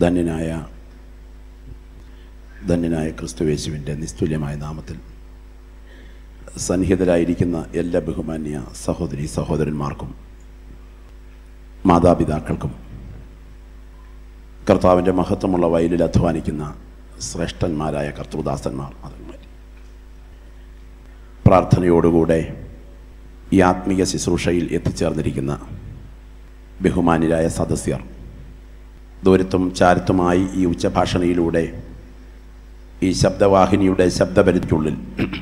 ധന്യനായ ക്രിസ്തുയേശുവിൻ്റെ നിസ്തുല്യമായ നാമത്തിൽ സന്നിഹിതരായിരിക്കുന്ന എല്ലാ ബഹുമാന്യ സഹോദരി സഹോദരന്മാർക്കും മാതാപിതാക്കൾക്കും കർത്താവിൻ്റെ മഹത്വമുള്ള വയലിൽ അധ്വാനിക്കുന്ന ശ്രേഷ്ഠന്മാരായ കർത്തൃദാസന്മാർ പ്രാർത്ഥനയോടുകൂടെ ഈ ആത്മീയ ശുശ്രൂഷയിൽ എത്തിച്ചേർന്നിരിക്കുന്ന ബഹുമാന്യരായ സദസ്യർ, ദൂരത്തും ചാരത്തുമായി ഈ ഉച്ചഭാഷണിയിലൂടെ ഈ ശബ്ദവാഹിനിയുടെ ശബ്ദപരിധിക്കുള്ളിൽ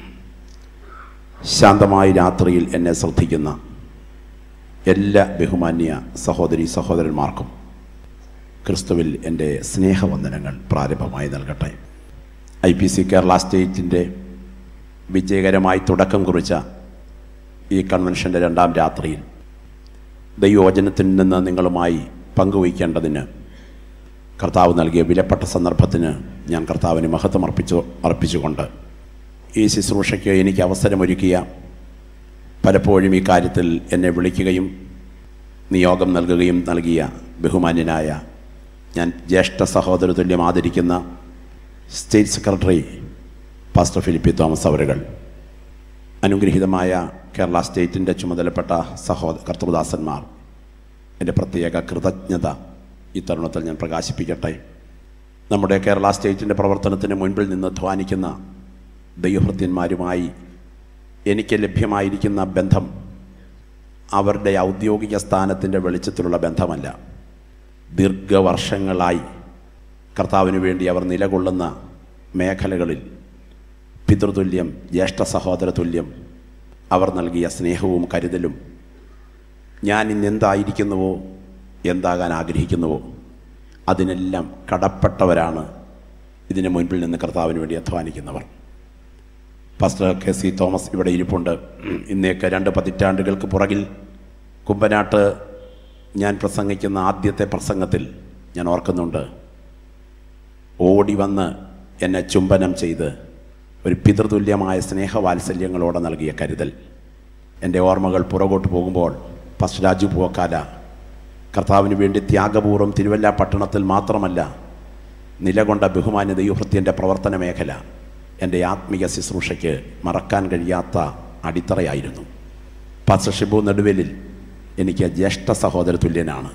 ശാന്തമായ രാത്രിയിൽ എന്നെ ശ്രദ്ധിക്കുന്ന എല്ലാ ബഹുമാന്യ സഹോദരി സഹോദരന്മാർക്കും ക്രിസ്തുവിൽ എൻ്റെ സ്നേഹവന്ദനങ്ങൾ പ്രാരംഭമായി നൽകട്ടെ. IPC കേരള സ്റ്റേറ്റിൻ്റെ വിജയകരമായി തുടക്കം കുറിച്ച ഈ കൺവെൻഷൻ്റെ രണ്ടാം രാത്രിയിൽ ദൈവവചനത്തിൽ നിന്ന് നിങ്ങളുമായി പങ്കുവയ്ക്കേണ്ടതിന് കർത്താവ് നൽകിയ വിലപ്പെട്ട സന്ദർഭത്തിന് ഞാൻ കർത്താവിന് മഹത്വം അർപ്പിച്ചുകൊണ്ട് ഈ ശുശ്രൂഷയ്ക്ക് എനിക്ക് അവസരമൊരുക്കിയ, പലപ്പോഴും ഈ കാര്യത്തിൽ എന്നെ വിളിക്കുകയും നിയോഗം നൽകിയ ബഹുമാന്യനായ, ഞാൻ ജ്യേഷ്ഠ സഹോദര തുല്യം ആദരിക്കുന്ന state secretary pastor Philip Thomas അവരുകൾ, അനുഗ്രഹീതമായ കേരള സ്റ്റേറ്റിൻ്റെ ചുമതലപ്പെട്ട കർത്തൃദാസന്മാർ, എൻ്റെ പ്രത്യേക കൃതജ്ഞത ഈ തരുണത്തിൽ ഞാൻ പ്രകാശിപ്പിക്കട്ടെ. നമ്മുടെ കേരള സ്റ്റേറ്റിൻ്റെ പ്രവർത്തനത്തിന് മുൻപിൽ നിന്ന് ധ്വാനിക്കുന്ന ദൈവഭൃത്യന്മാരുമായി എനിക്ക് ലഭ്യമായിരിക്കുന്ന ബന്ധം അവരുടെ ഔദ്യോഗിക സ്ഥാനത്തിൻ്റെ വെളിച്ചത്തിലുള്ള ബന്ധമല്ല. ദീർഘവർഷങ്ങളായി കർത്താവിന് വേണ്ടി അവർ നിലകൊള്ളുന്ന മേഖലകളിൽ പിതൃതുല്യം, ജ്യേഷ്ഠ സഹോദര തുല്യം അവർ നൽകിയ സ്നേഹവും കരുതലും, ഞാൻ ഇന്നെന്തായിരിക്കുന്നുവോ, എന്താകാൻ ആഗ്രഹിക്കുന്നുവോ അതിനെല്ലാം കടപ്പെട്ടവരാണ് ഇതിന് മുൻപിൽ നിന്ന് കർത്താവിന് വേണ്ടി അധ്വാനിക്കുന്നവർ. പാസ്റ്റർ KC തോമസ് ഇവിടെ ഇരിപ്പുണ്ട്. ഇന്നേക്ക് 2 പതിറ്റാണ്ടുകൾക്ക് പുറകിൽ കുമ്പനാട്ട് ഞാൻ പ്രസംഗിക്കുന്ന ആദ്യത്തെ പ്രസംഗത്തിൽ ഞാൻ ഓർക്കുന്നുണ്ട്, ഓടി വന്ന് എന്നെ ചുംബനം ചെയ്ത് ഒരു പിതൃതുല്യമായ സ്നേഹവാത്സല്യങ്ങളോടെ നൽകിയ കരുതൽ. എൻ്റെ ഓർമ്മകൾ പുറകോട്ട് പോകുമ്പോൾ പാസ്റ്റർ രാജു പൂവക്കാല കർത്താവിന് വേണ്ടി ത്യാഗപൂർവ്വം തിരുവല്ല പട്ടണത്തിൽ മാത്രമല്ല നിലകൊണ്ട ബഹുമാന്യ ദൈവഭൃത്യൻ്റെ പ്രവർത്തന മേഖല എൻ്റെ ആത്മീയ ശുശ്രൂഷയ്ക്ക് മറക്കാൻ കഴിയാത്ത അടിത്തറയായിരുന്നു. പാസ്റ്റർ ഷിബു നെടുവേലിൽ എനിക്ക് ജ്യേഷ്ഠ സഹോദര തുല്യനാണ്.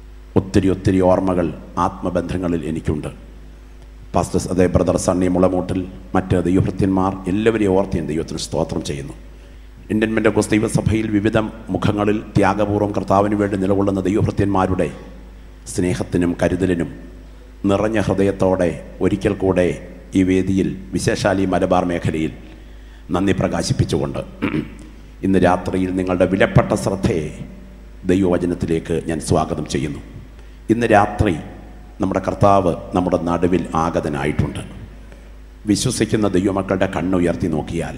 ഒത്തിരി ഓർമ്മകൾ ആത്മബന്ധങ്ങളിൽ എനിക്കുണ്ട്. പാസ്റ്റർ അതേ ബ്രദർ സണ്ണി മുളമൂട്ടിൽ, മറ്റ് ദൈവഭൃത്യന്മാർ എല്ലാവരെയും ഓർത്ത് ഞാൻ ദൈവത്തിന് സ്തോത്രം ചെയ്യുന്നു. ഇന്ത്യൻ പെന്തക്കോസ്ത് ദൈവസഭയിൽ വിവിധ മുഖങ്ങളിൽ ത്യാഗപൂർവ്വം കർത്താവിന് വേണ്ടി നിലകൊള്ളുന്ന ദൈവഭൃത്യന്മാരുടെ സ്നേഹത്തിനും കരുതലിനും നിറഞ്ഞ ഹൃദയത്തോടെ ഒരിക്കൽ കൂടെ ഈ വേദിയിൽ, വിശേഷാൽ ഈ മലബാർ മേഖലയിൽ നന്ദി പ്രകാശിപ്പിച്ചുകൊണ്ട് ഇന്ന് രാത്രിയിൽ നിങ്ങളുടെ വിലപ്പെട്ട ശ്രദ്ധയെ ദൈവവചനത്തിലേക്ക് ഞാൻ സ്വാഗതം ചെയ്യുന്നു. ഇന്ന് രാത്രി നമ്മുടെ കർത്താവ് നമ്മുടെ നടുവിൽ ആഗതനായിട്ടുണ്ട്. വിശ്വസിക്കുന്ന ദൈവമക്കളുടെ കണ്ണുയർത്തി നോക്കിയാൽ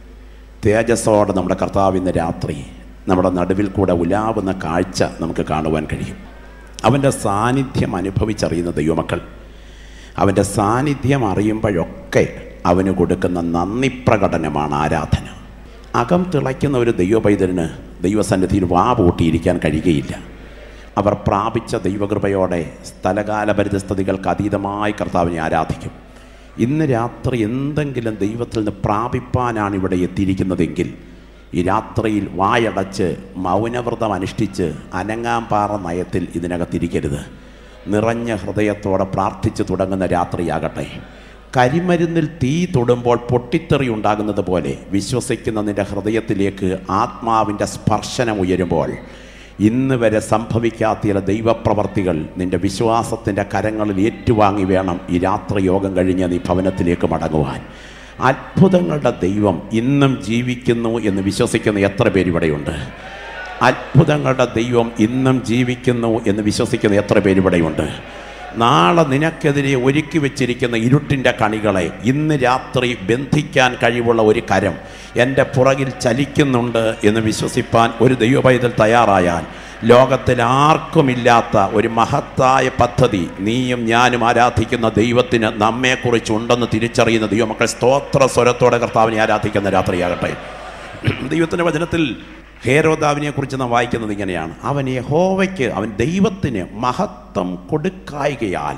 തേജസ്സോടെ നമ്മുടെ കർത്താവ് ഇന്ന് രാത്രി നമ്മുടെ നടുവിൽ കൂടെ ഉലാവുന്ന കാഴ്ച നമുക്ക് കാണുവാൻ കഴിയും. അവൻ്റെ സാന്നിധ്യം അനുഭവിച്ചറിയുന്ന ദൈവമക്കൾ അവൻ്റെ സാന്നിധ്യം അറിയുമ്പോഴൊക്കെ അവന് കൊടുക്കുന്ന നന്ദി പ്രകടനമാണ് ആരാധന. അകം തിളയ്ക്കുന്ന ഒരു ദൈവപൈതലിന് ദൈവസന്നിധിയിൽ വാ പൂട്ടിയിരിക്കാൻ കഴിയുകയില്ല. അവർ പ്രാപിച്ച ദൈവകൃപയോടെ സ്ഥലകാല പരിതസ്ഥിതികൾക്ക് അതീതമായി കർത്താവിനെ ആരാധിക്കും. ഇന്ന് രാത്രി എന്തെങ്കിലും ദൈവത്തിൽ നിന്ന് പ്രാപിപ്പാനാണ് ഇവിടെ എത്തിയിരിക്കുന്നതെങ്കിൽ ഈ രാത്രിയിൽ വായടച്ച് മൗനവ്രതം അനുഷ്ഠിച്ച് അനങ്ങാൻ പാറ നയത്തിൽ ഇതിനകത്തിരിക്കരുത്. നിറഞ്ഞ ഹൃദയത്തോടെ പ്രാർത്ഥിച്ച് തുടങ്ങുന്ന രാത്രിയാകട്ടെ. കരിമരുന്നിൽ തീ തൊടുമ്പോൾ പൊട്ടിത്തെറി ഉണ്ടാകുന്നത് പോലെ വിശ്വസിക്കുന്ന നിൻ്റെ ഹൃദയത്തിലേക്ക് ആത്മാവിൻ്റെ സ്പർശനം ഉയരുമ്പോൾ ഇന്ന് വരെ സംഭവിക്കാത്ത ചില ദൈവപ്രവർത്തികൾ നിൻ്റെ വിശ്വാസത്തിൻ്റെ കരങ്ങളിൽ ഏറ്റുവാങ്ങി വേണം ഈ രാത്രി യോഗം കഴിഞ്ഞ് നീ ഭവനത്തിലേക്ക് മടങ്ങുവാൻ. അത്ഭുതങ്ങളുടെ ദൈവം ഇന്നും ജീവിക്കുന്നു എന്ന് വിശ്വസിക്കുന്ന എത്ര പേരിവിടെയുണ്ട്? അത്ഭുതങ്ങളുടെ ദൈവം ഇന്നും ജീവിക്കുന്നു എന്ന് വിശ്വസിക്കുന്ന എത്ര പേരിവിടെയുണ്ട്? നാളെ നിനക്കെതിരെ ഒരുക്കി വെച്ചിരിക്കുന്ന ഇരുട്ടിൻ്റെ കണികളെ ഇന്ന് രാത്രി ബന്ധിക്കാൻ കഴിവുള്ള ഒരു കരം എൻ്റെ പുറകിൽ ചലിക്കുന്നുണ്ട് എന്ന് വിശ്വസിപ്പാൻ ഒരു ദൈവപൈതൽ തയ്യാറായാൽ ലോകത്തിൽ ആർക്കുമില്ലാത്ത ഒരു മഹത്തായ പദ്ധതി നീയും ഞാനും ആരാധിക്കുന്ന ദൈവത്തിന് നമ്മെക്കുറിച്ചുണ്ടെന്ന് തിരിച്ചറിയുന്ന ദൈവമക്കൾ സ്തോത്ര സ്വരത്തോടെ കർത്താവിനെ ആരാധിക്കുന്ന രാത്രിയാകട്ടെ. ദൈവത്തിൻ്റെ വചനത്തിൽ ഹേരോദാവിനെ കുറിച്ച് നാം വായിക്കുന്നത് ഇങ്ങനെയാണ്: അവൻ യഹോവയ്ക്ക്, അവൻ ദൈവത്തിന് മഹത്വം കൊടുക്കായികയാൽ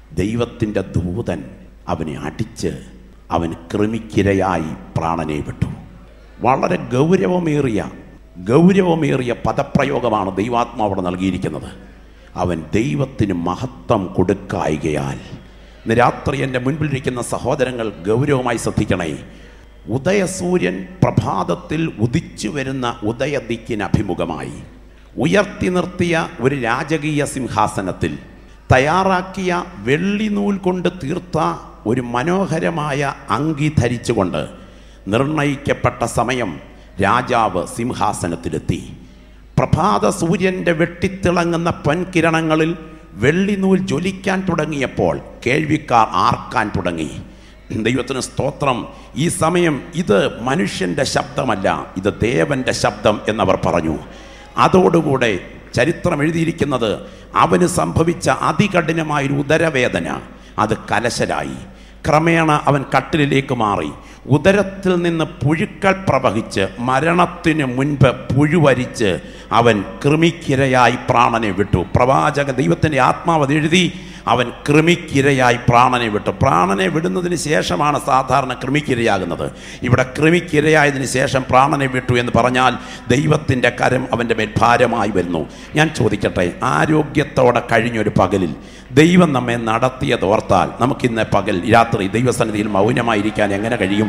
ദൈവത്തിൻ്റെ ദൂതൻ അവനെ അടിച്ച് അവൻ കൃമിക്കിരയായി പ്രാണനെ വിട്ടു. വളരെ ഗൗരവമേറിയ പദപ്രയോഗമാണ് ദൈവാത്മാവ് നൽകിയിരിക്കുന്നത്. അവൻ ദൈവത്തിന് മഹത്വം കൊടുക്കായികയാൽ. ഇന്ന് രാത്രി എൻ്റെ മുൻപിലിരിക്കുന്ന സഹോദരങ്ങൾ ഗൗരവമായി ശ്രദ്ധിക്കണേ. ഉദയസൂര്യൻ പ്രഭാതത്തിൽ ഉദിച്ചു വരുന്ന ഉദയദിക്കിന് അഭിമുഖമായി ഉയർത്തി നിർത്തിയ ഒരു രാജകീയ സിംഹാസനത്തിൽ തയ്യാറാക്കിയ വെള്ളിനൂൽ കൊണ്ട് തീർത്ത ഒരു മനോഹരമായ അങ്കി ധരിച്ചുകൊണ്ട് നിർണയിക്കപ്പെട്ട സമയം രാജാവ് സിംഹാസനത്തിലെത്തി. പ്രഭാത സൂര്യൻ്റെ വെട്ടിത്തിളങ്ങുന്ന പൊൻകിരണങ്ങളിൽ വെള്ളിനൂൽ ജ്വലിക്കാൻ തുടങ്ങിയപ്പോൾ കേൾവിക്കാർ ആർക്കാൻ തുടങ്ങി. ദൈവത്തിന് സ്തോത്രം. ഈ സമയം ഇത് മനുഷ്യൻ്റെ ശബ്ദമല്ല, ഇത് ദേവൻ്റെ ശബ്ദം എന്നവർ പറഞ്ഞു. അതോടുകൂടെ ചരിത്രം എഴുതിയിരിക്കുന്നത് അവന് സംഭവിച്ച അതികഠിനമായൊരു ഉദരവേദന അത് കലശലായി. ക്രമേണ അവൻ കട്ടിലിലേക്ക് മാറി. ഉദരത്തിൽ നിന്ന് പുഴുക്കൾ പ്രവഹിച്ച് മരണത്തിന് മുൻപ് പുഴുവരിച്ച് അവൻ കൃമിക്കിരയായി പ്രാണനെ വിട്ടു. പ്രവാചക ദൈവത്തിൻ്റെ ആത്മാവ് എഴുതി അവൻ കൃമിക്കിരയായി പ്രാണനെ വിട്ടു. പ്രാണനെ വിടുന്നതിന് ശേഷമാണ് സാധാരണ കൃമിക്കിരയാകുന്നത്. ഇവിടെ കൃമിക്കിരയായതിന് ശേഷം പ്രാണനെ വിട്ടു എന്ന് പറഞ്ഞാൽ ദൈവത്തിൻ്റെ കരം അവൻ്റെ മേൽ ഭാരമായി വരുന്നു. ഞാൻ ചോദിക്കട്ടെ, ആരോഗ്യത്തോടെ കഴിഞ്ഞൊരു പകലിൽ ദൈവം നമ്മെ നടത്തിയതോർത്താൽ നമുക്കിന്ന് പകൽ രാത്രി ദൈവസന്നിധിയിൽ മൗനമായിരിക്കാൻ എങ്ങനെ കഴിയും?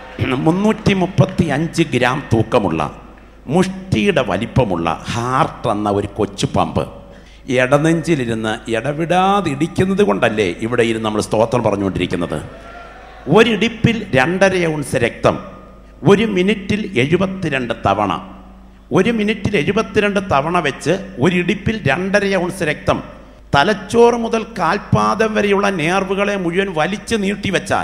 335 ഗ്രാം തൂക്കമുള്ള മുഷ്ടിയുടെ വലിപ്പമുള്ള ഹാർട്ട് എന്ന ഒരു കൊച്ചു പമ്പ് ഇടനെഞ്ചിലിരുന്ന് ഇടവിടാതിടിക്കുന്നത് കൊണ്ടല്ലേ ഇവിടെ ഇരുന്ന് നമ്മൾ സ്തോത്രം പറഞ്ഞുകൊണ്ടിരിക്കുന്നത്. ഒരിടിപ്പിൽ 2.5 ഔൺസ് രക്തം 1 മിനിറ്റിൽ 72 തവണ, 1 മിനിറ്റിൽ 72 തവണ വെച്ച് ഒരിടിപ്പിൽ 2.5 ഔൺസ് രക്തം തലച്ചോറ് മുതൽ കാൽപാദം വരെയുള്ള നേർവുകളെ മുഴുവൻ വലിച്ചു നീട്ടിവെച്ചാൽ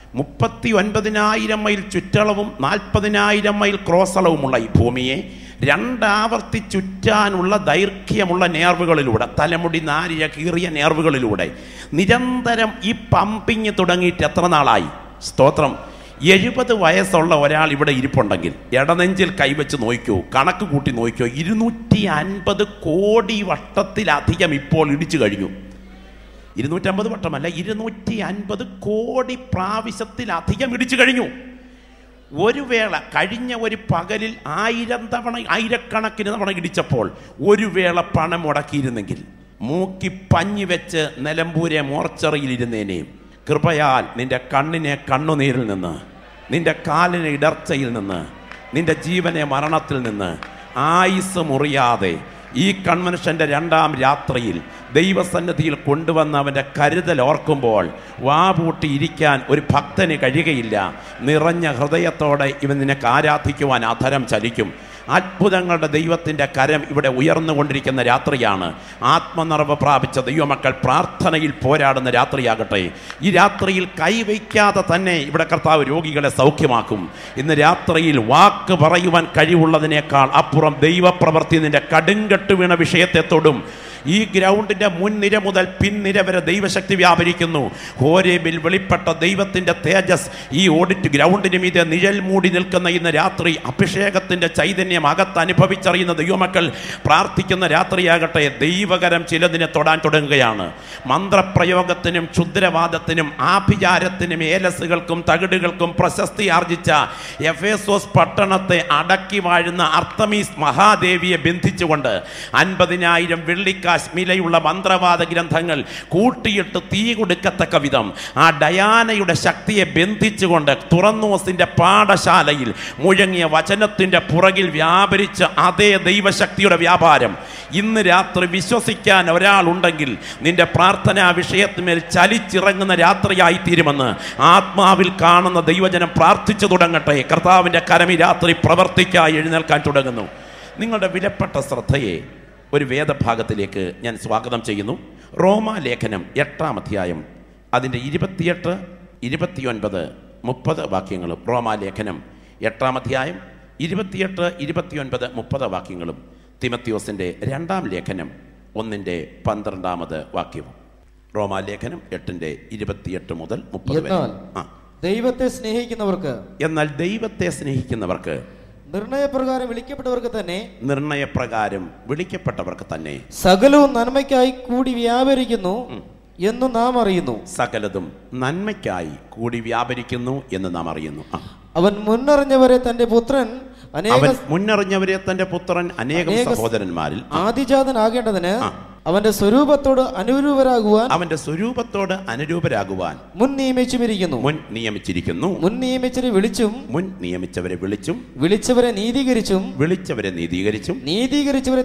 39,000 മൈൽ ചുറ്റളവും 40,000 മൈൽ ക്രോസ് അളവുമുള്ള ഈ ഭൂമിയെ 2 ആവർത്തി ചുറ്റാനുള്ള ദൈർഘ്യമുള്ള നേർവുകളിലൂടെ, തലമുടി നാരിയ കീറിയ നേർവുകളിലൂടെ നിരന്തരം ഈ പമ്പിങ് തുടങ്ങിയിട്ട് എത്ര നാളായി? സ്തോത്രം. 70 വയസ്സുള്ള ഒരാൾ ഇവിടെ ഇരിപ്പുണ്ടെങ്കിൽ ഇടനെഞ്ചിൽ കൈവച്ച് നോക്കിയോ, കണക്ക് കൂട്ടി നോക്കിയോ, 250 കോടി വട്ടത്തിലധികം ഇപ്പോൾ ഇടിച്ചു കഴിഞ്ഞു. 250 വട്ടമല്ല, 250 കോടി പ്രാവശ്യത്തിലധികം ഇടിച്ചു കഴിഞ്ഞു. ഒരു വേള കഴിഞ്ഞ ഒരു പകലിൽ 1000 തവണ, ആയിരക്കണക്കിന് തവണ ഇടിച്ചപ്പോൾ ഒരു വേള പണം മുടക്കിയിരുന്നെങ്കിൽ മൂക്കി പഞ്ഞി വെച്ച് നിലമ്പൂരെ മോർച്ചറിയിലിരുന്നേനെയും. കൃപയാൽ നിന്റെ കണ്ണിനെ കണ്ണുനീരിൽ നിന്ന്, നിന്റെ കാലിനെ ഇടർച്ചയിൽ നിന്ന്, നിന്റെ ജീവനെ മരണത്തിൽ നിന്ന് ആയുസ് മുറിയാതെ ഈ കൺവെൻഷൻ്റെ 2ാം രാത്രിയിൽ ദൈവസന്നിധിയിൽ കൊണ്ടുവന്ന അവൻ്റെ കരുതൽ ഓർക്കുമ്പോൾ വാപൂട്ടി ഇരിക്കാൻ ഒരു ഭക്തന് കഴിയുകയില്ല. നിറഞ്ഞ ഹൃദയത്തോടെ ഇവൻ നിനക്ക് ആരാധിക്കുവാൻ അധരം ചലിക്കും. അത്ഭുതങ്ങളുടെ ദൈവത്തിൻ്റെ കരം ഇവിടെ ഉയർന്നുകൊണ്ടിരിക്കുന്ന രാത്രിയാണ്. ആത്മനിറവ് പ്രാപിച്ച ദൈവമക്കൾ പ്രാർത്ഥനയിൽ പോരാടുന്ന രാത്രിയാകട്ടെ. ഈ രാത്രിയിൽ കൈവയ്ക്കാതെ തന്നെ ഇവിടെ കർത്താവ് രോഗികളെ സൗഖ്യമാക്കും. ഇന്ന് രാത്രിയിൽ വാക്ക് പറയുവാൻ കഴിവുള്ളതിനേക്കാൾ അപ്പുറം ദൈവപ്രവൃത്തി നിന്റെ കടുങ്കെട്ട് വീണ വിഷയത്തെ തൊടും. ഈ ഗ്രൗണ്ടിൻ്റെ മുൻനിര മുതൽ പിൻനിര വരെ ദൈവശക്തി വ്യാപരിക്കുന്നു. ഹോരേബിൽ വെളിപ്പെട്ട ദൈവത്തിൻ്റെ തേജസ് ഈ ഓഡിറ്റ് ഗ്രൗണ്ടിന് മീതെ നിഴൽ മൂടി നിൽക്കുന്ന ഇന്ന് രാത്രി അഭിഷേകത്തിൻ്റെ ചൈതന്യം അകത്ത് അനുഭവിച്ചറിയുന്ന ദൈവമക്കൾ പ്രാർത്ഥിക്കുന്ന രാത്രിയാകട്ടെ. ദൈവകരം ചിലതിനെ തൊടാൻ തുടങ്ങുകയാണ്. മന്ത്രപ്രയോഗത്തിനും ക്ഷുദ്രവാദത്തിനും ആഭിചാരത്തിനും ഏലസുകൾക്കും തകിടുകൾക്കും പ്രശസ്തി ആർജിച്ച എഫേസോസ് പട്ടണത്തെ അടക്കി വാഴുന്ന അർത്തമീസ് മഹാദേവിയെ ബന്ധിച്ചുകൊണ്ട് 50,000 വെള്ളിക്കാശ് വിലയുള്ള മന്ത്രവാദ ഗ്രന്ഥങ്ങൾ കൂട്ടിയിട്ട് തീ കൊടുക്കത്തക്ക വിധം ആ ഡയാനയുടെ ശക്തിയെ ബന്ധിച്ചുകൊണ്ട് തുറന്നോസിന്റെ പാഠശാലയിൽ മുഴങ്ങിയ വചനത്തിന്റെ പുറകിൽ വ്യാപരിച്ച അതേ ദൈവശക്തിയുടെ വ്യാപാരം ഇന്ന് രാത്രി വിശ്വസിക്കാൻ ഒരാളുണ്ടെങ്കിൽ നിന്റെ പ്രാർത്ഥനാ വിഷയത്തിന്മേൽ ചലിച്ചിറങ്ങുന്ന രാത്രിയായി തീരുമെന്ന് ആത്മാവിൽ കാണുന്ന ദൈവജനം പ്രാർത്ഥിച്ചു തുടങ്ങട്ടെ. കർത്താവിൻ്റെ കരം ഈ രാത്രി പ്രവർത്തിക്കായി എഴുന്നേൽക്കാൻ തുടങ്ങുന്നു. നിങ്ങളുടെ വിലപ്പെട്ട ശ്രദ്ധയെ ഒരു വേദഭാഗത്തിലേക്ക് ഞാൻ സ്വാഗതം ചെയ്യുന്നു. റോമാലേഖനം 8-ാം അധ്യായം അതിൻ്റെ 28, 29, 30 വാക്യങ്ങളും. റോമാലേഖനം 8-ാം അധ്യായം 28, 29, 30 വാക്യങ്ങളും. തിമത്തിയോസിൻ്റെ 2-ാം ലേഖനം 1-12 വാക്യവും. റോമാലേഖനം 8-28 മുതൽ 30 വരെ. ദൈവത്തെ സ്നേഹിക്കുന്നവർക്ക്, എന്നാൽ ദൈവത്തെ സ്നേഹിക്കുന്നവർക്ക് നിർണയപ്രകാരം വിളിക്കപ്പെട്ടവർക്ക് തന്നെ സകലവും സകലവും നന്മയ്ക്കായി കൂടി വ്യാപരിക്കുന്നു. എന്ന് നാം അറിയുന്നു. സകലതും നന്മയ്ക്കായി കൂടി വ്യാപരിക്കുന്നു എന്ന് നാം അറിയുന്നു. അവൻ മുന്നറിഞ്ഞവരെ തന്റെ പുത്രൻ അനേകം സഹോദരന്മാരിൽ ആദിജാതനാകേണ്ടതിന് അവന്റെ സ്വരൂപത്തോട് അനുരൂപരാകുവാൻ മുൻ നിയമിച്ചിരിക്കുന്നു. മുൻ നിയമിച്ചവരെ വിളിച്ചും വിളിച്ചവരെ നീതീകരിച്ചവരെ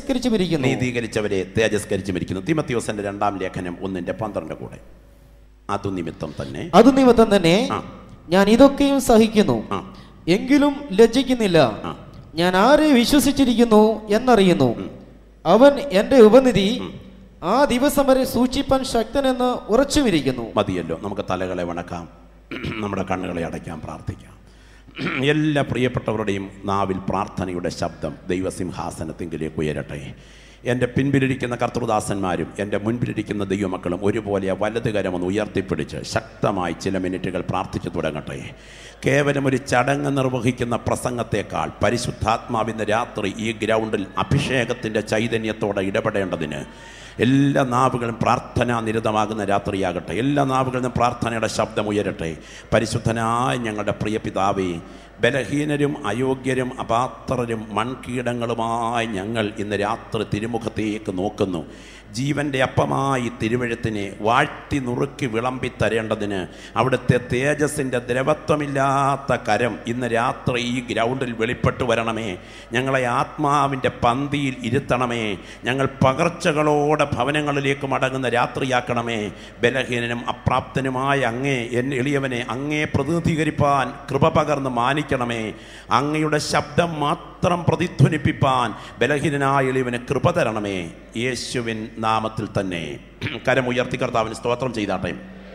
തേജസ്കരിച്ചുമിരിക്കുന്നു. തീമോഥെയോസിന്റെ 2-ാം ലേഖനം 1:12 കൂടെ. അതുനിമിത്തം തന്നെ ഞാൻ ഇതൊക്കെയും സഹിക്കുന്നു, എങ്കിലും ലജ്ജിക്കുന്നില്ല. ഞാൻ ആരെ വിശ്വസിച്ചിരിക്കുന്നു എന്നറിയുന്നു. അവൻ എന്റെ ഉപനിധി ആ ദിവസം വരെ സൂക്ഷിപ്പാൻ ശക്തനെന്ന് ഉറച്ചുമിരിക്കുന്നു. മതിയല്ലോ, നമുക്ക് തലകളെ വണക്കാം, നമ്മുടെ കണ്ണുകളെ അടയ്ക്കാം, പ്രാർത്ഥിക്കാം. എല്ലാ പ്രിയപ്പെട്ടവരുടെയും നാവിൽ പ്രാർത്ഥനയുടെ ശബ്ദം ദൈവസിംഹാസനത്തിങ്കിലേക്ക് ഉയരട്ടെ. എൻ്റെ പിൻപിലിരിക്കുന്ന കർത്തൃദാസന്മാരും എൻ്റെ മുൻപിലിരിക്കുന്ന ദൈവമക്കളും ഒരുപോലെ വലതുകരമൊന്ന് ഉയർത്തിപ്പിടിച്ച് ശക്തമായി ചില മിനിറ്റുകൾ പ്രാർത്ഥിച്ചു തുടങ്ങട്ടെ. കേവലം ഒരു ചടങ്ങ് നിർവഹിക്കുന്ന പ്രസംഗത്തെക്കാൾ പരിശുദ്ധാത്മാവിൻ്റെ രാത്രി ഈ ഗ്രൗണ്ടിൽ അഭിഷേകത്തിൻ്റെ ചൈതന്യത്തോടെ ഇടപെടേണ്ടതിന് എല്ലാ നാവുകളും പ്രാർത്ഥനാ നിരതമാകുന്ന രാത്രിയാകട്ടെ. എല്ലാ നാവുകളിലും പ്രാർത്ഥനയുടെ ശബ്ദം ഉയരട്ടെ. പരിശുദ്ധനായ ഞങ്ങളുടെ പ്രിയ പിതാവേ, ബലഹീനരും അയോഗ്യരും അപാത്രരും മൺകീടങ്ങളുമായി ഞങ്ങൾ ഇന്ന് രാത്രി തിരുമുഖത്തേക്ക് നോക്കുന്നു. ജീവൻ്റെ അപ്പമായി തിരുവെഴുത്തിനെ വാഴ്ത്തി നുറുക്കി വിളമ്പി തരേണ്ടതിന് അവിടുത്തെ തേജസ്സിൻ്റെ ദ്രവത്വമില്ലാത്ത കരം ഇന്ന് രാത്രി ഈ ഗ്രൗണ്ടിൽ വെളിപ്പെട്ടു വരണമേ. ഞങ്ങളെ ആത്മാവിൻ്റെ പന്തിയിൽ ഇരുത്തണമേ. ഞങ്ങൾ പകർച്ചകളോടെ ഭവനങ്ങളിലേക്ക് മടങ്ങുന്ന രാത്രിയാക്കണമേ. ബലഹീനനും അപ്രാപ്തനുമായ അങ്ങേ എളിയവനെ അങ്ങേ പ്രതിനിധീകരിപ്പാൻ കൃപ പകർന്ന് മാനിക്കണമേ. അങ്ങയുടെ ശബ്ദം മാത്രം പ്രതിധ്വനിപ്പിപ്പാൻ ബലഹീനനായ എളിയവന് കൃപ തരണമേ. യേശുവിൻ നാമത്തിൽ തന്നെ കരമുയർത്തി കർത്താവിന് സ്തോത്രം ചെയ്താട്ടെ.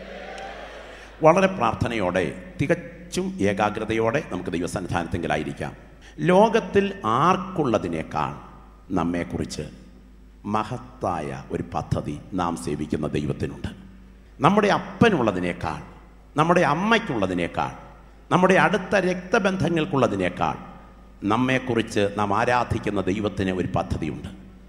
വളരെ പ്രാർത്ഥനയോടെ തികച്ചും ഏകാഗ്രതയോടെ നമുക്ക് ദൈവസന്നിധാനത്തെങ്കിലായിരിക്കാം. ലോകത്തിൽ ആർക്കുള്ളതിനേക്കാൾ നമ്മെക്കുറിച്ച് മഹത്തായ ഒരു പദ്ധതി നാം സേവിക്കുന്ന ദൈവത്തിനുണ്ട്. നമ്മുടെ അപ്പനുള്ളതിനേക്കാൾ, നമ്മുടെ അമ്മയ്ക്കുള്ളതിനേക്കാൾ, നമ്മുടെ അടുത്ത രക്തബന്ധങ്ങൾക്കുള്ളതിനേക്കാൾ നമ്മെക്കുറിച്ച് നാം ആരാധിക്കുന്ന ദൈവത്തിന് ഒരു പദ്ധതിയുണ്ട്.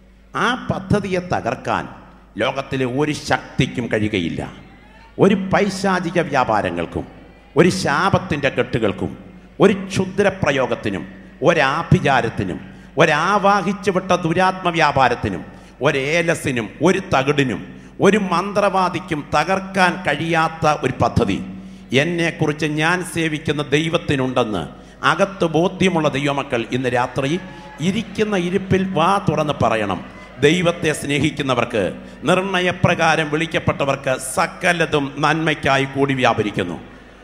ആ പദ്ധതിയെ തകർക്കാൻ ലോകത്തിലെ ഒരു ശക്തിക്കും കഴിയുകയില്ല. ഒരു പൈശാചിക വ്യാപാരങ്ങൾക്കും ഒരു ശാപത്തിൻ്റെ കെട്ടുകൾക്കും ഒരു ക്ഷുദ്രപ്രയോഗത്തിനും ഒരാഭിചാരത്തിനും ഒരാവാഹിച്ചു വിട്ട ദുരാത്മ വ്യാപാരത്തിനും ഒരേലസിനും ഒരു തകിടിനും ഒരു മന്ത്രവാദിക്കും തകർക്കാൻ കഴിയാത്ത ഒരു പദ്ധതി എന്നെക്കുറിച്ച് ഞാൻ സേവിക്കുന്ന ദൈവത്തിനുണ്ടെന്ന് അകത്ത് ബോധ്യമുള്ള ദൈവമക്കൾ ഇന്ന് രാത്രി ഇരിക്കുന്ന ഇരിപ്പിൽ വാ തുറന്ന് പറയണം. ദൈവത്തെ സ്നേഹിക്കുന്നവർക്ക്, നിർണയപ്രകാരം വിളിക്കപ്പെട്ടവർക്ക് സകലതും നന്മയ്ക്കായി കൂടി വ്യാപരിക്കുന്നു.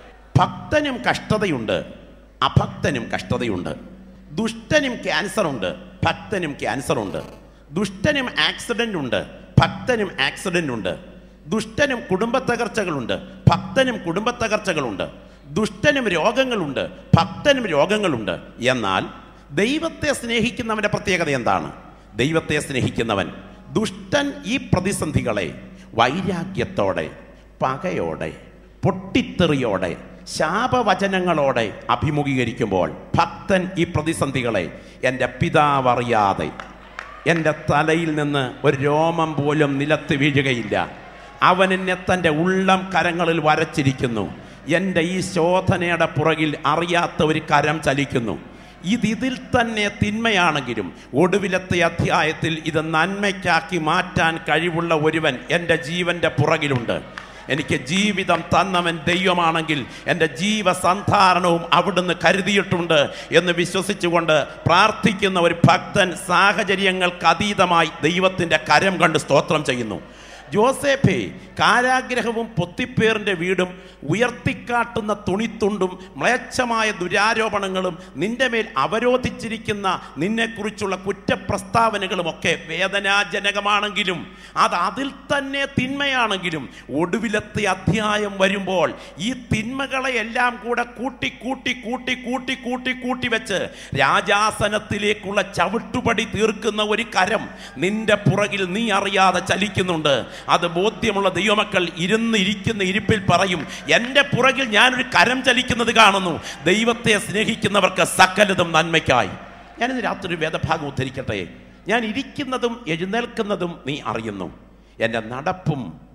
ഭക്തനും കഷ്ടതയുണ്ട്, അഭക്തനും കഷ്ടതയുണ്ട്. ദുഷ്ടനും ക്യാൻസറുണ്ട്, ഭക്തനും ക്യാൻസറുണ്ട്. ദുഷ്ടനും ആക്സിഡൻ്റ് ഉണ്ട്, ഭക്തനും ആക്സിഡൻ്റ് ഉണ്ട്. ദുഷ്ടനും കുടുംബത്തകർച്ചകളുണ്ട്, ഭക്തനും കുടുംബത്തകർച്ചകളുണ്ട്. ദുഷ്ടനും രോഗങ്ങളുണ്ട്, ഭക്തനും രോഗങ്ങളുണ്ട്. എന്നാൽ ദൈവത്തെ സ്നേഹിക്കുന്നവൻ്റെ പ്രത്യേകത എന്താണ്? ദൈവത്തെ സ്നേഹിക്കുന്നവൻ, ദുഷ്ടൻ ഈ പ്രതിസന്ധികളെ വൈരാഗ്യത്തോടെ, പകയോടെ, പൊട്ടിത്തെറിയോടെ, ശാപവചനങ്ങളോടെ അഭിമുഖീകരിക്കുമ്പോൾ ഭക്തൻ ഈ പ്രതിസന്ധികളെ എൻ്റെ പിതാവ് അറിയാതെ എൻ്റെ തലയിൽ നിന്ന് ഒരു രോമം പോലും നിലത്ത് വീഴുകയില്ല. അവൻ എന്നെ തൻ്റെ ഉള്ളം കരങ്ങളിൽ വരച്ചിരിക്കുന്നു. എൻ്റെ ഈ ശോധനയുടെ പുറകിൽ അറിയാത്ത ഒരു കരം ചലിക്കുന്നു. ഇതിൽ തന്നെ തിന്മയാണെങ്കിലും ഒടുവിലത്തെ അധ്യായത്തിൽ ഇത് നന്മയ്ക്കാക്കി മാറ്റാൻ കഴിവുള്ള ഒരുവൻ എൻ്റെ ജീവൻ്റെ പുറകിലുണ്ട്. എനിക്ക് ജീവിതം തന്നവൻ ദൈവമാണെങ്കിൽ എൻ്റെ ജീവസന്ധാരണവും അവിടുന്ന് കരുതിയിട്ടുണ്ട് എന്ന് വിശ്വസിച്ചുകൊണ്ട് പ്രാർത്ഥിക്കുന്ന ഒരു ഭക്തൻ സാഹചര്യങ്ങൾക്ക് അതീതമായി ദൈവത്തിൻ്റെ കരം കണ്ട് സ്തോത്രം ചെയ്യുന്നു. ജോസേഫേ, കാരാഗ്രഹവും പൊത്തിപ്പേറിൻ്റെ വീടും ഉയർത്തിക്കാട്ടുന്ന തുണിത്തുണ്ടും മ്ലേച്ഛമായ ദുരാരോപണങ്ങളും നിന്റെ മേൽ അവരോധിച്ചിരിക്കുന്ന നിന്നെക്കുറിച്ചുള്ള കുറ്റപ്രസ്താവനകളുമൊക്കെ വേദനാജനകമാണെങ്കിലും അത് അതിൽ തന്നെ തിന്മയാണെങ്കിലും ഒടുവിലത്തെ അധ്യായം വരുമ്പോൾ ഈ തിന്മകളെയെല്ലാം കൂടെ കൂട്ടി വെച്ച് രാജാസനത്തിലേക്കുള്ള ചവിട്ടുപടി തീർക്കുന്ന ഒരു കരം നിന്റെ പുറകിൽ നീ അറിയാതെ ചലിക്കുന്നുണ്ട്. അത് ബോധ്യമുള്ള ദൈവമക്കൾ ഇരിക്കുന്ന ഇരിപ്പിൽ പറയും, എൻ്റെ പുറകിൽ ഞാനൊരു കരം ചലിക്കുന്നത് കാണുന്നു. ദൈവത്തെ സ്നേഹിക്കുന്നവർക്ക് സകലതും നന്മയ്ക്കായി. ഞാനിന്ന് രാത്രി ഒരു വേദഭാഗം ഉദ്ധരിക്കട്ടെ. ഞാൻ ഇരിക്കുന്നതും എഴുന്നേൽക്കുന്നതും നീ അറിയുന്നു. എൻ്റെ നടപ്പും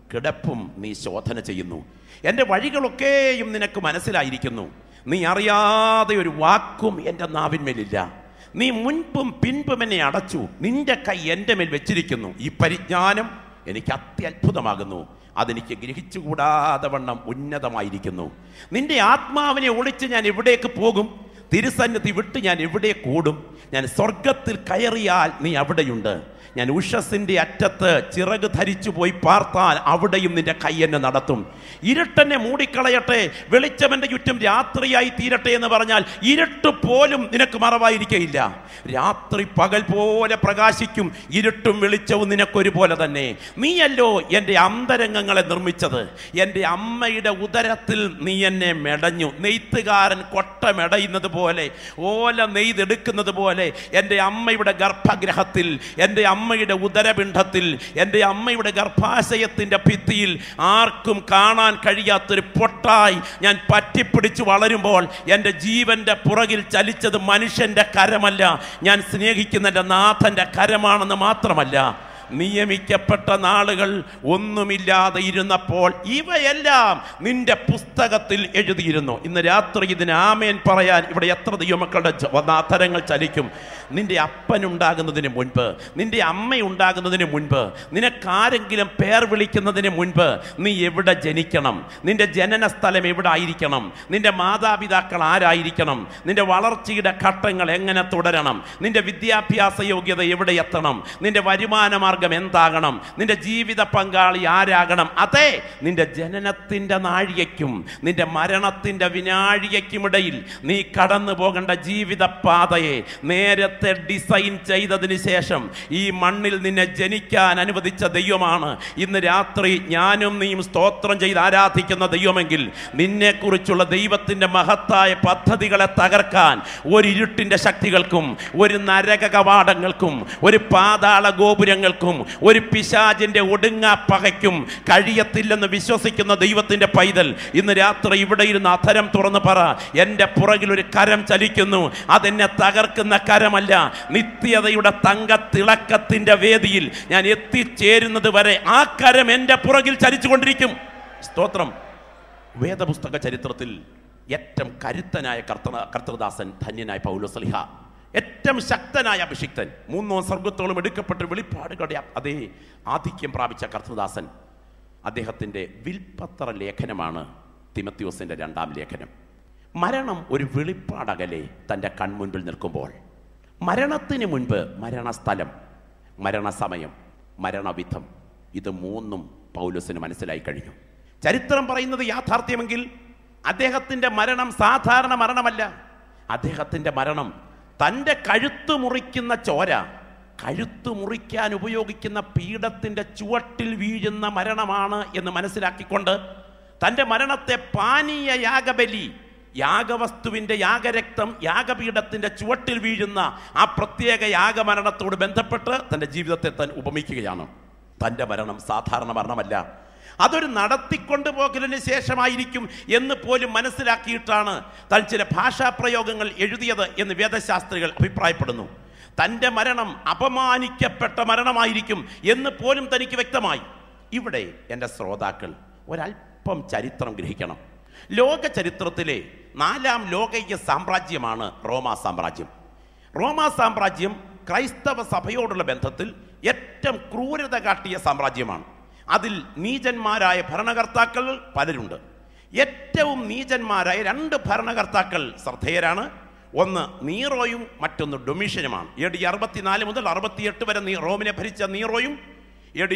കിടപ്പും നീ ശോധന ചെയ്യുന്നു. എൻ്റെ വഴികളൊക്കെയും നിനക്ക് മനസ്സിലായിരിക്കുന്നു. നീ അറിയാതെ ഒരു വാക്കും എൻ്റെ നാവിന്മേലില്ല. നീ മുൻപും പിൻപും എന്നെ അടച്ചു, നിന്റെ കൈ എൻ്റെ മേൽ വെച്ചിരിക്കുന്നു. ഈ പരിജ്ഞാനം എനിക്ക് അത്യത്ഭുതമാകുന്നു, അതെനിക്ക് ഗ്രഹിച്ചുകൂടാതെ വണ്ണം ഉന്നതമായിരിക്കുന്നു. നിന്റെ ആത്മാവിനെ ഒളിച്ച് ഞാൻ എവിടേക്ക് പോകും? തിരുസന്നിധി വിട്ട് ഞാൻ എവിടെ കൂടും? ഞാൻ സ്വർഗത്തിൽ കയറിയാൽ നീ അവിടെയുണ്ട്. ഞാൻ ഉഷസ്സിൻ്റെ അറ്റത്ത് ചിറക് ധരിച്ചു പോയി പാർത്താൽ അവിടെയും നിന്റെ കൈ എന്നെ നടത്തും. ഇരുട്ടെന്നെ മൂടിക്കളയട്ടെ, വെളിച്ചമെൻ്റെ ചുറ്റും രാത്രിയായി തീരട്ടെ എന്ന് പറഞ്ഞാൽ ഇരുട്ട് പോലും നിനക്ക് മറവായിരിക്കയില്ല. രാത്രി പകൽ പോലെ പ്രകാശിക്കും, ഇരുട്ടും വെളിച്ചവും നിനക്കൊരുപോലെ തന്നെ. നീയല്ലോ എൻ്റെ അന്തരംഗങ്ങളെ നിർമ്മിച്ചത്. എൻ്റെ അമ്മയുടെ ഉദരത്തിൽ നീ എന്നെ മെടഞ്ഞു. നെയ്ത്തുകാരൻ കൊട്ട മെടയുന്നത് പോലെ, ഓല നെയ്തെടുക്കുന്നത് പോലെ എൻ്റെ അമ്മയുടെ ഗർഭഗ്രഹത്തിൽ, എൻ്റെ അമ്മയുടെ ഉദരപിണ്ഡത്തിൽ, എൻ്റെ അമ്മയുടെ ഗർഭാശയത്തിൻ്റെ ഭിത്തിയിൽ ആർക്കും കാണാൻ കഴിയാത്തൊരു പൊട്ടായി ഞാൻ പറ്റിപ്പിടിച്ച് വളരുമ്പോൾ എൻ്റെ ജീവൻ്റെ പുറകിൽ ചലിച്ചത് മനുഷ്യൻ്റെ കരമല്ല, ഞാൻ സ്നേഹിക്കുന്ന എൻ്റെ നാഥൻ്റെ കരമാണെന്ന് മാത്രമല്ല, നിയമിക്കപ്പെട്ട നാളുകൾ ഒന്നുമില്ലാതെ ഇരുന്നപ്പോൾ ഇവയെല്ലാം നിന്റെ പുസ്തകത്തിൽ എഴുതിയിരുന്നു. ഇന്ന് രാത്രി ഇതിന് ആമേൻ പറയാൻ ഇവിടെ എത്ര ദൈവമക്കളുടെ നാഥരങ്ങൾ ചലിക്കും. നിന്റെ അപ്പനുണ്ടാകുന്നതിന് മുൻപ്, നിന്റെ അമ്മയുണ്ടാകുന്നതിന് മുൻപ്, നിനക്കാരെങ്കിലും പേർ വിളിക്കുന്നതിന് മുൻപ് നീ എവിടെ ജനിക്കണം, നിന്റെ ജനന സ്ഥലം എവിടെ ആയിരിക്കണം, നിന്റെ മാതാപിതാക്കൾ ആരായിരിക്കണം, നിന്റെ വളർച്ചയുടെ ഘട്ടങ്ങൾ എങ്ങനെ തുടരണം, നിന്റെ വിദ്യാഭ്യാസ യോഗ്യത എവിടെ എത്തണം, നിന്റെ വരുമാന മാർഗം എന്താകണം, നിന്റെ ജീവിത പങ്കാളി ആരാകണം, അതെ നിന്റെ ജനനത്തിന്റെ നാഴികയ്ക്കും നിന്റെ മരണത്തിന്റെ വിനാഴികയ്ക്കുമിടയിൽ നീ കടന്നു പോകേണ്ട ജീവിത പാതയെ നേരത്തെ ഡിസൈൻ ചെയ്തതിന് ശേഷം ഈ മണ്ണിൽ നിന്നെ ജനിക്കാൻ അനുവദിച്ച ദൈവമാണ് ഇന്ന് രാത്രി ഞാനും നീയും സ്തോത്രം ചെയ്ത് ആരാധിക്കുന്ന ദൈവമെങ്കിൽ, നിന്നെക്കുറിച്ചുള്ള ദൈവത്തിന്റെ മഹത്തായ പദ്ധതികളെ തകർക്കാൻ ഒരു ഇരുട്ടിന്റെ ശക്തികൾക്കും, ഒരു നരക കവാടങ്ങൾക്കും, ഒരു പാതാള ഗോപുരങ്ങൾക്കും, ഒരു പിശാചിന്റെ ഒടുങ്ങാ പകയ്ക്കും കഴിയത്തില്ലെന്ന് വിശ്വസിക്കുന്ന ദൈവത്തിന്റെ പൈതൽ ഇന്ന് രാത്രി ഇവിടെ ഇരുന്ന് അധരം തുറന്ന് പറ, എൻ്റെ പുറകിൽ ഒരു കരം ചലിക്കുന്നു. അതെന്നെ തകർക്കുന്ന കരമല്ല, നിത്യതയുടെ തങ്കത്തിളക്കത്തിന്റെ വേദിയിൽ ഞാൻ എത്തിച്ചേരുന്നത് വരെ ആ കരം എൻ്റെ പുറകിൽ ചലിച്ചുകൊണ്ടിരിക്കും. സ്തോത്രം. വേദപുസ്തക ചരിത്രത്തിൽ ഏറ്റവും കരുത്തനായ കർത്തൃദാസൻ ധന്യനായ പൗലോസ്ലീഹ, ഏറ്റവും ശക്തനായ അഭിഷിക്തൻ, 3 സർഗ്ഗത്തോളം എടുക്കപ്പെട്ട് വെളിപ്പാടുകളുടെ അതേ ആധിക്യം പ്രാപിച്ച കർത്തൃദാസൻ, അദ്ദേഹത്തിൻ്റെ വിൽപ്പത്ര ലേഖനമാണ് തിമത്തിയോസിൻ്റെ 2-ാം ലേഖനം. മരണം ഒരു വെളിപ്പാടകലെ തൻ്റെ കൺമുൻപിൽ നിൽക്കുമ്പോൾ, മരണത്തിന് മുൻപ് മരണസ്ഥലം, മരണസമയം, മരണവിധം, ഇത് 3 പൗലോസിന് മനസ്സിലായി കഴിഞ്ഞു. ചരിത്രം പറയുന്നത് യാഥാർത്ഥ്യമെങ്കിൽ അദ്ദേഹത്തിൻ്റെ മരണം സാധാരണ മരണമല്ല. അദ്ദേഹത്തിൻ്റെ മരണം തൻ്റെ കഴുത്ത് മുറിക്കുന്ന ചോര, കഴുത്ത് മുറിക്കാൻ ഉപയോഗിക്കുന്ന പീഠത്തിൻ്റെ ചുവട്ടിൽ വീഴുന്ന മരണമാണ് എന്ന് മനസ്സിലാക്കിക്കൊണ്ട് തൻ്റെ മരണത്തെ പാനീയ യാഗബലി, യാഗവസ്തുവിൻ്റെ യാഗരക്തം യാഗപീഠത്തിൻ്റെ ചുവട്ടിൽ വീഴുന്ന ആ പ്രത്യേക യാഗമരണത്തോട് ബന്ധപ്പെട്ട് തൻ്റെ ജീവിതത്തെ താൻ ഉപമിക്കുകയാണ്. തൻ്റെ മരണം സാധാരണ മരണമല്ല, അതൊരു നടത്തിക്കൊണ്ടുപോകലിന് ശേഷമായിരിക്കും എന്ന് പോലും മനസ്സിലാക്കിയിട്ടാണ് താൻ ചില ഭാഷാപ്രയോഗങ്ങൾ എഴുതിയത് എന്ന് വേദശാസ്ത്രികൾ അഭിപ്രായപ്പെടുന്നു. തൻ്റെ മരണം അപമാനിക്കപ്പെട്ട മരണമായിരിക്കും എന്ന് പോലും തനിക്ക് വ്യക്തമായി. ഇവിടെ എൻ്റെ ശ്രോതാക്കൾ ഒരല്പം ചരിത്രം ഗ്രഹിക്കണം. ലോക ചരിത്രത്തിലെ 4-ാം ലോകൈക്യ സാമ്രാജ്യമാണ് റോമാ സാമ്രാജ്യം. റോമാ സാമ്രാജ്യം ക്രൈസ്തവ സഭയോടുള്ള ബന്ധത്തിൽ ഏറ്റവും ക്രൂരത കാട്ടിയ സാമ്രാജ്യമാണ്. അതിൽ നീചന്മാരായ ഭരണകർത്താക്കൾ പലരുണ്ട്. ഏറ്റവും നീചന്മാരായ 2 ഭരണകർത്താക്കൾ ശ്രദ്ധേയരാണ്. ഒന്ന് നീറോയും മറ്റൊന്ന് ഡൊമീഷ്യനുമാണ്. AD 64 മുതൽ 68 വരെ റോമിനെ ഭരിച്ച നീറോയും AD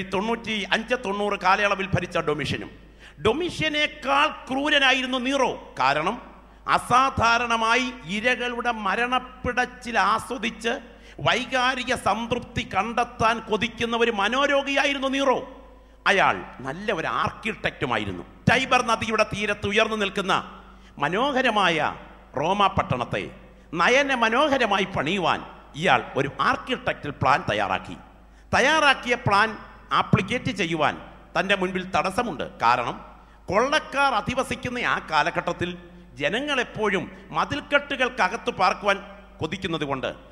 95-90 കാലയളവിൽ ഭരിച്ച ഡൊമീഷ്യനും. ഡൊമീഷ്യനേക്കാൾ ക്രൂരനായിരുന്നു നീറോ. കാരണം അസാധാരണമായി ഇരകളുടെ മരണപ്പിടച്ചിൽ ആസ്വദിച്ച് വൈകാരിക സംതൃപ്തി കണ്ടെത്താൻ കൊതിക്കുന്ന ഒരു മനോരോഗിയായിരുന്നു നീറോ. അയാൾ നല്ല ഒരു ആർക്കിടെക്റ്റുമായിരുന്നു. ടൈബർ നദിയുടെ തീരത്ത് ഉയർന്നു നിൽക്കുന്ന മനോഹരമായ റോമാ പട്ടണത്തെ നയന മനോഹരമായി പണിയുവാൻ ഇയാൾ ഒരു ആർക്കിടെക്റ്റൽ പ്ലാൻ തയ്യാറാക്കിയ പ്ലാൻ ആപ്ലിക്കേറ്റ് ചെയ്യുവാൻ തൻ്റെ മുൻപിൽ തടസ്സമുണ്ട്. കാരണം കൊള്ളക്കാർ അധിവസിക്കുന്ന ആ കാലഘട്ടത്തിൽ ജനങ്ങളെപ്പോഴും മതിൽക്കെട്ടുകൾക്കകത്ത് പാർക്കുവാൻ കൊതിക്കുന്നത് കൊണ്ട്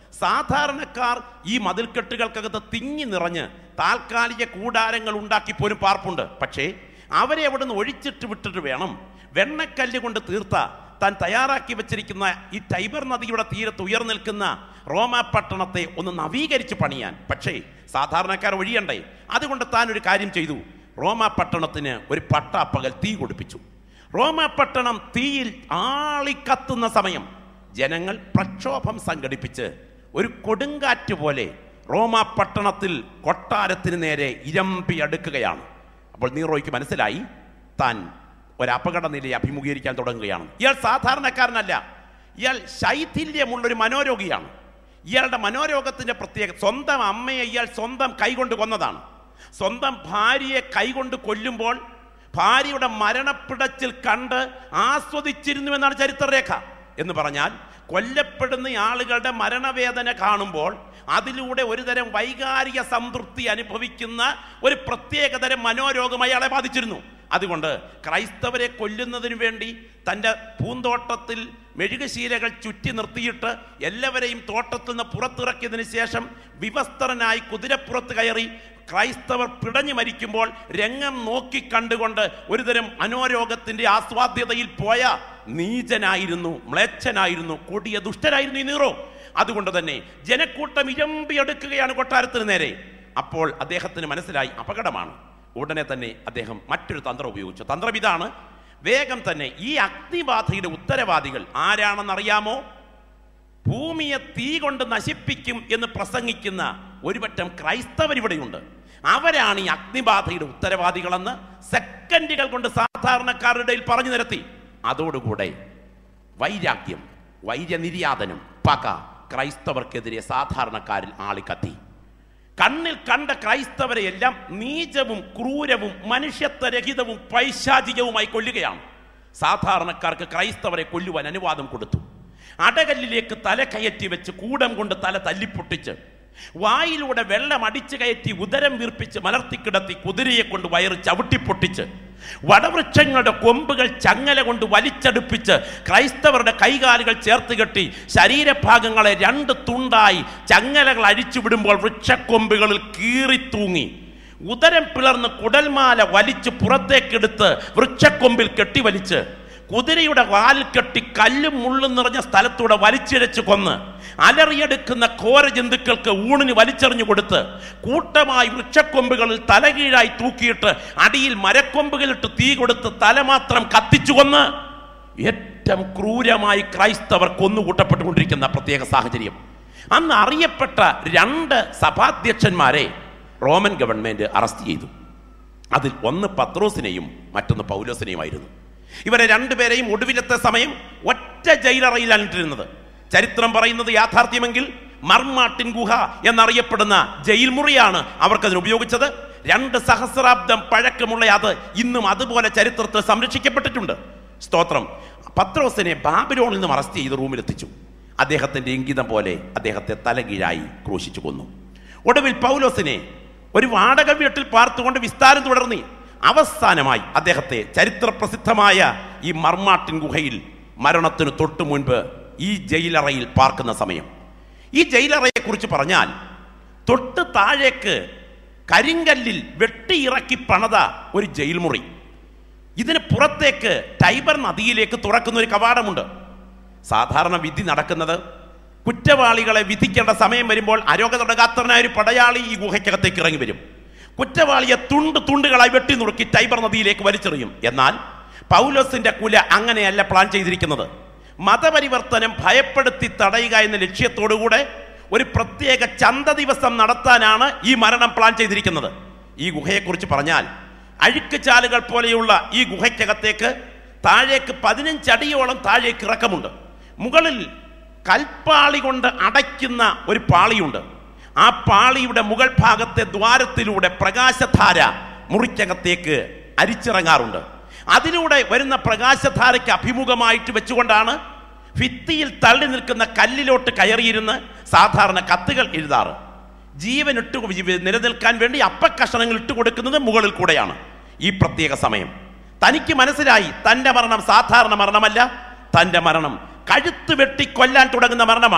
സാധാരണക്കാർ ഈ മതിൽക്കെട്ടുകൾക്കകത്ത് തിങ്ങി നിറഞ്ഞ് താൽക്കാലിക കൂടാരങ്ങൾ ഉണ്ടാക്കി പോലും പാർപ്പുണ്ട്. പക്ഷേ അവരെ അവിടെ നിന്ന് ഒഴിച്ചിട്ട് വിട്ടിട്ട് വേണം വെണ്ണക്കല്ല് കൊണ്ട് തീർത്ത താൻ തയ്യാറാക്കി വെച്ചിരിക്കുന്ന ഈ ടൈബർ നദിയുടെ തീരത്ത് ഉയർന്നു നിൽക്കുന്ന റോമാ പട്ടണത്തെ ഒന്ന് നവീകരിച്ച് പണിയാൻ. പക്ഷേ സാധാരണക്കാർ ഒഴിയണ്ടേ? അതുകൊണ്ട് താൻ ഒരു കാര്യം ചെയ്തു. റോമാ പട്ടണത്തിന് ഒരു പട്ടാപ്പകൽ തീ കൊടുപ്പിച്ചു. റോമാ പട്ടണം തീയിൽ ആളിക്കത്തുന്ന സമയം ജനങ്ങൾ പ്രക്ഷോഭം സംഘടിപ്പിച്ച് ഒരു കൊടുങ്കാറ്റ് പോലെ റോമാ പട്ടണത്തിൽ കൊട്ടാരത്തിന് നേരെ ഇരമ്പി അടുക്കുകയാണ്. അപ്പോൾ നീറോയ്ക്ക് മനസ്സിലായി താൻ ഒരു അപകട നിലയെ അഭിമുഖീകരിക്കാൻ തുടങ്ങുകയാണ്. ഇയാൾ സാധാരണക്കാരനല്ല, ഇയാൾ ശൈഥില്യമുള്ളൊരു മനോരോഗിയാണ്. ഇയാളുടെ മനോരോഗത്തിൻ്റെ പ്രത്യേകത, സ്വന്തം അമ്മയെ ഇയാൾ സ്വന്തം കൈകൊണ്ട് കൊന്നതാണ്. സ്വന്തം ഭാര്യയെ കൈകൊണ്ട് കൊല്ലുമ്പോൾ ഭാര്യയുടെ മരണപ്പിടച്ചിൽ കണ്ട് ആസ്വദിച്ചിരുന്നുവെന്നാണ് ചരിത്രരേഖ. എന്ന് പറഞ്ഞാൽ കൊല്ലപ്പെടുന്ന ആളുകളുടെ മരണവേദന കാണുമ്പോൾ അതിലൂടെ ഒരുതരം വൈകാരിക സംതൃപ്തി അനുഭവിക്കുന്ന ഒരു പ്രത്യേകതരം മനോരോഗം അയാളെ ബാധിച്ചിരുന്നു. അതുകൊണ്ട് ക്രൈസ്തവരെ കൊല്ലുന്നതിന് വേണ്ടി തൻ്റെ പൂന്തോട്ടത്തിൽ മെഴുകുശീലകൾ ചുറ്റി നിർത്തിയിട്ട് എല്ലാവരെയും തോട്ടത്തിൽ നിന്ന് പുറത്തിറക്കിയതിന് ശേഷം വിവസ്ത്രനായി കുതിരപ്പുറത്ത് കയറി ക്രൈസ്തവർ പിടഞ്ഞു മരിക്കുമ്പോൾ രംഗം നോക്കി കണ്ടുകൊണ്ട് ഒരുതരം മനോരോഗത്തിൻ്റെ ആസ്വാദ്യതയിൽ പോയ നീചനായിരുന്നു, മ്ലേച്ഛനായിരുന്നു, കൊടിയ ദുഷ്ടനായിരുന്നു ഈ നീറോ. അതുകൊണ്ട് തന്നെ ജനക്കൂട്ടം ഇരമ്പിയെടുക്കുകയാണ് കൊട്ടാരത്തിന് നേരെ. അപ്പോൾ അദ്ദേഹത്തിന് മനസ്സിലായി അപകടമാണ്. ഉടനെ തന്നെ അദ്ദേഹം മറ്റൊരു തന്ത്രം ഉപയോഗിച്ചു. തന്ത്രം ഇതാണ്: വേഗം തന്നെ ഈ അഗ്നിബാധയുടെ ഉത്തരവാദികൾ ആരാണെന്നറിയാമോ? ഭൂമിയെ തീ കൊണ്ട് നശിപ്പിക്കും എന്ന് പ്രസംഗിക്കുന്ന ഒരുപറ്റം ക്രൈസ്തവർ ഇവിടെയുണ്ട്. അവരാണ് ഈ അഗ്നിബാധയുടെ ഉത്തരവാദികളെന്ന് സെക്കൻഡുകൾ കൊണ്ട് സാധാരണക്കാരുടെ ഇടയിൽ പറഞ്ഞു നിരത്തി. അതോടുകൂടെ വൈരാഗ്യം, വൈര്യനിര്യാതനം, പക ക്രൈസ്തവർക്കെതിരെ സാധാരണക്കാരിൽ ആളിക്കത്തി. കണ്ണിൽ കണ്ട ക്രൈസ്തവരെ എല്ലാം നീചവും ക്രൂരവും മനുഷ്യത്വരഹിതവും പൈശാചികവുമായി കൊല്ലുകയാണ്. സാധാരണക്കാർക്ക് ക്രൈസ്തവരെ കൊല്ലുവാൻ അനുവാദം കൊടുത്തു. അടകല്ലിലേക്ക് തല കയറ്റി വെച്ച് കൂടം കൊണ്ട് തല തല്ലിപ്പൊട്ടിച്ച് വായിലൂടെ വെള്ളം അടിച്ചു കയറ്റി ഉദരം വീർപ്പിച്ച് മലർത്തിക്കിടത്തി കുതിരയെ കൊണ്ട് വയറ് ചവിട്ടിപ്പൊട്ടിച്ച് വടവൃക്ഷങ്ങളുടെ കൊമ്പുകൾ ചങ്ങല കൊണ്ട് വലിച്ചടുപ്പിച്ച് ക്രൈസ്തവരുടെ കൈകാലുകൾ ചേർത്ത് കെട്ടി ശരീരഭാഗങ്ങളെ 2 തുണ്ടായി ചങ്ങലകൾ അഴിച്ചുവിടുമ്പോൾ വൃക്ഷക്കൊമ്പുകളിൽ കീറിത്തൂങ്ങി ഉദരം പിളർന്ന് കുടൽമാല വലിച്ച് പുറത്തേക്കെടുത്ത് വൃക്ഷക്കൊമ്പിൽ കെട്ടിവലിച്ച് കുതിരയുടെ വാലിൽ കെട്ടി കല്ലും മുള്ളും നിറഞ്ഞ സ്ഥലത്തൂടെ വലിച്ചിഴച്ച് കൊന്ന് അലറിയെടുക്കുന്ന ഘോര ജന്തുക്കൾക്ക് ഊണിന് വലിച്ചെറിഞ്ഞു കൊടുത്ത് കൂട്ടമായി വൃക്ഷക്കൊമ്പുകളിൽ തലകീഴായി തൂക്കിയിട്ട് അടിയിൽ മരക്കൊമ്പുകളിട്ട് തീ കൊടുത്ത് തല മാത്രം കത്തിച്ചു കൊന്ന് ഏറ്റവും ക്രൂരമായി ക്രൈസ്തവർ കൊന്നുകൂട്ടപ്പെട്ടുകൊണ്ടിരിക്കുന്ന പ്രത്യേക സാഹചര്യം. അന്ന് അറിയപ്പെട്ട 2 സഭാധ്യക്ഷന്മാരെ റോമൻ ഗവൺമെന്റ് അറസ്റ്റ് ചെയ്തു. അതിൽ ഒന്ന് പത്രോസിനെയും മറ്റൊന്ന് പൗലോസിനെയുമായിരുന്നു. ഇവരെ 2 പേരെയും ഒടുവിലത്തെ സമയം ഒറ്റ ജയിലറയിലാണ് ഇട്ടിരുന്നത്. ചരിത്രം പറയുന്നത് യാഥാർത്ഥ്യമെങ്കിൽ മർമാട്ടിൻ ഗുഹ എന്നറിയപ്പെടുന്ന ജയിൽ മുറിയാണ് അവർക്കതിന് ഉപയോഗിച്ചത്. 2 സഹസ്രാബ്ദം പഴക്കമുള്ള അത് ഇന്നും അതുപോലെ ചരിത്രത്തിൽ സംരക്ഷിക്കപ്പെട്ടിട്ടുണ്ട്. സ്തോത്രം. പത്രോസിനെ ബാബിലോണിൽ നിന്നും അറസ്റ്റ് ചെയ്ത് റൂമിലെത്തിച്ചു. അദ്ദേഹത്തിന്റെ ഇംഗിതം പോലെ അദ്ദേഹത്തെ തലകീഴായി ക്രൂശിച്ചു കൊന്നു. ഒടുവിൽ പൗലോസിനെ ഒരു വാടക വീട്ടിൽ പാർത്തുകൊണ്ട് വിസ്താരം തുടർന്നി. അവസാനമായി അദ്ദേഹത്തെ ചരിത്രപ്രസിദ്ധമായ ഈ മർമാട്ടിൻ ഗുഹയിൽ മരണത്തിന് തൊട്ടു മുൻപ് ഈ ജയിലറയിൽ പാർക്കുന്ന സമയം. ഈ ജയിലറയെ കുറിച്ച് പറഞ്ഞാൽ തൊട്ട് താഴേക്ക് കരിങ്കല്ലിൽ വെട്ടിയിറക്കി പണിത ഒരു ജയിൽ മുറി. ഇതിന് പുറത്തേക്ക് ടൈബർ നദിയിലേക്ക് തുറക്കുന്ന ഒരു കവാടമുണ്ട്. സാധാരണ വിധി നടക്കുന്നത് കുറ്റവാളികളെ വിധിക്കേണ്ട സമയം വരുമ്പോൾ അരോഗതടകാത്തനായ ഒരു പടയാളി ഈ ഗുഹയ്ക്കകത്തേക്ക് ഇറങ്ങി വരും. കുറ്റവാളിയെ തുണ്ടുകളായി വെട്ടി നുറുക്കി ടൈബർ നദിയിലേക്ക് വലിച്ചെറിയും. എന്നാൽ പൗലോസിന്റെ കുല അങ്ങനെയല്ല പ്ലാൻ ചെയ്തിരിക്കുന്നത്. മതപരിവർത്തനം ഭയപ്പെടുത്തി തടയുക എന്ന ലക്ഷ്യത്തോടുകൂടെ ഒരു പ്രത്യേക ചന്ത ദിവസം നടത്താനാണ് ഈ മരണം പ്ലാൻ ചെയ്തിരിക്കുന്നത്. ഈ ഗുഹയെക്കുറിച്ച് പറഞ്ഞാൽ അഴുക്ക് ചാലുകൾ പോലെയുള്ള ഈ ഗുഹയ്ക്കകത്തേക്ക് താഴേക്ക് 15 അടിയോളം താഴേക്ക് ഇറക്കമുണ്ട്. മുകളിൽ കൽപ്പാളി കൊണ്ട് അടയ്ക്കുന്ന ഒരു പാളിയുണ്ട്. ആ പാളിയുടെ മുകൾ ഭാഗത്തെ ദ്വാരത്തിലൂടെ പ്രകാശധാര മുറിക്കകത്തേക്ക് അരിച്ചിറങ്ങാറുണ്ട്. അതിലൂടെ വരുന്ന പ്രകാശധാരയ്ക്ക് അഭിമുഖമായിട്ട് വെച്ചുകൊണ്ടാണ് ഭിത്തിയിൽ തള്ളി നിൽക്കുന്ന കല്ലിലോട്ട് കയറിയിരുന്ന് സാധാരണ കത്തുകൾ എഴുതാറ്. ജീവനിട്ട് നിലനിൽക്കാൻ വേണ്ടി അപ്പക്കഷണങ്ങൾ ഇട്ടുകൊടുക്കുന്നത് മുകളിൽ കൂടെയാണ്. ഈ പ്രത്യേക സമയം തനിക്ക് മനസ്സിലായി തൻ്റെ മരണം സാധാരണ മരണമല്ല, തൻ്റെ മരണം കഴുത്ത് വെട്ടി കൊല്ലാൻ തുടങ്ങുന്ന മരണമാണ്.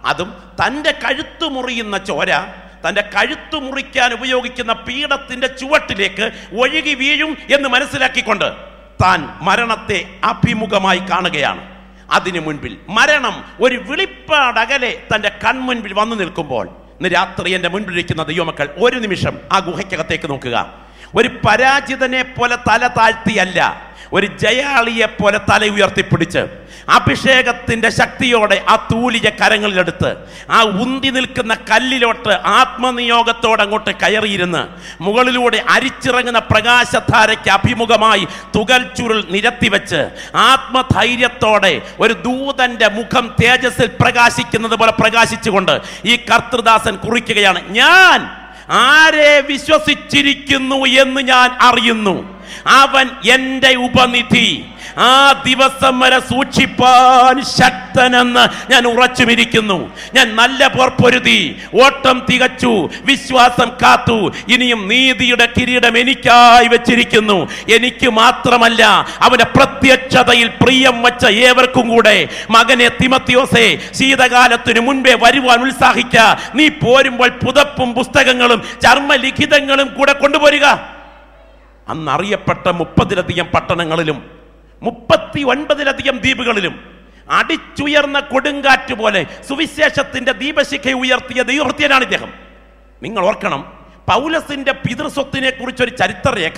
അതും തൻ്റെ കഴുത്തു മുറിയുന്ന ചോര തൻ്റെ കഴുത്തു മുറിക്കാൻ ഉപയോഗിക്കുന്ന പീഠത്തിന്റെ ചുവട്ടിലേക്ക് ഒഴുകി വീഴും എന്ന് മനസ്സിലാക്കിക്കൊണ്ട് താൻ മരണത്തെ അഭിമുഖമായി കാണുകയാണ്. അതിനു മുൻപിൽ മരണം ഒരു വിളിപ്പാടകലെ തൻ്റെ കൺമുൻപിൽ വന്നു നിൽക്കുമ്പോൾ, ഇന്ന് രാത്രി എൻ്റെ മുൻപിലിരിക്കുന്ന ദൈവമക്കൾ ഒരു നിമിഷം ആ ഗുഹയ്ക്കകത്തേക്ക് നോക്കുക. ഒരു പരാജിതനെ പോലെ തല താഴ്ത്തിയല്ല, ഒരു ജയാളിയെ പോലെ തല ഉയർത്തിപ്പിടിച്ച് അഭിഷേകത്തിന്റെ ശക്തിയോടെ ആ തൂലിയ കരങ്ങളിലെടുത്ത് ആ ഉന്തി നിൽക്കുന്ന കല്ലിലോട്ട് ആത്മനിയോഗത്തോടെ അങ്ങോട്ട് കയറിയിരുന്ന് മുകളിലൂടെ അരിച്ചിറങ്ങുന്ന പ്രകാശധാരയ്ക്ക് അഭിമുഖമായി തുകൽ ചുരുൾ നിരത്തിവെച്ച് ആത്മധൈര്യത്തോടെ ഒരു ദൂതന്റെ മുഖം തേജസ്സിൽ പ്രകാശിക്കുന്നത് പോലെ പ്രകാശിച്ചുകൊണ്ട് ഈ കർത്തൃദാസൻ കുറിക്കുകയാണ്: ഞാൻ ആരെ വിശ്വസിച്ചിരിക്കുന്നു എന്ന് ഞാൻ അറിയുന്നു, അവൻ എൻ്റെ ഉപനിധി, ആ ദിവസം വരെ സൂക്ഷിപ്പാൻ ശക്തനെന്ന് ഞാൻ ഉറച്ചുമിരിക്കുന്നു. ഞാൻ നല്ല പോർ പൊരുതി, ഓട്ടം തികച്ചു, വിശ്വാസം കാത്തു, ഇനിയും നീതിയുടെ കിരീടം എനിക്കായി വെച്ചിരിക്കുന്നു. എനിക്ക് മാത്രമല്ല, അവന്റെ പ്രത്യക്ഷതയിൽ പ്രിയം വച്ച ഏവർക്കും കൂടെ. മകനെ തിമത്തിയോസേ, ശീതകാലത്തിനു മുൻപേ വരുവാൻ ഉത്സാഹിക്ക. നീ പോരുമ്പോൾ പുതപ്പും പുസ്തകങ്ങളും ചർമ്മലിഖിതങ്ങളും കൂടെ കൊണ്ടുപോരുക. അന്നറിയപ്പെട്ട 30-ലധികം പട്ടണങ്ങളിലും 39-ലധികം ദ്വീപുകളിലും അടിച്ചുയർന്ന കൊടുങ്കാറ്റ് പോലെ സുവിശേഷത്തിന്റെ ദീപശിഖ ഉയർത്തിയ ദൈവഭൃത്യനാണ് ഇദ്ദേഹം. നിങ്ങൾ ഓർക്കണം, പൗലസിന്റെ പിതൃസ്വത്തിനെ കുറിച്ചൊരു ചരിത്രരേഖ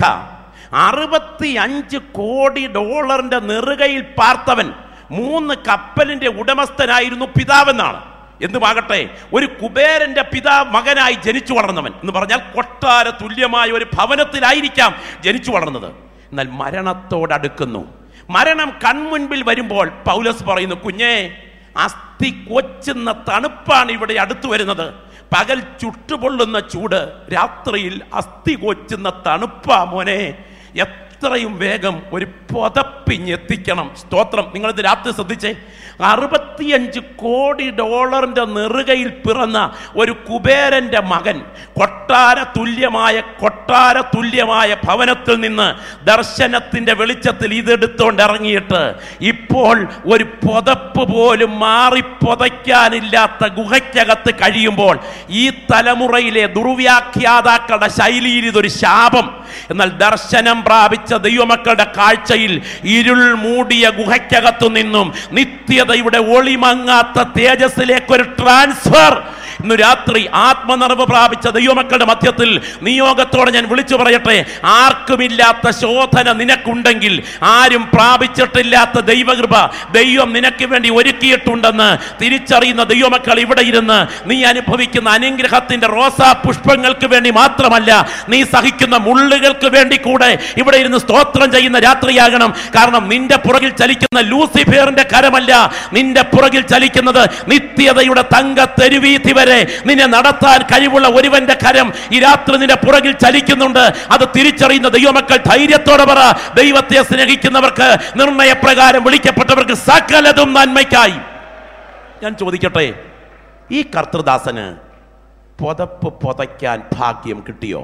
65 കോടി ഡോളറിന്റെ നെറുകയിൽ പാർത്തവൻ 3 കപ്പലിന്റെ ഉടമസ്ഥനായിരുന്നു പിതാവെന്നാണ്. എന്തുമാകട്ടെ, ഒരു കുബേരന്റെ മകനായി ജനിച്ചു വളർന്നവൻ എന്ന് പറഞ്ഞാൽ കൊട്ടാര തുല്യമായ ഒരു ഭവനത്തിലായിരിക്കാം ജനിച്ചു വളർന്നത്. എന്നാൽ മരണത്തോടടുക്കുന്നു. മരണം കൺമുൻപിൽ വരുമ്പോൾ പൗലോസ് പറയുന്നു: കുഞ്ഞേ, അസ്ഥി കൊച്ചുന്ന തണുപ്പാണ് ഇവിടെ അടുത്തു വരുന്നത്. പകൽ ചുട്ടുപൊള്ളുന്ന ചൂട്, രാത്രിയിൽ അസ്ഥി കൊച്ചുന്ന തണുപ്പാ മോനെ. എത്രയും വേഗം ഒരു പുതപ്പിഞ്ഞെത്തിക്കണം. സ്തോത്രം. നിങ്ങളിത് രാത്രി ശ്രദ്ധിച്ചേ, 65 കോടി ഡോളറിന്റെ നെറുകയിൽ പിറന്ന ഒരു കുബേരന്റെ മകൻ കൊട്ടാര തുല്യമായ ഭവനത്തിൽ നിന്ന് ദർശനത്തിന്റെ വെളിച്ചത്തിൽ ഇതെടുത്തോണ്ട് ഇറങ്ങിയിട്ട് ഇപ്പോൾ ഒരു പുതപ്പ് പോലും മാറി പുതയ്ക്കാനില്ലാത്ത ഗുഹയ്ക്കകത്ത് കഴിയുമ്പോൾ ഈ തലമുറയിലെ ദുർവ്യാഖ്യാതാക്കളുടെ ശൈലിയിൽ ഇതൊരു ശാപം. എന്നാൽ ദർശനം പ്രാപിച്ച ദൈവമക്കളുടെ കാഴ്ചയിൽ ഇരുൾ മൂടിയ ഗുഹയ്ക്കകത്തു നിന്നും നിത്യതയുടെ ഒളിമങ്ങാത്ത തേജസ്സിലേക്കൊരു ട്രാൻസ്ഫർ. ഇന്ന് രാത്രി ആത്മനിറവ് പ്രാപിച്ച ദൈവമക്കളുടെ മധ്യത്തിൽ നിയോഗത്തോടെ ഞാൻ വിളിച്ചു പറയട്ടെ, ആർക്കുമില്ലാത്ത ശോധന നിനക്കുണ്ടെങ്കിൽ, ആരും പ്രാപിച്ചിട്ടില്ലാത്ത ദൈവകൃപ ദൈവം നിനക്ക് വേണ്ടി ഒരുക്കിയിട്ടുണ്ടെന്ന് തിരിച്ചറിയുന്ന ദൈവമക്കൾ ഇവിടെ ഇരുന്ന് നീ അനുഭവിക്കുന്ന അനുഗ്രഹത്തിന്റെ റോസാ പുഷ്പങ്ങൾക്ക് വേണ്ടി മാത്രമല്ല, നീ സഹിക്കുന്ന മുള്ളുകൾക്ക് വേണ്ടി കൂടെ ഇവിടെ ഇരുന്ന് സ്തോത്രം ചെയ്യുന്ന രാത്രിയാകണം. കാരണം നിന്റെ പുറകിൽ ചലിക്കുന്ന ലൂസിഫേറിന്റെ കരമല്ല, നിന്റെ പുറകിൽ ചലിക്കുന്നത് നിത്യതയുടെ തങ്ക തെരുവീഥി വരെ നിന്നെ നടത്താൻ കഴിവുള്ള ഒരുവന്റെ കരം ഈ രാത്രി നിന്റെ പുറകിൽ ചലിക്കുന്നുണ്ട്. അത് തിരിച്ചറിയുന്ന ദൈവമക്കൾ ധൈര്യത്തോടെ പറ: ദൈവത്തെ സ്നേഹിക്കുന്നവർക്ക്, നിർണയപ്രകാരം വിളിക്കപ്പെട്ടവർക്ക് സകലതും നന്മയ്ക്കായി. ഞാൻ ചോദിക്കട്ടെ, ഈ കർത്തൃദാസന് പുതപ്പ് പുതയ്ക്കാൻ ഭാഗ്യം കിട്ടിയോ?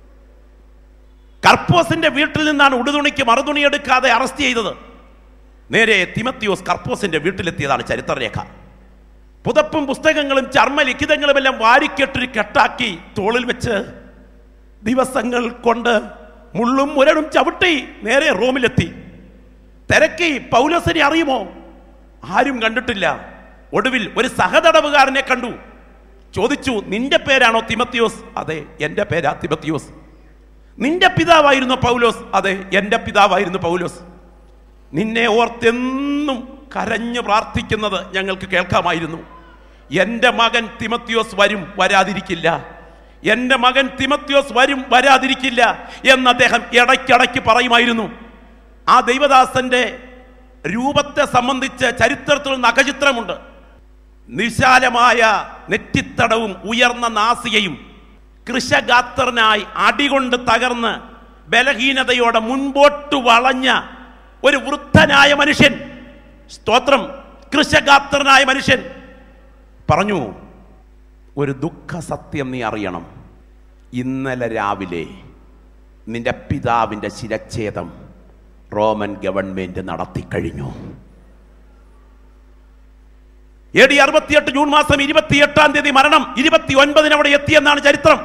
കർപ്പോസിന്റെ വീട്ടിൽ നിന്നാണ് ഉടുതുണിക്ക് മറുതുണിയെടുക്കാതെ അറസ്റ്റ് ചെയ്തത്. നേരെ തിമത്തിയോസ് കർപ്പോസിന്റെ വീട്ടിലെത്തിയതാണ് ചരിത്രരേഖ. പുതപ്പും പുസ്തകങ്ങളും ചർമ്മലിഖിതങ്ങളും എല്ലാം വാരിക്കെട്ടൊരു കെട്ടാക്കി തോളിൽ വെച്ച് ദിവസങ്ങൾ കൊണ്ട് മുള്ളും മുരടും ചവിട്ടി നേരെ റോമിലെത്തി. തിരക്കി. പൗലോസിനെ അറിയുമോ? ആരും കണ്ടിട്ടില്ല. ഒടുവിൽ ഒരു സഹതടവുകാരനെ കണ്ടു. ചോദിച്ചു: നിന്റെ പേരാണോ തിമത്തിയോസ്? അതെ, എൻ്റെ പേരാ തിമത്തിയോസ്. നിന്റെ പിതാവായിരുന്നു പൗലോസ്? അതെ, എൻ്റെ പിതാവായിരുന്നു പൗലോസ്. നിന്നെ ഓർത്തെന്നും കരഞ്ഞു പ്രാർത്ഥിക്കുന്നത് ഞങ്ങൾക്ക് കേൾക്കാമായിരുന്നു. എൻ്റെ മകൻ തിമത്തിയോസ് വരും, വരാതിരിക്കില്ല. എൻ്റെ മകൻ തിമത്തിയോസ് വരും, വരാതിരിക്കില്ല എന്ന് അദ്ദേഹം ഇടയ്ക്കിടയ്ക്ക് പറയുമായിരുന്നു. ആ ദൈവദാസന്റെ രൂപത്തെ സംബന്ധിച്ച് ചരിത്രത്തിൽ നഖചിത്രമുണ്ട്. വിശാലമായ നെറ്റിത്തടവും ഉയർന്ന നാസികയും കൃശഗാത്രനായി അടികൊണ്ട് തകർന്ന് ബലഹീനതയോടെ മുൻപോട്ട് വളഞ്ഞ ഒരു വൃദ്ധനായ മനുഷ്യൻ. സ്തോത്രം. കൃശഗാത്രനായ മനുഷ്യൻ പറഞ്ഞു: ഒരു ദുഃഖ സത്യം നീ അറിയണം. ഇന്നലെ രാവിലെ നിന്റെ പിതാവിൻ്റെ ശിരച്ഛേദം റോമൻ ഗവൺമെന്റ് നടത്തിക്കഴിഞ്ഞു. AD 68 ജൂൺ മാസം 28-ാം തീയതി മരണം, 29-ന് അവിടെ എത്തിയെന്നാണ് ചരിത്രം.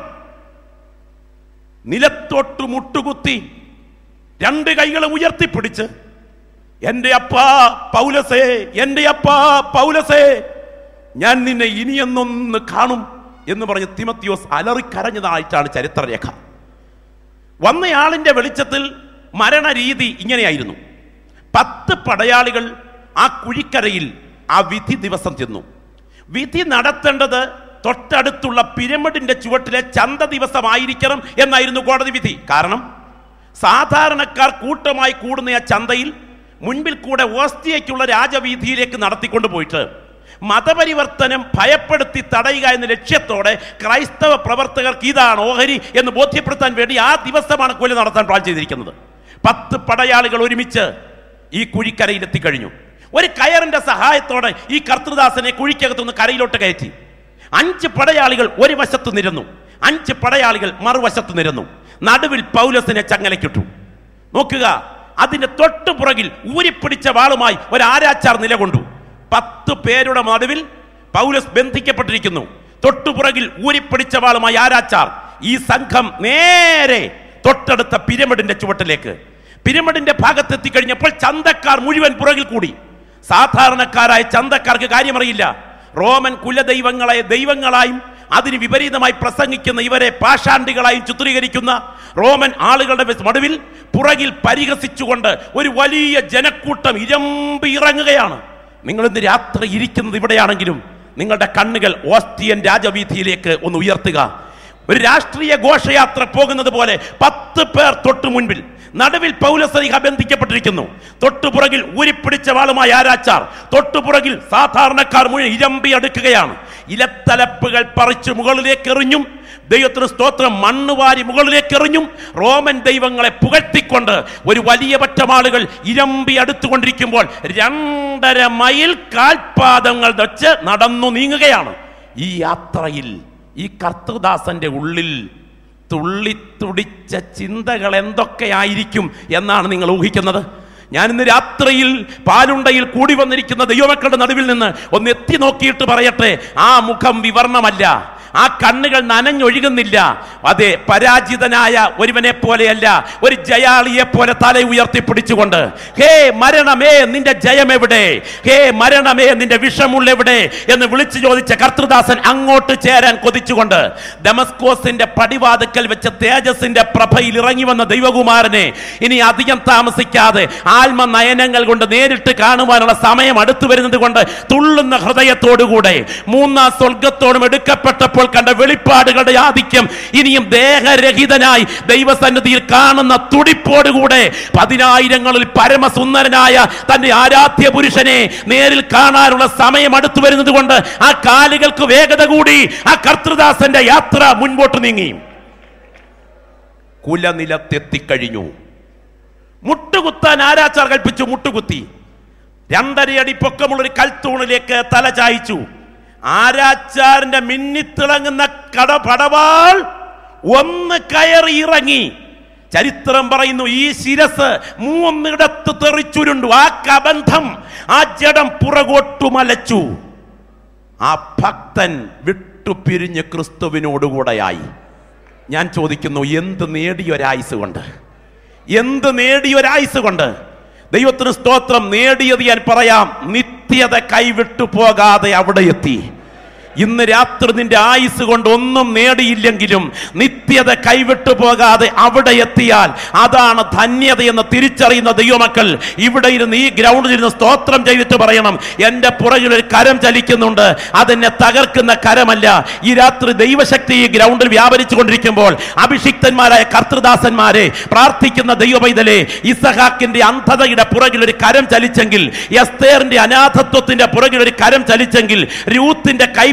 നിലത്തോട്ട് മുട്ടുകുത്തി 2 കൈകളും ഉയർത്തിപ്പിടിച്ച്, എൻ്റെ അപ്പാ പൗലസേ, എൻ്റെ അപ്പാ പൗലസേ, ഞാൻ നിന്നെ ഇനിയെന്നൊന്ന് കാണും എന്ന് പറഞ്ഞ് തിമത്തിയോസ് അലറിക്കരഞ്ഞതായിട്ടാണ് ചരിത്രരേഖ. വന്നയാളിന്റെ വെളിച്ചത്തിൽ മരണരീതി ഇങ്ങനെയായിരുന്നു. 10 പടയാളികൾ ആ കുഴിക്കരയിൽ ആ വിധി ദിവസം ചെന്നു. വിധി നടത്തേണ്ടത് തൊട്ടടുത്തുള്ള പിരമിഡിന്റെ ചുവട്ടിലെ ചന്ത ദിവസമായിരിക്കണം എന്നായിരുന്നു കോടതി വിധി. കാരണം സാധാരണക്കാർ കൂട്ടമായി കൂടുന്ന ആ ചന്തയിൽ മുൻപിൽ കൂടെ ഓസ്തിയയ്ക്കുള്ള രാജവീതിയിലേക്ക് നടത്തിക്കൊണ്ടു പോയിട്ട് മതപരിവർത്തനം ഭയപ്പെടുത്തി തടയുക എന്ന ലക്ഷ്യത്തോടെ ക്രൈസ്തവ പ്രവർത്തകർക്ക് ഇതാണ് ഓഹരി എന്ന് ബോധ്യപ്പെടുത്താൻ വേണ്ടി ആ ദിവസമാണ് കൊല നടത്താൻ പ്ലാൻ ചെയ്തിരിക്കുന്നത്. 10 പടയാളികൾ ഒരുമിച്ച് ഈ കുഴിക്കരയിൽ എത്തിക്കഴിഞ്ഞു. ഒരു കയറിന്റെ സഹായത്തോടെ ഈ കർത്തൃദാസനെ കുഴിക്കകത്തുനിന്ന് കരയിലോട്ട് കയറ്റി. 5 പടയാളികൾ ഒരു വശത്ത് നിരന്നു, 5 പടയാളികൾ മറുവശത്ത് നിരന്നു. നടുവിൽ പൗലോസിനെ ചങ്ങലക്കിട്ടു. നോക്കുക, അതിന്റെ തൊട്ടുപുറകിൽ ഊരിപ്പിടിച്ച വാളുമായി ഒരു ആരാച്ചാർ നിലകൊണ്ടു. 10 പേരുടെ നടുവിൽ പൗലോസ് ബന്ധിക്കപ്പെട്ടിരിക്കുന്നു. തൊട്ടുപുറകിൽ ഊരിപ്പിടിച്ച വാളുമായി ആരാച്ചാർ. ഈ സംഘം നേരെ തൊട്ടടുത്ത പിരമിഡിന്റെ ചുവട്ടിലേക്ക്, പിരമിഡിന്റെ ഭാഗത്തെത്തിക്കഴിഞ്ഞപ്പോൾ ചന്തക്കാർ മുഴുവൻ പുറകിൽ കൂടി. സാധാരണക്കാരായ ചന്തക്കാർക്ക് കാര്യമറിയില്ല. റോമൻ കുലദൈവങ്ങളെ ദൈവങ്ങളായും അതിന് വിപരീതമായി പ്രസംഗിക്കുന്ന ഇവരെ പാഷാണ്ടികളായും ചിത്രീകരിക്കുന്ന റോമൻ ആളുകളുടെ നടുവിൽ പുറകിൽ പരിഹസിച്ചുകൊണ്ട് ഒരു വലിയ ജനക്കൂട്ടം ഇരമ്പി ഇറങ്ങുകയാണ്. നിങ്ങൾ ഇന്ന് രാത്രി ഇരിക്കുന്നത് ഇവിടെയാണെങ്കിലും നിങ്ങളുടെ കണ്ണുകൾ ഓസ്റ്റിയൻ രാജവീഥിയിലേക്ക് ഒന്ന് ഉയർത്തുക. ഒരു രാഷ്ട്രീയ ഘോഷയാത്ര പോകുന്നത് പോലെ 10 പേർ തൊട്ടു മുൻപിൽ, നടുവിൽ പൗലോസ് ബന്ധിക്കപ്പെട്ടിരിക്കുന്നു. തൊട്ടുപുറകിൽ ഊരിപ്പിടിച്ച വാളുമായി ആരാച്ചാർ, തൊട്ടുപുറകിൽ സാധാരണക്കാർ മുഴുവൻ ഇരമ്പി അടുക്കുകയാണ്. ഇലത്തലപ്പുകൾ പറിച്ച് മുകളിലേക്ക് എറിഞ്ഞും, ദൈവത്തിന് സ്തോത്രം, മണ്ണുവാരി മുകളിലേക്ക് എറിഞ്ഞും റോമൻ ദൈവങ്ങളെ പുകഴ്ത്തിക്കൊണ്ട് ഒരു വലിയ പറ്റം ആളുകൾ ഇരമ്പി അടുത്തുകൊണ്ടിരിക്കുമ്പോൾ 2.5 മൈൽ കാൽപാദങ്ങൾ വെച്ച് നടന്നു നീങ്ങുകയാണ്. ഈ യാത്രയിൽ ഈ കർത്തൃദാസന്റെ ഉള്ളിൽ തുള്ളിത്തുടിച്ച ചിന്തകൾ എന്തൊക്കെയായിരിക്കും എന്നാണ് നിങ്ങൾ ഊഹിക്കുന്നത്? ഞാൻ ഇന്ന് രാത്രിയിൽ പാലുണ്ടയിൽ കൂടി വന്നിരിക്കുന്ന ദൈവമക്കളുടെ നടുവിൽ നിന്ന് ഒന്ന് എത്തി നോക്കിയിട്ട് പറയട്ടെ, ആ മുഖം വിവർണമല്ല, ആ കണ്ണുകൾ നനഞ്ഞൊഴുകുന്നില്ല. അതെ, പരാജിതനായ ഒരുവനെ പോലെയല്ല, ഒരു ജയാളിയെ പോലെ തല ഉയർത്തിപ്പിടിച്ചുകൊണ്ട്, ഹേ മരണമേ നിന്റെ ജയം എവിടെ, ഹേ മരണമേ നിന്റെ വിഷമുള്ളെവിടെ എന്ന് വിളിച്ചു ചോദിച്ച കർത്തൃദാസൻ അങ്ങോട്ട് ചേരാൻ കൊതിച്ചുകൊണ്ട് ദമസ്കോസിന്റെ പടിവാതിക്കൽ വെച്ച തേജസ്സിന്റെ പ്രഭയിൽ ഇറങ്ങി വന്ന ദൈവകുമാരനെ ഇനി അധികം താമസിക്കാതെ ആത്മനയനങ്ങൾ കൊണ്ട് നേരിട്ട് കാണുവാനുള്ള സമയം അടുത്തു വരുന്നത് കൊണ്ട് തുള്ളുന്ന ഹൃദയത്തോടുകൂടെ 3-ാം സ്വർഗത്തോടും എടുക്കപ്പെട്ടപ്പോൾ കണ്ട വെളിപ്പാടുകളുടെ ആധിക്യം ഇനിയും ദേഹരഹിതനായി ദൈവസന്നിധിയിൽ കാണുന്ന തുടിപ്പോടുകൂടെ 10,000-ങ്ങളിൽ പരമസുന്ദരനായ തന്റെ ആരാധ്യ പുരുഷനെ നേരിൽ കാണാനുള്ള സമയം അടുത്തു വരുന്നത് കൊണ്ട് ആ കാലുകൾക്ക് വേഗത കൂടി ആ കർത്തൃദാസന്റെ യാത്ര മുൻപോട്ട് നീങ്ങി. കുലനിലത്തെത്തിക്കഴിഞ്ഞു. മുട്ടുകുത്താൻ ആരാച്ചാർ കൽപ്പിച്ചു. മുട്ടുകുത്തി 2.5 അടി പൊക്കമുള്ളൊരു കൽത്തൂണിലേക്ക് തല ചായ്ച്ചു. ആരാച്ചാറിന്റെ മിന്നിത്തിളങ്ങുന്ന പടവാൾ ഒന്ന് കയറി ഇറങ്ങി. ചരിത്രം പറയുന്നു, ഈ ശിരസ് 3 തെറിച്ചുരുണ്ടു. ആ കബന്ധം, ആ ജഡം പുറകോട്ടു മലച്ചു. ആ ഭക്തൻ വിട്ടുപിരിഞ്ഞ് ക്രിസ്തുവിനോടുകൂടെയായി. ഞാൻ ചോദിക്കുന്നു, എന്ത് നേടിയൊരായുസ് കൊണ്ട്, എന്ത് നേടിയൊരായുസ് കൊണ്ട്? ദൈവത്തിന് സ്തോത്രം. നേടിയത് ഞാൻ പറയാം, നിത്യത കൈവിട്ടു പോകാതെ അവിടെ എത്തി. ഇന്ന് രാത്രി നിന്റെ ആയുസ് കൊണ്ട് ഒന്നും നേടിയില്ലെങ്കിലും നിത്യത കൈവിട്ടു പോകാതെ അവിടെ എത്തിയാൽ അതാണ് ധന്യതയെന്ന് തിരിച്ചറിയുന്ന ദൈവമക്കൾ ഇവിടെ ഇരുന്ന് ഈ ഗ്രൗണ്ടിൽ ഇരുന്ന് സ്തോത്രം ചെയ്തിട്ട് പറയണം, എൻ്റെ പുറകിൽ ഒരു കരം ചലിക്കുന്നുണ്ട്, അതെന്നെ തകർക്കുന്ന കരമല്ല. ഈ രാത്രി ദൈവശക്തി ഈ ഗ്രൗണ്ടിൽ വ്യാപരിച്ചു കൊണ്ടിരിക്കുമ്പോൾ അഭിഷിക്തന്മാരായ കർത്തൃദാസന്മാരെ, പ്രാർത്ഥിക്കുന്ന ദൈവപൈതലെ, ഇസഹാക്കിന്റെ അന്ധതയുടെ പുറകിൽ ഒരു കരം ചലിച്ചെങ്കിൽ, എസ്തേറിന്റെ അനാഥത്വത്തിന്റെ പുറകിൽ ഒരു കരം ചലിച്ചെങ്കിൽ, രൂത്തിന്റെ കൈപ്പ്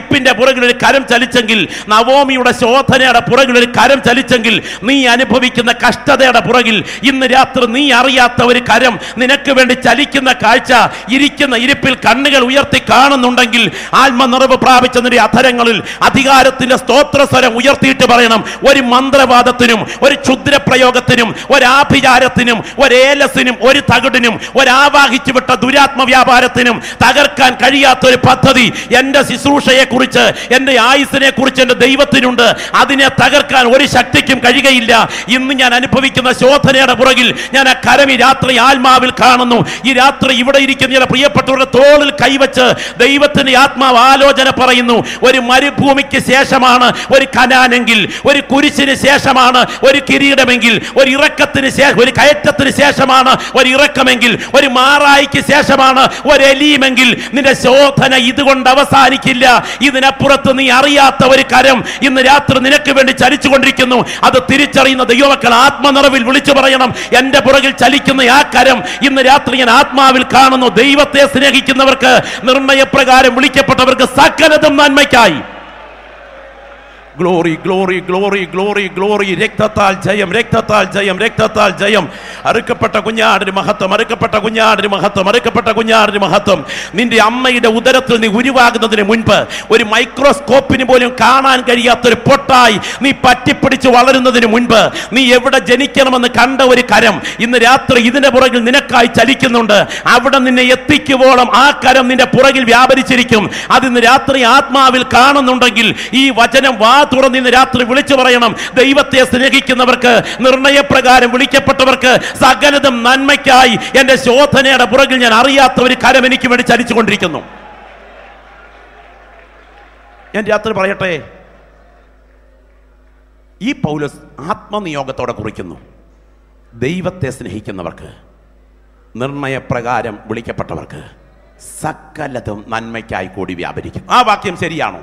ഇരിപ്പിന്റെ പുറകിൽ ഒരു കരം ചലിച്ചെങ്കിൽ, നവോമിയുടെ ശോധനയുടെ പുറകിൽ ഒരു കരം ചലിച്ചെങ്കിൽ, നീ അനുഭവിക്കുന്ന കഷ്ടതയുടെ പുറകിൽ ഇന്ന് രാത്രി നീ അറിയാത്ത ഒരു കരം നിനക്ക് വേണ്ടി ചലിക്കുന്ന കാഴ്ച ഇരിക്കുന്ന ഇരിപ്പിൽ കണ്ണുകൾ ഉയർത്തി കാണുന്നുണ്ടെങ്കിൽ, ആത്മനിറവ് പ്രാപിച്ച നിന്റെ അധരങ്ങളിൽ അധികാരത്തിന്റെ സ്തോത്രസ്വരം ഉയർത്തിയിട്ട് പറയണം, ഒരു മന്ത്രവാദത്തിനും ഒരു ക്ഷുദ്രപ്രയോഗത്തിനും ഒരാഭിചാരത്തിനും ഒരേലസിനും ഒരു തകിടിനും ഒരാവാഹിച്ചു വിട്ട ദുരാത്മ വ്യാപാരത്തിനും തകർക്കാൻ കഴിയാത്ത ഒരു പദ്ധതി എന്റെ ശുശ്രൂഷയെ കുറിച്ച്, എന്റെ ആയുസ്സിനെ കുറിച്ച് എന്റെ ദൈവത്തിനുണ്ട്. അതിനെ തകർക്കാൻ ഒരു ശക്തിക്കും കഴിയുകയില്ല. ഇന്ന് ഞാൻ അനുഭവിക്കുന്ന ശോധനയുടെ പുറകിൽ ഞാൻ ആ കരം ഈ രാത്രി ആത്മാവിൽ കാണുന്നു. ഈ രാത്രി ഇവിടെ ഇരിക്കുന്ന ചില പ്രിയപ്പെട്ടവരുടെ തോളിൽ കൈവച്ച് ദൈവത്തിന്റെ ആത്മാവ് ആലോചന പറയുന്നു. ഒരു മരുഭൂമിക്ക് ശേഷമാണ് ഒരു കനാനെങ്കിൽ, ഒരു കുരിശിന് ശേഷമാണ് ഒരു കിരീടമെങ്കിൽ, ഒരു ഇറക്കത്തിന് ശേഷം ഒരു കയറ്റത്തിന് ശേഷമാണ് ഒരു ഇറക്കമെങ്കിൽ, ഒരു മാറായിക്ക് ശേഷമാണ് ഒരു എലീമെങ്കിൽ, നിന്റെ ശോധന ഇതുകൊണ്ട് അവസാനിക്കില്ല. ഇതിനപ്പുറത്ത് നീ അറിയാത്ത ഒരു കരം ഇന്ന് രാത്രി നിനക്ക് വേണ്ടി ചലിച്ചുകൊണ്ടിരിക്കുന്നു. അത് തിരിച്ചറിയുന്ന ദൈവമക്കൾ ആത്മനിറവിൽ വിളിച്ചു പറയണം, എന്റെ പുറകിൽ ചലിക്കുന്ന ആ കരം ഇന്ന് രാത്രി ഞാൻ ആത്മാവിൽ കാണുന്നു. ദൈവത്തെ സ്നേഹിക്കുന്നവർക്ക്, നിർണയപ്രകാരം വിളിക്കപ്പെട്ടവർക്ക് സകലതും നന്മയ്ക്കായി. Glory glory glory glory glory. രക്തത്താൽ ജയം, രക്തത്താൽ ജയം, രക്തത്താൽ ജയം. അറുക്കപ്പെട്ട കുഞ്ഞാടിന് മഹത്വം, അറുക്കപ്പെട്ട കുഞ്ഞാടിന് മഹത്വം, അറുക്കപ്പെട്ട കുഞ്ഞാടിന് മഹത്വം. നിന്റെ അമ്മയുടെ ഉദരത്തിൽ നീ ഉരുവാകുന്നതിന് മുൻപ് ഒരു മൈക്രോസ്കോപ്പിന് പോലും കാണാൻ കഴിയാത്തൊരു പൊട്ടായി നീ പറ്റിപ്പിടിച്ച് വളരുന്നതിന് മുൻപ് നീ എവിടെ ജനിക്കണമെന്ന് കണ്ട ഒരു കരം ഇന്ന് രാത്രി ഇതിന്റെ പുറകിൽ നിനക്കായി ചലിക്കുന്നുണ്ട്. അവിടെ നിന്നെ എത്തിക്കുവോളം ആ കരം നിന്റെ പുറകിൽ വ്യാപരിച്ചിരിക്കും. അതിന്ന് രാത്രി ആത്മാവിൽ കാണുന്നുണ്ടെങ്കിൽ ഈ വചനം തുറന്ന് ഇന്ന് രാത്രി വിളിച്ചു പറയണം, ദൈവത്തെ സ്നേഹിക്കുന്നവർക്ക്, നിർണയപ്രകാരം വിളിക്കപ്പെട്ടവർക്ക് സകലതും നന്മയ്ക്കായി എന്റെ ശോധനയുടെ പുറകിൽ ഞാൻ അറിയാത്ത ഒരു കരം എനിക്ക് വേണ്ടി ചലിച്ചുകൊണ്ടിരിക്കുന്നു. ഞാൻ രാത്രി പറയട്ടെ, ഈ പൗലോസ് ആത്മനിയോഗത്തോടെ കുറിക്കുന്നു, ദൈവത്തെ സ്നേഹിക്കുന്നവർക്ക്, നിർണയപ്രകാരം വിളിക്കപ്പെട്ടവർക്ക് സകലതും നന്മയ്ക്കായി കൂടി വ്യാപരിക്കും. ആ വാക്യം ശരിയാണോ?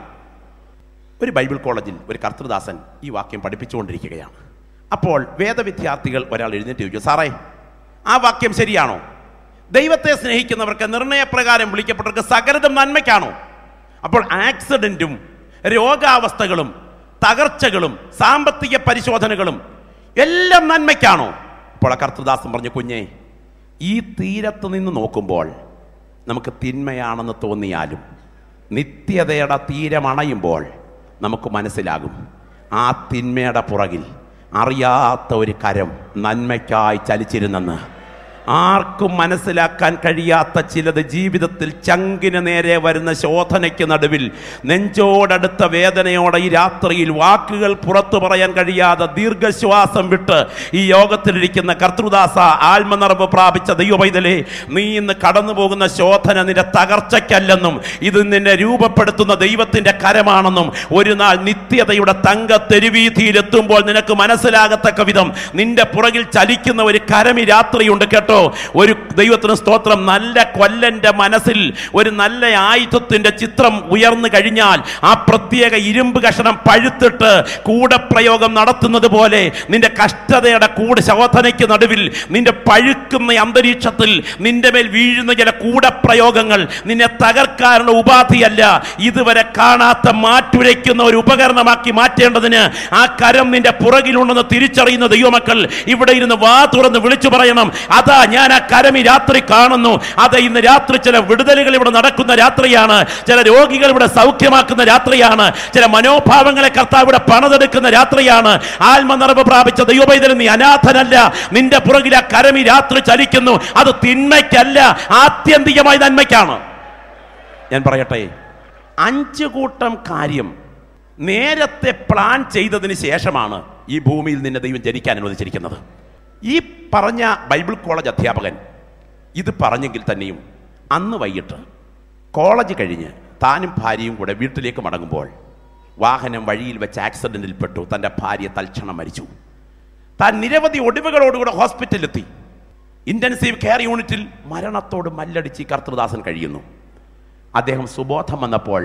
ഒരു ബൈബിൾ കോളേജിൽ ഒരു കർത്തൃദാസൻ ഈ വാക്യം പഠിപ്പിച്ചുകൊണ്ടിരിക്കുകയാണ്. അപ്പോൾ വേദവിദ്യാർത്ഥികൾ ഒരാൾ എഴുന്നേറ്റ് ചോദിച്ചു, സാറേ ആ വാക്യം ശരിയാണോ? ദൈവത്തെ സ്നേഹിക്കുന്നവർക്ക്, നിർണയപ്രകാരം വിളിക്കപ്പെട്ടവർക്ക് സകലതും നന്മയ്ക്കാണോ? അപ്പോൾ ആക്സിഡന്റും രോഗാവസ്ഥകളും തകർച്ചകളും സാമ്പത്തിക പരിശോധനകളും എല്ലാം നന്മയ്ക്കാണോ? അപ്പോൾ ആ കർത്തൃദാസൻ പറഞ്ഞു, കുഞ്ഞേ, ഈ തീരത്ത് നിന്ന് നോക്കുമ്പോൾ നമുക്ക് തിന്മയാണെന്ന് തോന്നിയാലും നിത്യതയുടെ തീരമണയുമ്പോൾ നമുക്ക് മനസ്സിലാകും ആ തിന്മയുടെ പുറകിൽ അറിയാത്ത ഒരു കരം നന്മയ്ക്കായി ചലിച്ചിരുന്നെന്ന്. ആർക്കും മനസ്സിലാക്കാൻ കഴിയാത്ത ചിലത് ജീവിതത്തിൽ ചങ്കിന് നേരെ വരുന്ന ശോധനയ്ക്ക് നടുവിൽ നെഞ്ചോടടുത്ത വേദനയോടെ ഈ രാത്രിയിൽ വാക്കുകൾ പുറത്തു പറയാൻ കഴിയാതെ ദീർഘശ്വാസം വിട്ട് ഈ യോഗത്തിലിരിക്കുന്ന കർത്തൃദാസ, ആത്മനിറവ് പ്രാപിച്ച ദൈവപൈതലേ, നീ ഇന്ന് കടന്നു പോകുന്ന ശോധന നിന്റെ തകർച്ചയ്ക്കല്ലെന്നും ഇത് നിന്നെ രൂപപ്പെടുത്തുന്ന ദൈവത്തിന്റെ കരമാണെന്നും ഒരു നാൾ നിത്യതയുടെ തങ്ക തെരുവീതിയിലെത്തുമ്പോൾ നിനക്ക് മനസ്സിലാകത്തക്ക വിധം നിന്റെ പുറകിൽ ചലിക്കുന്ന ഒരു കരം ഈ രാത്രിയുണ്ട് കേട്ടോ. ഒരു ദൈവത്തിന് സ്തോത്രം. നല്ല കൊല്ലന്റെ മനസ്സിൽ ഒരു നല്ല ആയുധത്തിന്റെ ചിത്രം ഉയർന്നു കഴിഞ്ഞാൽ ആ പ്രത്യേക ഇരുമ്പ് കഷണം പഴുത്തിട്ട് കൂടപ്രയോഗം നടത്തുന്നത് പോലെ നിന്റെ കഷ്ടതയുടെ ശോധനയ്ക്ക് നടുവിൽ നിന്റെ പഴുക്കുന്ന അന്തരീക്ഷത്തിൽ നിന്റെ മേൽ വീഴുന്ന ചില കൂടപ്രയോഗങ്ങൾ നിന്നെ തകർക്കാനുള്ള ഉപാധിയല്ല, ഇതുവരെ കാണാത്ത മാറ്റുരയ്ക്കുന്ന ഒരു ഉപകരണമാക്കി മാറ്റേണ്ടതിന് ആ കരം നിന്റെ പുറകിലുണ്ടെന്ന് തിരിച്ചറിയുന്ന ദൈവമക്കൾ ഇവിടെ ഇരുന്ന് വാ തുറന്ന് വിളിച്ചു പറയണം, അതാ ഞാൻ ആ കരം ഈ രാത്രി കാണുന്നു. അതെ, ഇന്ന് രാത്രി ചില വിടുതലുകൾ ഇവിടെ നടക്കുന്ന രാത്രിയാണ്, ചില രോഗികൾ ഇവിടെ സൗഖ്യമാക്കുന്ന രാത്രിയാണ്, ചില മനോഭാവങ്ങളെ കർത്താവ് ഇവിടെ പണിതെടുക്കുന്ന രാത്രിയാണ്. ആത്മനിറവ് പ്രാപിച്ച ദൈവപൈതൽ, നീ അനാഥനല്ല. നിന്റെ പുറകിൽ ആ കരം ഈ രാത്രി ചലിക്കുന്നു. അത് തിന്മയ്ക്കല്ല, ആത്യന്തികമായി നന്മയ്ക്കാണ്. ഞാൻ പറയട്ടെ, 5 കൂട്ടം കാര്യം നേരത്തെ പ്ലാൻ ചെയ്തതിന് ശേഷമാണ് ഈ ഭൂമിയിൽ നിന്നെ ദൈവം ജനിക്കാൻ അനുവദിച്ചിരിക്കുന്നത്. ഈ പറഞ്ഞ ബൈബിൾ കോളേജ് അധ്യാപകൻ ഇത് പറഞ്ഞെങ്കിൽ തന്നെയും അന്ന് വൈകിട്ട് കോളേജ് കഴിഞ്ഞ് താനും ഭാര്യയും കൂടെ വീട്ടിലേക്ക് മടങ്ങുമ്പോൾ വാഹനം വഴിയിൽ വെച്ച് ആക്സിഡന്റിൽപ്പെട്ടു. തൻ്റെ ഭാര്യ തൽക്ഷണം മരിച്ചു. താൻ നിരവധി ഒടിവുകളോടുകൂടെ ഹോസ്പിറ്റലിലെത്തി. ഇന്റൻസീവ് കെയർ യൂണിറ്റിൽ മരണത്തോട് മല്ലടിച്ച് കർത്തൃദാസൻ കഴിയുന്നു. അദ്ദേഹം സുബോധം വന്നപ്പോൾ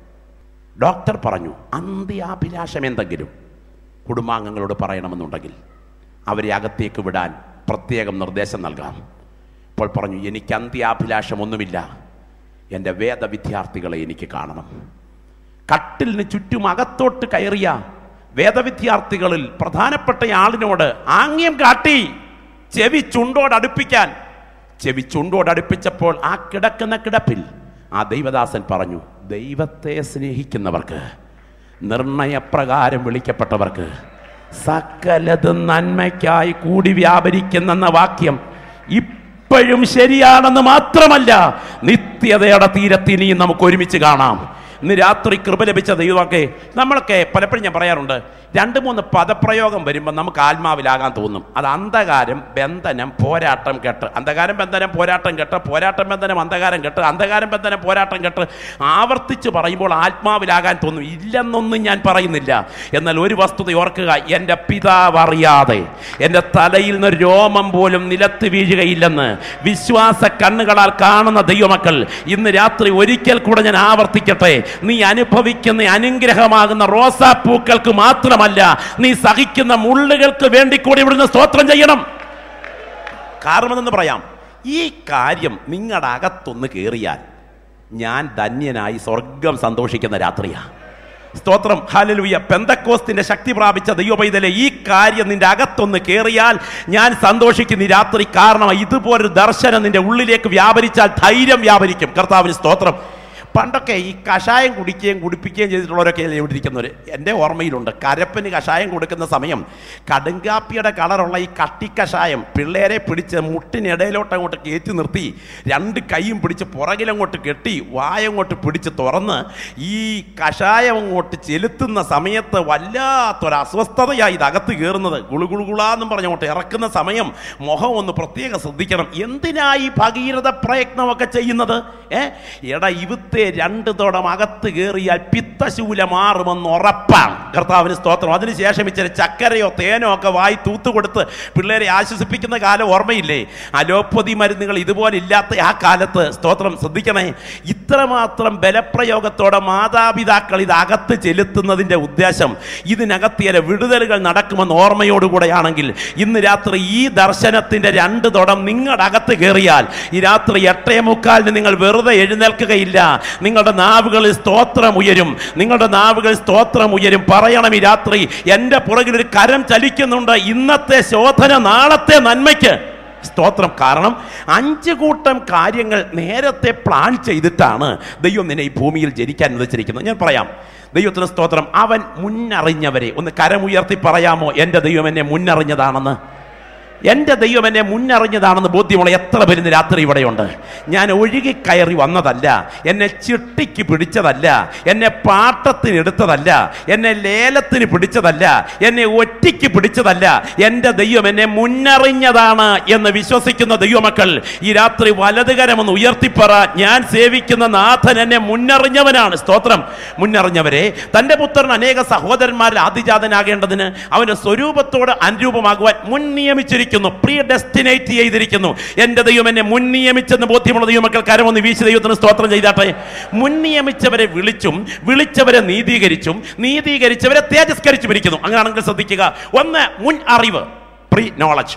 ഡോക്ടർ പറഞ്ഞു, അന്ത്യാഭിലാഷം എന്തെങ്കിലും കുടുംബാംഗങ്ങളോട് പറയണമെന്നുണ്ടെങ്കിൽ അവരെ അകത്തേക്ക് വിടാൻ പ്രത്യേകം നിർദ്ദേശം നൽകാം. അപ്പോൾ പറഞ്ഞു, എനിക്ക് അന്ത്യാഭിലാഷമൊന്നുമില്ല, എൻ്റെ വേദവിദ്യാർത്ഥികളെ എനിക്ക് കാണണം. കട്ടിലിന് ചുറ്റും അകത്തോട്ട് കയറിയ വേദവിദ്യാർത്ഥികളിൽ പ്രധാനപ്പെട്ട ആളിനോട് ആംഗ്യം കാട്ടി ചെവി ചുണ്ടോടടുപ്പിച്ചപ്പോൾ ആ കിടക്കുന്ന കിടപ്പിൽ ആ ദൈവദാസൻ പറഞ്ഞു, ദൈവത്തെ സ്നേഹിക്കുന്നവർക്ക്, നിർണയപ്രകാരം വിളിക്കപ്പെട്ടവർക്ക് സകലതും നന്മയ്ക്കായി കൂടി വ്യാപരിക്കുന്ന വാക്യം ഇപ്പോഴും ശരിയാണെന്ന് മാത്രമല്ല, നിത്യതയുടെ തീരത്തിനിയും നമുക്ക് ഒരുമിച്ച് കാണാം. ഇന്ന് രാത്രി കൃപ ലഭിച്ച ദൈവമൊക്കെ നമ്മളൊക്കെ പലപ്പോഴും ഞാൻ പറയാറുണ്ട്, 2-3 പദപ്രയോഗം വരുമ്പോൾ നമുക്ക് ആത്മാവിലാകാൻ തോന്നും. അത് അന്ധകാരം, ബന്ധനം, പോരാട്ടം കെട്ട്, അന്ധകാരം, ബന്ധനം, പോരാട്ടം കെട്ട്, പോരാട്ടം, ബന്ധനം, അന്ധകാരം കെട്ട്, അന്ധകാരം, ബന്ധനം, പോരാട്ടം കെട്ട് ആവർത്തിച്ച് പറയുമ്പോൾ ആത്മാവിലാകാൻ തോന്നും. ഇല്ലെന്നൊന്നും ഞാൻ പറയുന്നില്ല. എന്നാൽ ഒരു വസ്തുത ഓർക്കുക, എൻ്റെ പിതാവ് അറിയാതെ എൻ്റെ തലയിൽ നിന്ന് രോമം പോലും നിലത്ത് വീഴുകയില്ലെന്ന് വിശ്വാസ കണ്ണുകളാൽ കാണുന്ന ദൈവമക്കൾ, ഇന്ന് രാത്രി ഒരിക്കൽ കൂടെ ഞാൻ ആവർത്തിക്കട്ടെ, നീ അനുഭവിക്കുന്ന അനുഗ്രഹമാകുന്ന റോസാപ്പൂക്കൾക്ക് മാത്രമല്ല, നീ സഹിക്കുന്ന മുള്ളുകൾക്ക് വേണ്ടി കൂടി ഇവിടുന്ന് സ്തോത്രം ചെയ്യണം. കാരണം എന്തെന്ന് പറയാം, ഈ കാര്യം നിങ്ങളുടെ അകത്തൊന്ന് കയറിയാൽ ഞാൻ ധന്യനായി സ്വർഗം സന്തോഷിക്കുന്ന രാത്രിയാ. സ്തോത്രം, ഹല്ലേലൂയ. പെന്തക്കോസ്തിന്റെ ശക്തി പ്രാപിച്ച ദൈവപൈതലെ, ഈ കാര്യം നിന്റെ അകത്തൊന്ന് കയറിയാൽ ഞാൻ സന്തോഷിക്കുന്ന ഈ രാത്രി. കാരണം ഇതുപോലൊരു ദർശനം നിന്റെ ഉള്ളിലേക്ക് വ്യാപരിച്ചാൽ ധൈര്യം വ്യാപരിക്കും. കർത്താവിന് സ്തോത്രം. പണ്ടൊക്കെ ഈ കഷായം കുടിപ്പിക്കുകയും ചെയ്തിട്ടുള്ളവരൊക്കെ ഇവിടെ ഇരിക്കുന്നവർ എൻ്റെ ഓർമ്മയിലുണ്ട്. കരപ്പന് കഷായം കൊടുക്കുന്ന സമയം കടുങ്കാപ്പിയുടെ കളറുള്ള ഈ കട്ടിക്കഷായം പിള്ളേരെ പിടിച്ച് മുട്ടിനിടയിലോട്ട് അങ്ങോട്ട് കയറ്റി നിർത്തി 2 കൈയും പിടിച്ച് പുറകിലങ്ങോട്ട് കെട്ടി വായങ്ങോട്ട് പിടിച്ച് തുറന്ന് ഈ കഷായം അങ്ങോട്ട് ചെലുത്തുന്ന സമയത്ത് വല്ലാത്തൊരു അസ്വസ്ഥതയായി ഇതകത്ത് കയറുന്നത്. ഗുളുഗുളുകുളാന്നും പറഞ്ഞങ്ങോട്ട് ഇറക്കുന്ന സമയം മുഖം ഒന്ന് പ്രത്യേകം ശ്രദ്ധിക്കണം. എന്തിനായി ഭഗീരഥ പ്രയത്നമൊക്കെ ചെയ്യുന്നത്? എടാ, ഇവിത്തെ 2 തോടം അകത്ത് കയറിയാൽ പിത്തശൂല മാറുമെന്ന് ഉറപ്പാണ്. കർത്താവിന് സ്തോത്രം. അതിനുശേഷം ഇച്ചിരി ചക്കരയോ തേനോ ഒക്കെ വായി തൂത്തുകൊടുത്ത് പിള്ളേരെ ആശ്വസിപ്പിക്കുന്ന കാലം ഓർമ്മയില്ലേ? അലോപ്പതി മരുന്നുകൾ ഇതുപോലെ ഇല്ലാത്ത ആ കാലത്ത്, സ്തോത്രം, ശ്രദ്ധിക്കണേ, ഇത്രമാത്രം ബലപ്രയോഗത്തോടെ മാതാപിതാക്കൾ ഇത് അകത്ത് ചെലുത്തുന്നതിൻ്റെ ഉദ്ദേശം ഇതിനകത്ത് ചില വിടുതലുകൾ നടക്കുമെന്ന് ഓർമ്മയോടുകൂടെയാണെങ്കിൽ ഇന്ന് രാത്രി ഈ ദർശനത്തിൻ്റെ 2 തോടം നിങ്ങളുടെ അകത്ത് കയറിയാൽ ഈ രാത്രി 8:45 നിങ്ങൾ വെറുതെ എഴുന്നേൽക്കുകയില്ല. നിങ്ങളുടെ നാവുകളിൽ സ്തോത്രം ഉയരും. നിങ്ങളുടെ നാവുകളിൽ സ്തോത്രം ഉയരും. പറയണം, ഈ രാത്രി എൻ്റെ പുറകിൽ ഒരു കരം ചലിക്കുന്നുണ്ട്. ഇന്നത്തെ ശോധന നാളത്തെ നന്മയ്ക്ക്. സ്തോത്രം. കാരണം 5 കൂട്ടം കാര്യങ്ങൾ നേരത്തെ പ്ലാൻ ചെയ്തിട്ടാണ് ദൈവം നിന്നെ ഈ ഭൂമിയിൽ ജനിക്കാൻ അനുവദിച്ചിരിക്കുന്നത്. ഞാൻ പറയാം, ദൈവത്തിന് സ്തോത്രം. അവൻ മുന്നറിഞ്ഞവരെ, ഒന്ന് കരമുയർത്തി പറയാമോ, എൻ്റെ ദൈവം എന്നെ മുന്നറിഞ്ഞതാണെന്ന്? എൻ്റെ ദൈവം എന്നെ മുന്നറിഞ്ഞതാണെന്ന് ബോധ്യമുള്ള എത്ര പേര് രാത്രി ഇവിടെയുണ്ട്? ഞാൻ ഒഴുകിക്കയറി വന്നതല്ല, എന്നെ ചിട്ടിക്ക് പിടിച്ചതല്ല, എന്നെ പാട്ടത്തിനെടുത്തതല്ല, എന്നെ ലേലത്തിന് പിടിച്ചതല്ല, എന്നെ ഒറ്റയ്ക്ക് പിടിച്ചതല്ല. എൻ്റെ ദൈവം എന്നെ മുന്നറിഞ്ഞതാണ് എന്ന് വിശ്വസിക്കുന്ന ദൈവമക്കൾ ഈ രാത്രി വലതുകരമെന്ന് ഉയർത്തിപ്പറ, ഞാൻ സേവിക്കുന്ന നാഥൻ എന്നെ മുന്നറിഞ്ഞവനാണ്. സ്തോത്രം. മുന്നറിഞ്ഞവരെ, തൻ്റെ പുത്രൻ അനേക സഹോദരന്മാരിൽ ആദിജാതനാകേണ്ടതിന് അവൻ്റെ സ്വരൂപത്തോട് അനുരൂപമാകുവാൻ മുൻ നിയമിച്ചിരിക്കുന്നു, പ്രീഡെസ്റ്റിനേറ്റ് ചെയ്തിരിക്കുന്നു. എൻ്റെ ദൈവം എന്നെ മുൻ നിയമിച്ചെന്ന് ബോധ്യമുള്ള ദൈവമക്കൾ കരമൊന്ന് വീശി ദൈവത്തിന് സ്തോത്രം ചെയ്താട്ടെ. മുൻ നിയമിച്ചവരെ വിളിച്ചവരെ നീതീകരിച്ചവരെ തേജസ്കരിച്ചും ഇരിക്കുന്നു. അങ്ങനെയാണെങ്കിൽ ശ്രദ്ധിക്കുക. 1 മുൻ അറിവ്, പ്രീ നോളജ്.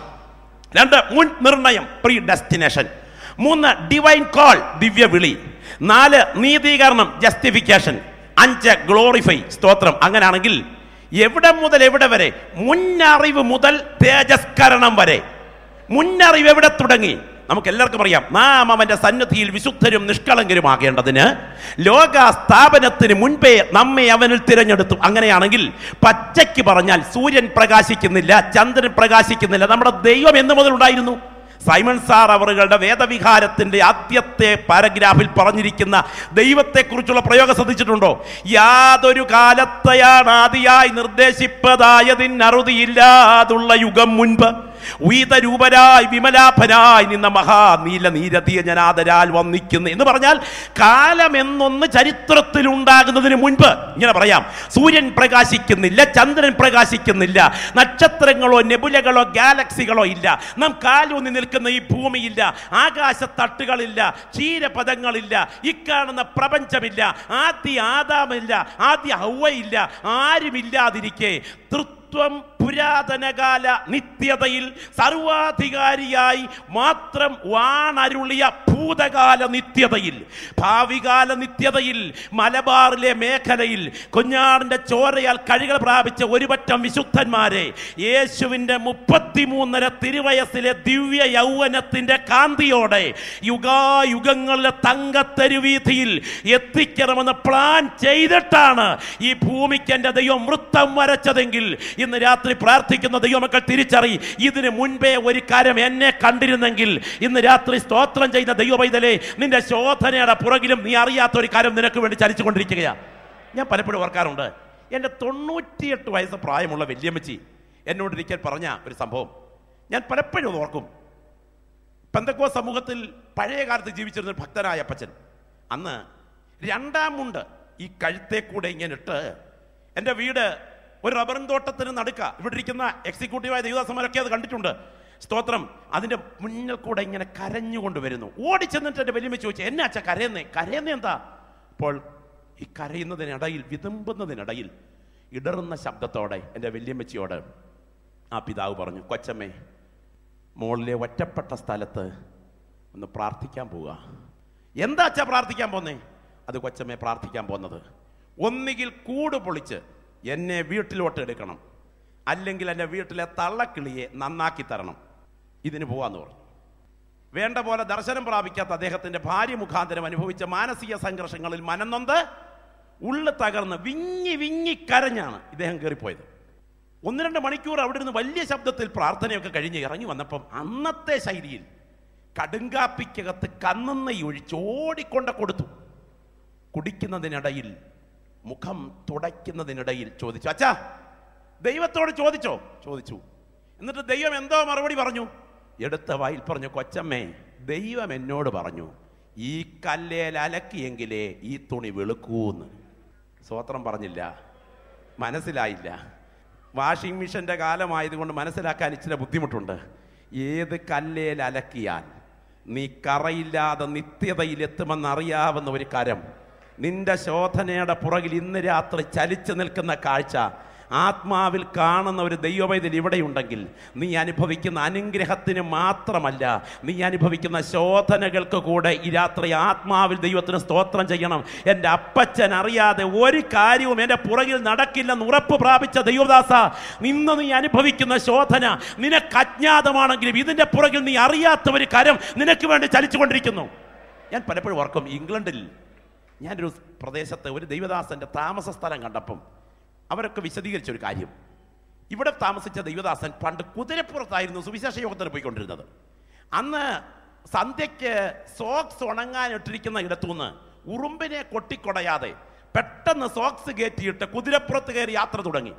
2 മുൻ നിർണയം, പ്രീ ഡെസ്റ്റിനേഷൻ. 3 ഡിവൈൻ കോൾ, ദിവ്യ വിളി. 4 നീതീകരണം, ജസ്റ്റിഫിക്കേഷൻ. 5 ഗ്ലോറിഫൈ, സ്തോത്രം. അങ്ങനെയാണെങ്കിൽ എവിടെ മുതൽ എവിടെ വരെ? മുന്നറിവ് മുതൽ തേജസ്കരണം വരെ. മുന്നറിവ് എവിടെ തുടങ്ങി? നമുക്ക് എല്ലാവർക്കും അറിയാം. നാം അവന്റെ സന്നിധിയിൽ വിശുദ്ധരും നിഷ്കളങ്കരുമാകേണ്ടതിന് ലോകസ്ഥാപനത്തിന് മുൻപേ നമ്മെ അവനിൽ തിരഞ്ഞെടുത്തു. അങ്ങനെയാണെങ്കിൽ പച്ചയ്ക്ക് പറഞ്ഞാൽ സൂര്യൻ പ്രകാശിക്കുന്നില്ല, ചന്ദ്രൻ പ്രകാശിക്കുന്നില്ല. നമ്മുടെ ദൈവം എന്ന് മുതൽ ഉണ്ടായിരുന്നു. സൈമൺ സാർ അവരുടെ വേദവിഹാരത്തിന്റെ ആദ്യത്തെ പാരഗ്രാഫിൽ പറഞ്ഞിരിക്കുന്ന ദൈവത്തെക്കുറിച്ചുള്ള പ്രയോഗം ശ്രദ്ധിച്ചിട്ടുണ്ടോ? യാതൊരു കാലത്തെയാണ് ആദിയായി നിർദ്ദേശിപ്പതായതിനറുതിയില്ലാതുള്ള യുഗം മുൻപ് വീതരൂപരായി വിമലാഭനായി നിന്ന മഹാനീല നീരതീയ ജനാദരാൽ വന്നിക്കുന്നു എന്ന് പറഞ്ഞാൽ കാലം എന്നൊന്ന് ചരിത്രത്തിൽ ഉണ്ടാകുന്നതിന് മുൻപ്. ഇങ്ങനെ പറയാം, സൂര്യൻ പ്രകാശിക്കുന്നില്ല, ചന്ദ്രൻ പ്രകാശിക്കുന്നില്ല, നക്ഷത്രങ്ങളോ നെബുലകളോ ഗാലക്സികളോ ഇല്ല, നാം കാലൂന്നി നിൽക്കുന്ന ഈ ഭൂമിയില്ല, ആകാശത്തട്ടുകളില്ല, ക്ഷീരപഥങ്ങളില്ല, ഇക്കാണുന്ന പ്രപഞ്ചമില്ല, ആദ്യ ആദാമില്ല, ആദ്യ ഹൗവയില്ല, ആരുമില്ലാതിരിക്കെ പുരാതനകാല നിത്യതയിൽ സർവാധികാരിയായി മാത്രം വാണരുളിയ ഭൂതകാല നിത്യതയിൽ, ഭാവികാല നിത്യതയിൽ മലബാറിലെ മേഖലയിൽ കുഞ്ഞാടിന്റെ ചോരയാൽ കഴുകൽ പ്രാപിച്ച ഒരുപറ്റം വിശുദ്ധന്മാരെ യേശുവിന്റെ 33 തിരുവയസ്സിലെ ദിവ്യ യൗവനത്തിന്റെ കാന്തിയോടെ യുഗായുഗങ്ങളിലെ തങ്കത്തെരുവീഥിയിൽ എത്തിക്കണമെന്ന് പ്ലാൻ ചെയ്തിട്ടാണ് ഈ ഭൂമിക്ക് എന്റെ ദൈവം വൃത്തം വരച്ചതെങ്കിൽ ഇന്ന് രാത്രി പ്രാർത്ഥിക്കുന്ന ദൈവമക്കൾ തിരിച്ചറി, ഇതിന് മുൻപേ ഒരു കാര്യം എന്നെ കണ്ടിരുന്നെങ്കിൽ ഇന്ന് രാത്രി സ്തോത്രം ചെയ്യുന്ന ദൈവപൈതലേ, നിന്റെ ശോധനയുടെ പുറകിലും നീ അറിയാത്ത ഒരു കാര്യം നിനക്ക് വേണ്ടി ചലിച്ചുകൊണ്ടിരിക്കുകയാണ്. ഞാൻ പലപ്പോഴും ഓർക്കാറുണ്ട്, എൻ്റെ 98 വയസ്സ് പ്രായമുള്ള വല്യമ്മച്ചി എന്നോടൊരിക്കൽ പറഞ്ഞ ഒരു സംഭവം ഞാൻ പലപ്പോഴും ഓർക്കും. പെന്തക്കോസ്ത് സമൂഹത്തിൽ പഴയ കാലത്ത് ജീവിച്ചിരുന്ന ഭക്തനായ അപ്പച്ചൻ, അന്ന് 2 മുണ്ട് ഈ കഴുത്തെ കൂടെ ഇങ്ങനെ ഇട്ട് എൻ്റെ വീട് ഒരു റബ്ബറിൻ തോട്ടത്തിന് നടുക്ക, ഇവിടെ ഇരിക്കുന്ന എക്സിക്യൂട്ടീവായ ദൈവദാസന്മാരൊക്കെ അത് കണ്ടിട്ടുണ്ട്. സ്തോത്രം. അതിൻ്റെ മുന്നിൽ കൂടെ ഇങ്ങനെ കരഞ്ഞുകൊണ്ട് വരുന്നു. ഓടിച്ചെന്നിട്ട് എൻ്റെ വലിയമ്മ ചോദിച്ചു, എന്നെ അച്ഛ കരയുന്നേ എന്താ? അപ്പോൾ ഈ കരയുന്നതിനിടയിൽ, വിതുമ്പുന്നതിനിടയിൽ ഇടറുന്ന ശബ്ദത്തോടെ എൻ്റെ വല്യമ്മച്ചിയോട് ആ പിതാവ് പറഞ്ഞു, കൊച്ചമ്മേ, മോളിലെ ഒറ്റപ്പെട്ട സ്ഥലത്ത് ഒന്ന് പ്രാർത്ഥിക്കാൻ പോവുക. എന്താ അച്ഛാ പ്രാർത്ഥിക്കാൻ പോന്നേ? അത് കൊച്ചമ്മേ, പ്രാർത്ഥിക്കാൻ പോകുന്നത് ഒന്നുകിൽ കൂട് പൊളിച്ച് എന്നെ വീട്ടിലോട്ട് എടുക്കണം, അല്ലെങ്കിൽ എൻ്റെ വീട്ടിലെ തള്ളക്കിളിയെ നന്നാക്കി തരണം. ഇതിന് പോവാന്ന് പറഞ്ഞു. വേണ്ട പോലെ ദർശനം പ്രാപിക്കാത്ത അദ്ദേഹത്തിൻ്റെ ഭാര്യ മുഖാന്തരം അനുഭവിച്ച മാനസിക സംഘർഷങ്ങളിൽ മനംനൊന്ത് ഉള്ളു തകർന്ന് വിങ്ങി വിങ്ങി കരഞ്ഞാണ് ഇദ്ദേഹം കയറിപ്പോയത്. 1-2 മണിക്കൂർ അവിടെ ഇരുന്ന് വലിയ ശബ്ദത്തിൽ പ്രാർത്ഥനയൊക്കെ കഴിഞ്ഞ് ഇറങ്ങി വന്നപ്പം അന്നത്തെ ശൈലിയിൽ കടുങ്കാപ്പിക്കകത്ത് കന്നെണ്ണ ഒഴിച്ച് ഓടിക്കൊണ്ട് കൊടുത്തു. കുടിക്കുന്നതിനിടയിൽ, മുഖം തുടയ്ക്കുന്നതിനിടയിൽ ചോദിച്ചു, അച്ഛാ ദൈവത്തോട് ചോദിച്ചു. എന്നിട്ട് ദൈവം എന്തോ മറുപടി പറഞ്ഞു. എടുത്ത വായിൽ പറഞ്ഞു, കൊച്ചമ്മേ, ദൈവം എന്നോട് പറഞ്ഞു ഈ കല്ലേൽ അലക്കിയെങ്കിലേ ഈ തുണി വെളുക്കൂന്ന്. സ്വോത്രം പറഞ്ഞില്ല, മനസ്സിലായില്ല. വാഷിംഗ് മെഷീൻ്റെ കാലമായതുകൊണ്ട് മനസ്സിലാക്കാൻ ഇച്ചിരി ബുദ്ധിമുട്ടുണ്ട്. ഏത് കല്ലേൽ അലക്കിയാൽ നീ കറയില്ലാതെ നിത്യതയിലെത്തുമെന്നറിയാവുന്ന ഒരു കാര്യം, നിന്റെ ശോധനയുടെ പുറകിൽ ഇന്ന് രാത്രി ചലിച്ചു നിൽക്കുന്ന കാഴ്ച ആത്മാവിൽ കാണുന്ന ഒരു ദൈവവൈദ്യൻ ഇവിടെയുണ്ടെങ്കിൽ നീ അനുഭവിക്കുന്ന അനുഗ്രഹത്തിന് മാത്രമല്ല, നീ അനുഭവിക്കുന്ന ശോധനകൾക്ക് കൂടെ ഈ രാത്രി ആത്മാവിൽ ദൈവത്തിന് സ്തോത്രം ചെയ്യണം. എൻ്റെ അപ്പച്ചൻ അറിയാതെ ഒരു കാര്യവും എൻ്റെ പുറകിൽ നടക്കില്ലെന്ന് ഉറപ്പ് പ്രാപിച്ച ദൈവദാസ, നിന്ന് നീ അനുഭവിക്കുന്ന ശോധന നിനക്ക് അജ്ഞാതമാണെങ്കിലും ഇതിൻ്റെ പുറകിൽ നീ അറിയാത്ത ഒരു കാര്യം നിനക്ക് വേണ്ടി ചലിച്ചുകൊണ്ടിരിക്കുന്നു. ഞാൻ പലപ്പോഴും ഓർക്കും, ഇംഗ്ലണ്ടിൽ ഞാനൊരു പ്രദേശത്ത് ഒരു ദൈവദാസൻ്റെ താമസ സ്ഥലം കണ്ടപ്പം അവരൊക്കെ വിശദീകരിച്ചൊരു കാര്യം, ഇവിടെ താമസിച്ച ദൈവദാസൻ പണ്ട് കുതിരപ്പുറത്തായിരുന്നു സുവിശേഷ യോഗത്തിന് പോയിക്കൊണ്ടിരുന്നത്. അന്ന് സന്ധ്യയ്ക്ക് സോക്സ് ഉണങ്ങാനിട്ടിരിക്കുന്ന ഇടത്തുനിന്ന് ഉറുമ്പിനെ കൊട്ടിക്കൊടയാതെ പെട്ടെന്ന് സോക്സ് കയറ്റിയിട്ട് കുതിരപ്പുറത്ത് കയറി യാത്ര തുടങ്ങി.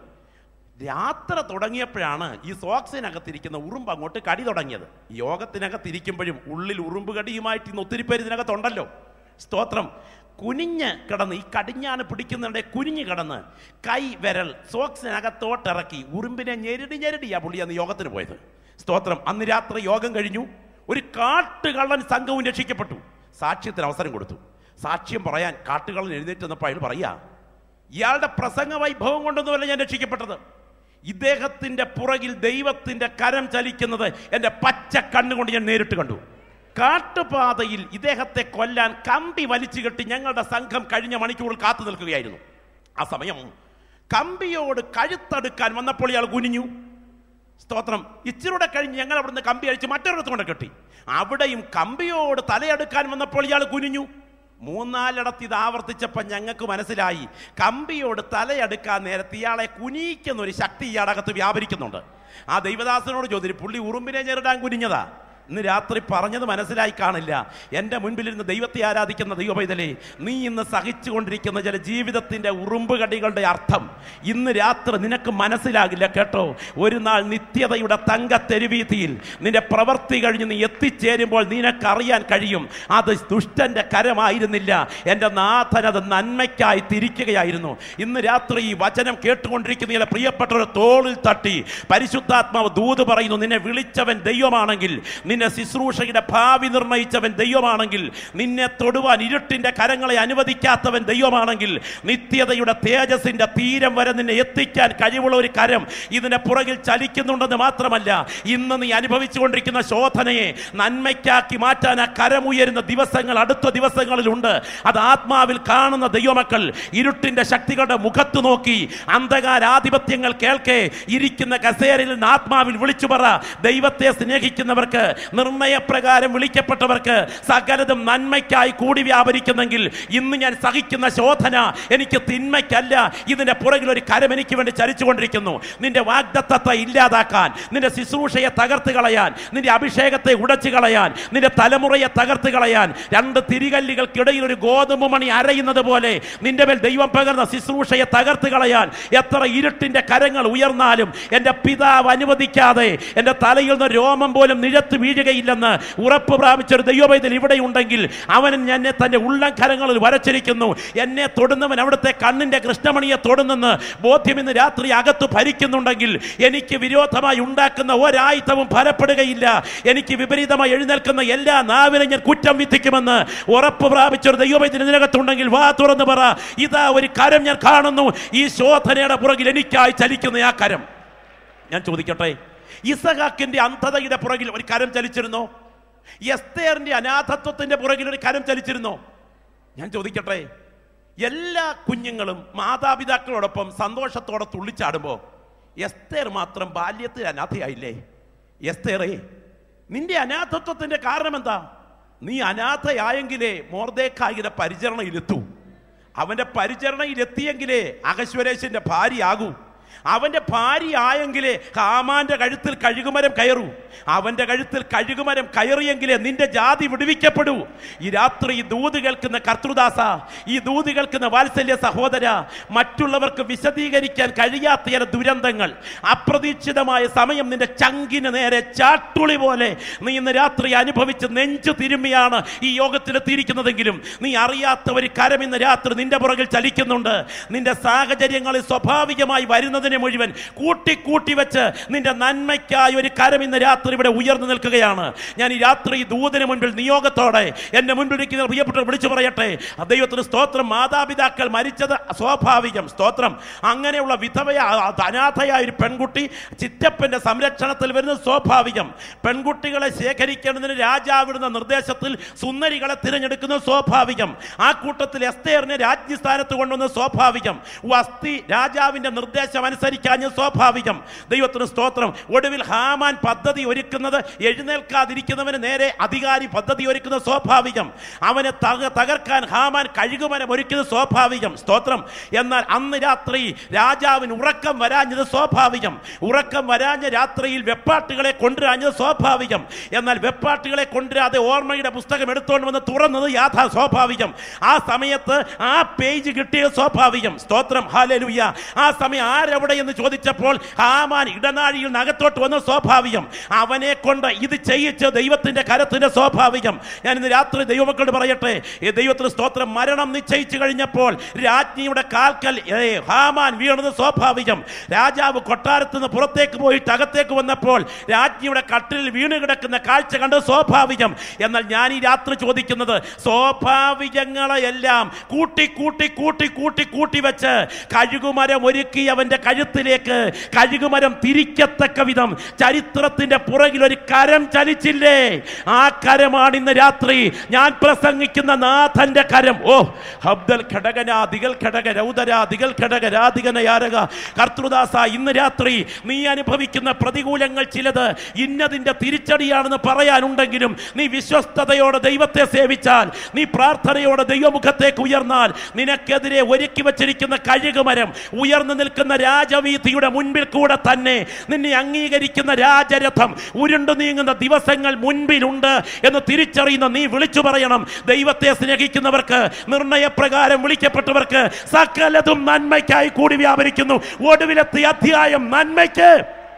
യാത്ര തുടങ്ങിയപ്പോഴാണ് ഈ സോക്സിനകത്തിരിക്കുന്ന ഉറുമ്പ് അങ്ങോട്ട് കടി തുടങ്ങിയത്. യോഗത്തിനകത്തിരിക്കുമ്പോഴും ഉള്ളിൽ ഉറുമ്പ് കടിയുമായിട്ട് ഇന്ന് ഒത്തിരി പേര് ഇതിനകത്തുണ്ടല്ലോ. സ്തോത്രം. കുനിഞ്ഞ് കിടന്ന്, ഈ കടിഞ്ഞാണ് പിടിക്കുന്നുണ്ടെ കുനിഞ്ഞ് കിടന്ന് കൈ വിരൽ സോക്സിനകത്തോട്ടിറക്കി ഉറുമ്പിനെ ഞെരടിയാ പുള്ളി അന്ന് യോഗത്തിന് പോയത്. സ്തോത്രം. അന്ന് രാത്രി യോഗം കഴിഞ്ഞു. ഒരു കാട്ടുകള്ളൻ സംഘവും രക്ഷിക്കപ്പെട്ടു. സാക്ഷ്യത്തിന് അവസരം കൊടുത്തു. സാക്ഷ്യം പറയാൻ കാട്ടുകള്ളൻ എഴുന്നേറ്റ് വന്നപ്പോൾ അയാൾ പറയാ, ഇയാളുടെ പ്രസംഗ വൈഭവം കൊണ്ടൊന്നുമല്ല ഞാൻ രക്ഷിക്കപ്പെട്ടത്, ഇദ്ദേഹത്തിൻ്റെ പുറകിൽ ദൈവത്തിൻ്റെ കരം ചലിക്കുന്നത് എൻ്റെ പച്ച കണ്ണുകൊണ്ട് ഞാൻ നേരിട്ട് കണ്ടു. കാട്ടുപാതയിൽ ഇദ്ദേഹത്തെ കൊല്ലാൻ കമ്പി വലിച്ചു കെട്ടി ഞങ്ങളുടെ സംഘം കഴിഞ്ഞ മണിക്കൂറിൽ കാത്തു നിൽക്കുകയായിരുന്നു. ആ സമയം കമ്പിയോട് കഴുത്തടുക്കാൻ വന്നപ്പോൾ ഇയാൾ കുനിഞ്ഞു. സ്തോത്രം. ഇച്ചിരൂടെ കഴിഞ്ഞ് ഞങ്ങൾ അവിടുന്ന് കമ്പി അഴിച്ച് മറ്റൊരിടത്ത് കൊണ്ട് കെട്ടി. അവിടെയും കമ്പിയോട് തലയെടുക്കാൻ വന്നപ്പോൾ ഇയാൾ കുനിഞ്ഞു. 3-4 ഇത് ആവർത്തിച്ചപ്പോൾ ഞങ്ങൾക്ക് മനസ്സിലായി, കമ്പിയോട് തലയെടുക്കാൻ നേരത്തെ ഇയാളെ കുനിയിക്കുന്ന ഒരു ശക്തി ഇയാളകത്ത് വ്യാപരിക്കുന്നുണ്ട്. ആ ദൈവദാസനോട് ചോദിച്ചു, പുള്ളി ഉറുമ്പിനെ ഞെരടാൻ കുനിഞ്ഞതാ? ഇന്ന് രാത്രി പറഞ്ഞത് മനസ്സിലായി കാണില്ല. എൻ്റെ മുൻപിലിരുന്ന് ദൈവത്തെ ആരാധിക്കുന്ന ദൈവപൈതലേ, നീ ഇന്ന് സഹിച്ചുകൊണ്ടിരിക്കുന്ന ചില ജീവിതത്തിൻ്റെ ഉറുമ്പുകടികളുടെ അർത്ഥം ഇന്ന് രാത്രി നിനക്ക് മനസ്സിലാകില്ല കേട്ടോ. ഒരു നാൾ നിത്യതയുടെ തങ്കത്തെരുവീഥിയിൽ നിന്റെ പ്രവൃത്തി കഴിഞ്ഞ് നീ എത്തിച്ചേരുമ്പോൾ നിനക്കറിയാൻ കഴിയും, അത് ദുഷ്ടൻ്റെ കരമായിരുന്നില്ല, എൻ്റെ നാഥൻ അത് നന്മയ്ക്കായി തിരിക്കുകയായിരുന്നു. ഇന്ന് രാത്രി ഈ വചനം കേട്ടുകൊണ്ടിരിക്കുന്ന ചില പ്രിയപ്പെട്ടവരുടെ തോളിൽ തട്ടി പരിശുദ്ധാത്മാവ് ദൂത് പറയുന്നു, നിന്നെ വിളിച്ചവൻ ദൈവമാണെങ്കിൽ, നിന്നെ നിന്റെ ശുശ്രൂഷയുടെ ഭാവി നിർണയിച്ചവൻ ദൈവമാണെങ്കിൽ, നിന്നെ തൊടുവാൻ ഇരുട്ടിന്റെ കരങ്ങളെ അനുവദിക്കാത്തവൻ ദൈവമാണെങ്കിൽ, നിത്യതയുടെ തേജസ്സിന്റെ തീരം വരെ നിന്നെ എത്തിക്കാൻ കഴിവുള്ള ഒരു കരം ഇതിന്റെ പുറകിൽ ചലിക്കുന്നുണ്ടെന്ന് മാത്രമല്ല, ഇന്ന് നീ അനുഭവിച്ചുകൊണ്ടിരിക്കുന്ന ശോധനയെ നന്മയ്ക്കാക്കി മാറ്റാൻ ആ കരമുയരുന്ന ദിവസങ്ങൾ അടുത്ത ദിവസങ്ങളിലുണ്ട്. അത് ആത്മാവിൽ കാണുന്ന ദൈവമക്കൾ ഇരുട്ടിന്റെ ശക്തികളുടെ മുഖത്ത് നോക്കി അന്ധകാരാധിപത്യങ്ങൾ കേൾക്കെ ഇരിക്കുന്ന കസേരയിൽ നിന്ന് ആത്മാവിൽ വിളിച്ചു പറ, ദൈവത്തെ സ്നേഹിക്കുന്നവർക്ക്, നിർണയപ്രകാരം വിളിക്കപ്പെട്ടവർക്ക് സകലതും നന്മയ്ക്കായി കൂടി വ്യാപരിക്കുന്നെങ്കിൽ ഇന്ന് ഞാൻ സഹിക്കുന്ന ശോധന എനിക്ക് തിന്മയ്ക്കല്ല, ഇതിന്റെ പുറകിൽ ഒരു കരം എനിക്ക് വേണ്ടി ചലിച്ചുകൊണ്ടിരിക്കുന്നു. നിന്റെ വാഗ്ദത്തത്തെ ഇല്ലാതാക്കാൻ, നിന്റെ ശുശ്രൂഷയെ തകർത്ത് കളയാൻ, നിന്റെ അഭിഷേകത്തെ ഉടച്ചു കളയാൻ, നിന്റെ തലമുറയെ തകർത്ത് കളയാൻ, രണ്ട് തിരികല്ലുകൾക്കിടയിൽ ഒരു ഗോതമ്പ് മണി അരയുന്നത് പോലെ നിന്റെ മേൽ ദൈവം പകർന്ന ശുശ്രൂഷയെ തകർത്ത് കളയാൻ എത്ര ഇരുട്ടിന്റെ കരങ്ങൾ ഉയർന്നാലും എന്റെ പിതാവ് അനുവദിക്കാതെ എന്റെ തലയിൽ നിന്ന് രോമം പോലും നിഴത്ത് വീഴുകയില്ലെന്ന് ഉറപ്പ് പ്രാപിച്ചൊരു ദൈവവേദന ഇവിടെ ഉണ്ടെങ്കിൽ അവൻ എന്നെ തന്റെ ഉള്ളം കരങ്ങളിൽ വരച്ചിരിക്കുന്നു. എന്നെ തൊടുന്നവൻ അവിടുത്തെ കണ്ണിന്റെ കൃഷ്ണമണിയെ തൊടുന്നെന്ന് ബോധ്യം ഇന്ന് രാത്രി അകത്ത് ഭരിക്കുന്നുണ്ടെങ്കിൽ എനിക്ക് വിരോധമായി ഉണ്ടാക്കുന്ന ഒരായുധവും ഫലപ്പെടുകയില്ല. എനിക്ക് വിപരീതമായി എഴുന്നേൽക്കുന്ന എല്ലാ നാവിനെ ഞാൻ കുറ്റം വിധിക്കുമെന്ന് ഉറപ്പ് പ്രാപിച്ചൊരു ദൈവവേദന ഇതിനകത്തുണ്ടെങ്കിൽ വാ തുറന്ന് പറ, ഇതാ ഒരു കരം ഞാൻ കാണുന്നു. ഈ ശോധനയുടെ പുറകിൽ എനിക്കായി ചലിക്കുന്ന ആ കരം. ഞാൻ ചോദിക്കട്ടെ, ഇസഹാക്കിന്റെ അന്ധതയുടെ പുറകിൽ ഒരു കരം ചലിച്ചിരുന്നോ? എസ്തേറിന്റെ അനാഥത്വത്തിന്റെ പുറകിൽ ഒരു കരം ചലിച്ചിരുന്നോ? ഞാൻ ചോദിക്കട്ടെ, എല്ലാ കുഞ്ഞുങ്ങളും മാതാപിതാക്കളോടൊപ്പം സന്തോഷത്തോടെ തുള്ളിച്ചാടുമ്പോ എസ്തേർ മാത്രം ബാല്യത്തിൽ അനാഥയായില്ലേ? എസ്തേറേ, നിന്റെ അനാഥത്വത്തിന്റെ കാരണം എന്താ? നീ അനാഥയായെങ്കിലേ മൊർദെഖായിയുടെ പരിചരണയിലെത്തൂ. അവന്റെ പരിചരണയിലെത്തിയെങ്കിലേ അഹശ്വേരോശിന്റെ ഭാര്യയാകൂ. അവന്റെ ഭാര്യ ആയെങ്കിലേ ഹാമാന്റെ കഴുത്തിൽ കഴുകുമരം കയറൂ. അവന്റെ കഴുത്തിൽ കഴുകുമരം കയറിയെങ്കിലേ നിന്റെ ജാതി വിടുവിക്കപ്പെടൂ. ഈ രാത്രി ഈ ദൂത് കേൾക്കുന്ന കർത്തൃദാസ, ഈ ദൂത് കേൾക്കുന്ന വാത്സല്യ സഹോദര, മറ്റുള്ളവർക്ക് വിശദീകരിക്കാൻ കഴിയാത്ത ചില ദുരന്തങ്ങൾ, അപ്രതീക്ഷിതമായ സമയം നിന്റെ ചങ്കിന് നേരെ ചാട്ടുളി പോലെ നീ ഇന്ന് രാത്രി അനുഭവിച്ച് നെഞ്ചു തിരുമ്മിയാണ് ഈ യോഗത്തിലെത്തിയിരിക്കുന്നതെങ്കിലും നീ അറിയാത്ത ഒരു കരം ഇന്ന് രാത്രി നിന്റെ പുറകിൽ ചലിക്കുന്നുണ്ട്. നിന്റെ സാഹചര്യങ്ങളിൽ സ്വാഭാവികമായി വരുന്നതിന് മുഴുവൻ കൂട്ടി വെച്ച് നിന്റെ നന്മയ്ക്കായി ഒരു കരം ഇന്ന് രാത്രി ഇവിടെ ഉയർന്നു നിൽക്കുകയാണ്. ഞാൻ ഈ രാത്രി ദൂതന് മുൻപിൽ നിയോഗത്തോടെ എന്റെ മുൻപിലിരിക്കുന്ന പ്രിയപ്പെട്ടവർ വിളിച്ചു പറയട്ടെ, ദൈവത്തിന് സ്തോത്രം. മാതാപിതാക്കൾ മരിച്ചത് സ്വാഭാവികം, സ്തോത്രം. അങ്ങനെയുള്ള അനാഥയായ ഒരു പെൺകുട്ടി ചിറ്റപ്പന്റെ സംരക്ഷണത്തിൽ വരുന്നത് സ്വാഭാവികം. പെൺകുട്ടികളെ ശേഖരിക്കേണ്ടതിന് രാജാവിടുന്ന നിർദ്ദേശത്തിൽ സുന്ദരികളെ തിരഞ്ഞെടുക്കുന്നത് സ്വാഭാവികം. ആ കൂട്ടത്തിൽ എസ്തേറിനെ രാജ്ഞി സ്ഥാനത്ത് കൊണ്ടുവന്നത് സ്വാഭാവികം. വസ്തി രാജാവിന്റെ നിർദ്ദേശം അനുസരിക്കാഞ്ഞത് സ്വാഭാവികം. ദൈവത്തിന് സ്തോത്രം. ഒടുവിൽ ഹാമാൻ പദ്ധതി ഒരുക്കുന്നത് എഴുന്നേൽക്കാതിരിക്കുന്നവന് നേരെ അധികാരി പദ്ധതി ഒരുക്കുന്നത് സ്വാഭാവികം. അവനെ തകർക്കാൻ ഹാമാൻ കഴുകുമരം ഒരുക്കുന്നത് സ്വാഭാവികം, സ്തോത്രം. എന്നാൽ അന്ന് രാത്രി രാജാവിന് ഉറക്കം വരാഞ്ഞത് സ്വാഭാവികം. ഉറക്കം വരാഞ്ഞ രാത്രിയിൽ വെപ്പാട്ടുകളെ കൊണ്ടുവരാഞ്ഞത് സ്വാഭാവികം. എന്നാൽ വെപ്പാട്ടുകളെ കൊണ്ടുവരാതെ ഓർമ്മയുടെ പുസ്തകം എടുത്തുകൊണ്ട് വന്ന് തുറന്നത് സ്വാഭാവികം. ആ സമയത്ത് ആ പേജ് കിട്ടിയത് സ്വാഭാവികം, സ്തോത്രം. ഹല്ലേലൂയ. ആ സമയം ആരെവിടെ എന്ന് ചോദിച്ചപ്പോൾ ഹാമാൻ ഇടനാഴിയിൽ നകത്തോട്ട് വന്ന സ്വാഭാവികം. അവനെ കൊണ്ട് ഇത് ചെയ്യിച്ച് ദൈവത്തിന്റെ കരത്തിന്റെ സ്വാഭാവികം. ഞാൻ ഇന്ന് രാത്രി ദൈവമക്കളോട് പറയട്ടെ, ദൈവത്തിന് സ്തോത്രം. മരണം നിശ്ചയിച്ചു കഴിഞ്ഞപ്പോൾ രാജ്ഞിയുടെ കാൽക്കൽ ഹാമാൻ വീണത് സ്വാഭാവികം. രാജാവ് കൊട്ടാരത്തിൽ നിന്ന് പുറത്തേക്ക് പോയിട്ട് അകത്തേക്ക് വന്നപ്പോൾ രാജ്ഞിയുടെ കട്ടിലിൽ വീണ് കിടക്കുന്ന കാഴ്ച കണ്ടത് സ്വാഭാവികം. എന്നാൽ ഞാൻ ഈ രാത്രി ചോദിക്കുന്നത്, സ്വാഭാവികങ്ങളെല്ലാം കൂട്ടി വെച്ച് കഴുകുമരം ഒരുക്കി അവന്റെ കഴുത്തിലേക്ക് കഴുകുമരം തിരിക്കത്തക്ക വിധം ചരിത്രത്തിന്റെ പുറകിൽ ഒരു കരം ചലിച്ചില്ലേ? ആ കരമാണ് ഇന്ന് രാത്രി ഞാൻ പ്രസംഗിക്കുന്ന നാഥന്റെ കരം. ഓ ഹബ്ദൽ ഘടകനാദികൾ ഘടക രൗദരാദികൾ ഘടക രാധികനയാരക കർത്തൃദാസ, ഇന്ന് രാത്രി നീ അനുഭവിക്കുന്ന പ്രതികൂലങ്ങൾ ചിലത് ഇന്നതിന്റെ തിരിച്ചടിയാണെന്ന് പറയാനുണ്ടെങ്കിലും നീ വിശ്വസ്തയോടെ ദൈവത്തെ സേവിച്ചാൽ, നീ പ്രാർത്ഥനയോടെ ദൈവമുഖത്തേക്ക് ഉയർന്നാൽ, നിനക്കെതിരെ ഒരുക്കി വച്ചിരിക്കുന്ന കഴുകുമരം ഉയർന്നു നിൽക്കുന്ന രാജവീഥിയുടെ മുൻപിൽ കൂടെ തന്നെ നിന്നെ അംഗീകരിക്കുന്ന രാജരഥം ഉരുണ്ടു നീങ്ങുന്ന ദിവസങ്ങൾ മുൻപിലുണ്ട് എന്ന് തിരിച്ചറിയുന്ന നീ വിളിച്ചു പറയണം. ദൈവത്തെ സ്നേഹിക്കുന്നവർക്ക്, നിർണയപ്രകാരം വിളിക്കപ്പെട്ടവർക്ക് സകലതും നന്മയ്ക്കായി കൂടി വ്യാപരിക്കുന്നു. ഒടുവിലത്തെ അധ്യായം നന്മയ്ക്ക്.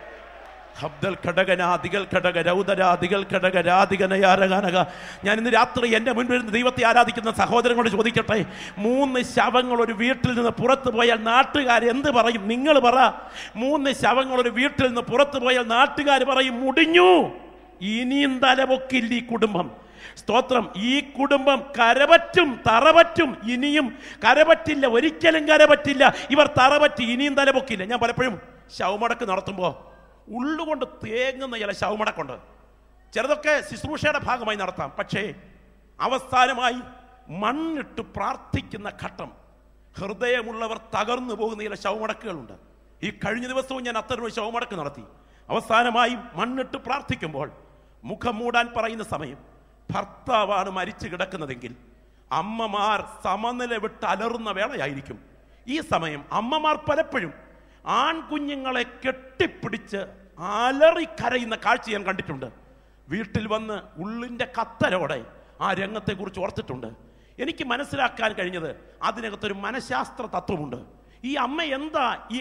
ഞാൻ ഇന്ന് രാത്രി എൻ്റെ മുൻപിൽ ദൈവത്തെ ആരാധിക്കുന്ന സഹോദരങ്ങളോട് ചോദിക്കട്ടെ, 3 ശവങ്ങൾ ഒരു വീട്ടിൽ നിന്ന് പുറത്തു പോയാൽ നാട്ടുകാർ എന്ത് പറയും? നിങ്ങൾ പറ. 3 ശവങ്ങൾ ഒരു വീട്ടിൽ നിന്ന് പുറത്തു പോയാൽ നാട്ടുകാർ പറയും മുടിഞ്ഞു. ഇനിയും തലപൊക്കില്ല ഈ കുടുംബം. സ്തോത്രം. ഈ കുടുംബം കരപറ്റും, തറപറ്റും. ഇനിയും കരപറ്റില്ല, ഒരിക്കലും കരപറ്റില്ല. ഇവർ തറപറ്റി ഇനിയും തലപൊക്കില്ല. ഞാൻ പലപ്പോഴും ശവമടക്ക് നടത്തുമ്പോൾ ഉള്ളുകൊണ്ട് തേങ്ങുന്ന ചില ശവമടക്കുണ്ട്. ചിലതൊക്കെ ശുശ്രൂഷയുടെ ഭാഗമായി നടത്താം. പക്ഷേ അവസാനമായി മണ്ണിട്ട് പ്രാർത്ഥിക്കുന്ന ഘട്ടം, ഹൃദയമുള്ളവർ തകർന്നു പോകുന്ന ചില ശവമടക്കുകളുണ്ട്. ഈ കഴിഞ്ഞ ദിവസവും ഞാൻ അത്തരം ഒരു ശവമടക്ക് നടത്തി. അവസാനമായി മണ്ണിട്ട് പ്രാർത്ഥിക്കുമ്പോൾ മുഖം മൂടാൻ പറയുന്ന സമയം ഭർത്താവാണ് മരിച്ചു കിടക്കുന്നതെങ്കിൽ അമ്മമാർ സമനില വിട്ട് അലറുന്ന വേളയായിരിക്കും. ഈ സമയം അമ്മമാർ പലപ്പോഴും ആൺകുഞ്ഞുങ്ങളെ കെട്ടിപ്പിടിച്ച് അലറിക്കരയുന്ന കാഴ്ച ഞാൻ കണ്ടിട്ടുണ്ട്. വീട്ടിൽ വന്ന് ഉള്ളിൻ്റെ കത്തലോടെ ആ രംഗത്തെക്കുറിച്ച് ഓർത്തിട്ടുണ്ട്. എനിക്ക് മനസ്സിലാക്കാൻ കഴിഞ്ഞത് അതിനകത്തൊരു മനഃശാസ്ത്ര തത്വമുണ്ട്. ഈ അമ്മ എന്താ ഈ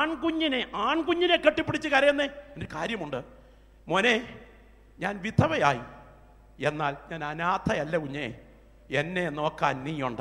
ആൺകുഞ്ഞിനെ കെട്ടിപ്പിടിച്ച് കരയുന്നേ? ഒരു കാര്യമുണ്ട്. മോനെ, ഞാൻ വിധവയായി, എന്നാൽ ഞാൻ അനാഥയല്ല കുഞ്ഞേ, എന്നെ നോക്കാൻ നീയുണ്ട്.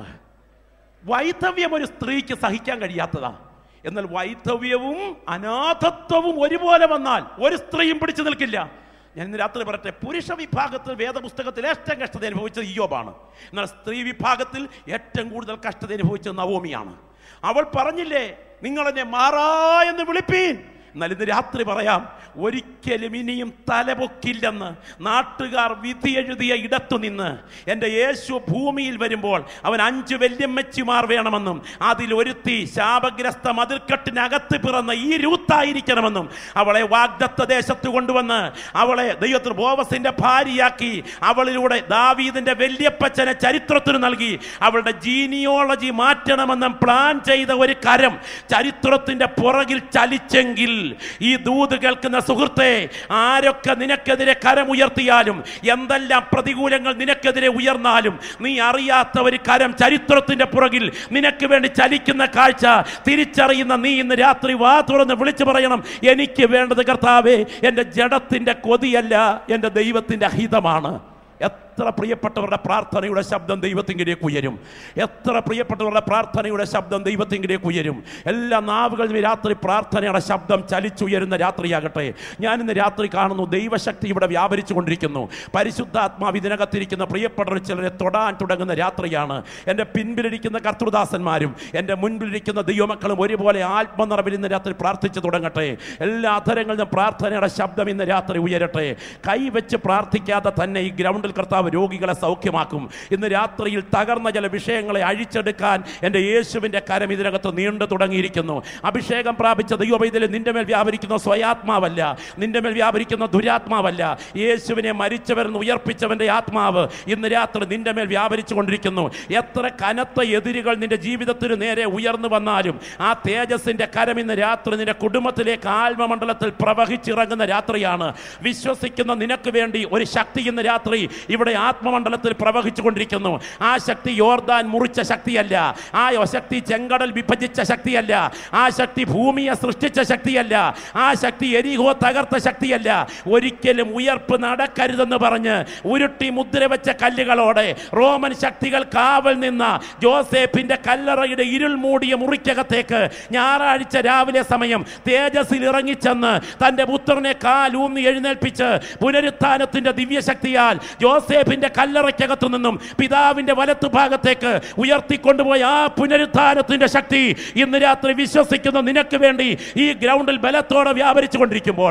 വൈധവ്യം ഒരു സ്ത്രീക്ക് സഹിക്കാൻ കഴിയാത്തതാ. എന്നാൽ വൈധവ്യവും അനാഥത്വവും ഒരുപോലെ വന്നാൽ ഒരു സ്ത്രീയും പിടിച്ചു നിൽക്കില്ല. ഞാൻ ഇന്ന് രാത്രി പറയട്ടെ, പുരുഷ വിഭാഗത്തിൽ വേദപുസ്തകത്തിൽ ഏറ്റവും കഷ്ടത അനുഭവിച്ചത് ഇയ്യോബാണ്. എന്നാൽ സ്ത്രീ വിഭാഗത്തിൽ ഏറ്റവും കൂടുതൽ കഷ്ടത അനുഭവിച്ചത് നവോമിയാണ്. അവൾ പറഞ്ഞില്ലേ, നിങ്ങളെന്നെ മാറാ എന്ന് വിളിപ്പീൻ. എന്നാൽ ഇന്ന് രാത്രി പറയാം, ഒരിക്കലും ഇനിയും തലപൊക്കില്ലെന്ന് നാട്ടുകാർ വിധി എഴുതിയ ഇടത്തു നിന്ന് എൻ്റെ യേശു ഭൂമിയിൽ വരുമ്പോൾ അവൻ 5 വല്യമ്മച്ചിമാർ വേണമെന്നും അതിലൊരുത്തി ശാപഗ്രസ്ത മതിൽക്കെട്ടിനകത്ത് പിറന്ന ഈ രൂത്തായിരിക്കണമെന്നും അവളെ വാഗ്ദത്ത ദേശത്ത് കൊണ്ടുവന്ന് അവളെ ദൈവത്തിന് ബോവസിന്റെ ഭാര്യയാക്കി അവളിലൂടെ ദാവീദിന്റെ വല്യപ്പച്ചനെ ചരിത്രത്തിന് നൽകി അവളുടെ ജീനിയോളജി മാറ്റണമെന്നും പ്ലാൻ ചെയ്ത ഒരു കരം ചരിത്രത്തിന്റെ പുറകിൽ ചലിച്ചെങ്കിൽ, ഈ ദൂത് കേൾക്കുന്ന സുഹൃത്തെ, ആരൊക്കെ നിനക്കെതിരെ കരമുയർത്തിയാലും, എന്തെല്ലാം പ്രതികൂലങ്ങൾ നിനക്കെതിരെ ഉയർന്നാലും, നീ അറിയാത്ത ഒരു കരം ചരിത്രത്തിന്റെ പുറകിൽ നിനക്ക് വേണ്ടി ചലിക്കുന്ന കാഴ്ച തിരിച്ചറിയുന്ന നീ ഇന്ന് രാത്രി വാ തുറന്ന് വിളിച്ചു പറയണം, എനിക്ക് വേണ്ടത് കർത്താവേ എൻ്റെ ജഡത്തിന്റെ കൊതിയല്ല, എൻ്റെ ദൈവത്തിന്റെ ഹിതമാണ്. എത്ര പ്രിയപ്പെട്ടവരുടെ പ്രാർത്ഥനയുടെ ശബ്ദം ദൈവത്തിങ്കിലേക്ക് ഉയരും. എത്ര പ്രിയപ്പെട്ടവരുടെ പ്രാർത്ഥനയുടെ ശബ്ദം ദൈവത്തിങ്കിലേക്ക് ഉയരും. എല്ലാ നാവുകളിലും രാത്രി പ്രാർത്ഥനയുടെ ശബ്ദം ചലിച്ചുയരുന്ന രാത്രിയാകട്ടെ. ഞാനിന്ന് രാത്രി കാണുന്നു ദൈവശക്തി ഇവിടെ വ്യാപരിച്ചു കൊണ്ടിരിക്കുന്നു. പരിശുദ്ധാത്മാവ് ഇതിനകത്തിരിക്കുന്ന പ്രിയപ്പെട്ടവർ ചിലരെ തൊടാൻ തുടങ്ങുന്ന രാത്രിയാണ്. എൻ്റെ പിൻപിലിരിക്കുന്ന കർത്തൃദാസന്മാരും എൻ്റെ മുൻപിലിരിക്കുന്ന ദൈവമക്കളും ഒരുപോലെ ആത്മനിറവിൽ ഇന്ന് രാത്രി പ്രാർത്ഥിച്ചു തുടങ്ങട്ടെ. എല്ലാ അധരങ്ങളിലും പ്രാർത്ഥനയുടെ ശബ്ദം ഇന്ന് രാത്രി ഉയരട്ടെ. കൈവച്ച് പ്രാർത്ഥിക്കാതെ തന്നെ ഈ ഗ്രൗണ്ടിൽ കർത്താവ് രോഗികളെ സൗഖ്യമാക്കും. ഇന്ന് രാത്രിയിൽ തകർന്ന ചില വിഷയങ്ങളെ അഴിച്ചെടുക്കാൻ എൻ്റെ യേശുവിൻ്റെ കരം ഇതിനകത്ത് നീണ്ടു തുടങ്ങിയിരിക്കുന്നു. അഭിഷേകം പ്രാപിച്ച ദൈവവൈദ്യത്തിൽ നിന്റെ മേൽ വ്യാപരിക്കുന്ന സ്വയാത്മാവല്ല, നിന്റെ മേൽ വ്യാപരിക്കുന്ന ദുരാത്മാവല്ല, യേശുവിനെ മരിച്ചവരെന്ന് ഉയർപ്പിച്ചവൻ്റെ ആത്മാവ് ഇന്ന് രാത്രി നിന്റെ മേൽ വ്യാപരിച്ചു കൊണ്ടിരിക്കുന്നു. എത്ര കനത്ത എതിരുകൾ നിന്റെ ജീവിതത്തിന് നേരെ ഉയർന്നു വന്നാലും ആ തേജസ്സിൻ്റെ കരം ഇന്ന് രാത്രി നിന്റെ കുടുംബത്തിലേക്ക് ആത്മമണ്ഡലത്തിൽ പ്രവഹിച്ചിറങ്ങുന്ന രാത്രിയാണ്. വിശ്വസിക്കുന്ന നിനക്ക് വേണ്ടി ഒരു ശക്തി ഇന്ന് രാത്രി ഇവിടെ ആത്മമണ്ഡലത്തിൽ പ്രവഹിച്ചു കൊണ്ടിരിക്കുന്നു. ആ ശക്തി യോർദാൻ മുറിച്ച ശക്തിയല്ല, ആ ശക്തി ചെങ്കടൽ വിഭജിച്ച ശക്തിയല്ല, ആ ശക്തി ഭൂമിയെ സൃഷ്ടിച്ച ശക്തിയല്ല, ആ ശക്തി എരിഹോ തകർത്ത ശക്തിയല്ല. ഒരിക്കലും ഉയർപ്പ് നടക്കരുതെന്ന് പറഞ്ഞ് ഉരുട്ടി മുദ്ര വെച്ച കല്ലുകളോടെ റോമൻ ശക്തികൾ കാവൽ നിന്ന ജോസേഫിന്റെ കല്ലറയുടെ ഇരുൾ മൂടിയ മുറിക്കകത്തേക്ക് ഞായറാഴ്ച രാവിലെ സമയം തേജസ്സിൽ ഇറങ്ങിച്ചെന്ന് തന്റെ പുത്രനെ കാലൂന്നി എഴുന്നേൽപ്പിച്ച് പുനരുത്ഥാനത്തിന്റെ ദിവ്യശക്തിയാൽ ജോസേഫിന്റെ കല്ലറയ്ക്കകത്തു നിന്നും പിതാവിന്റെ വലത്തു ഭാഗത്തേക്ക് ഉയർത്തിക്കൊണ്ടുപോയ ആ പുനരുത്ഥാനത്തിന്റെ ശക്തി ഇന്ന് രാത്രി വിശ്വസിക്കുന്ന നിനക്ക് വേണ്ടി ഈ ഗ്രൗണ്ടിൽ ബലത്തോടെ വ്യാപരിച്ചു കൊണ്ടിരിക്കുമ്പോൾ,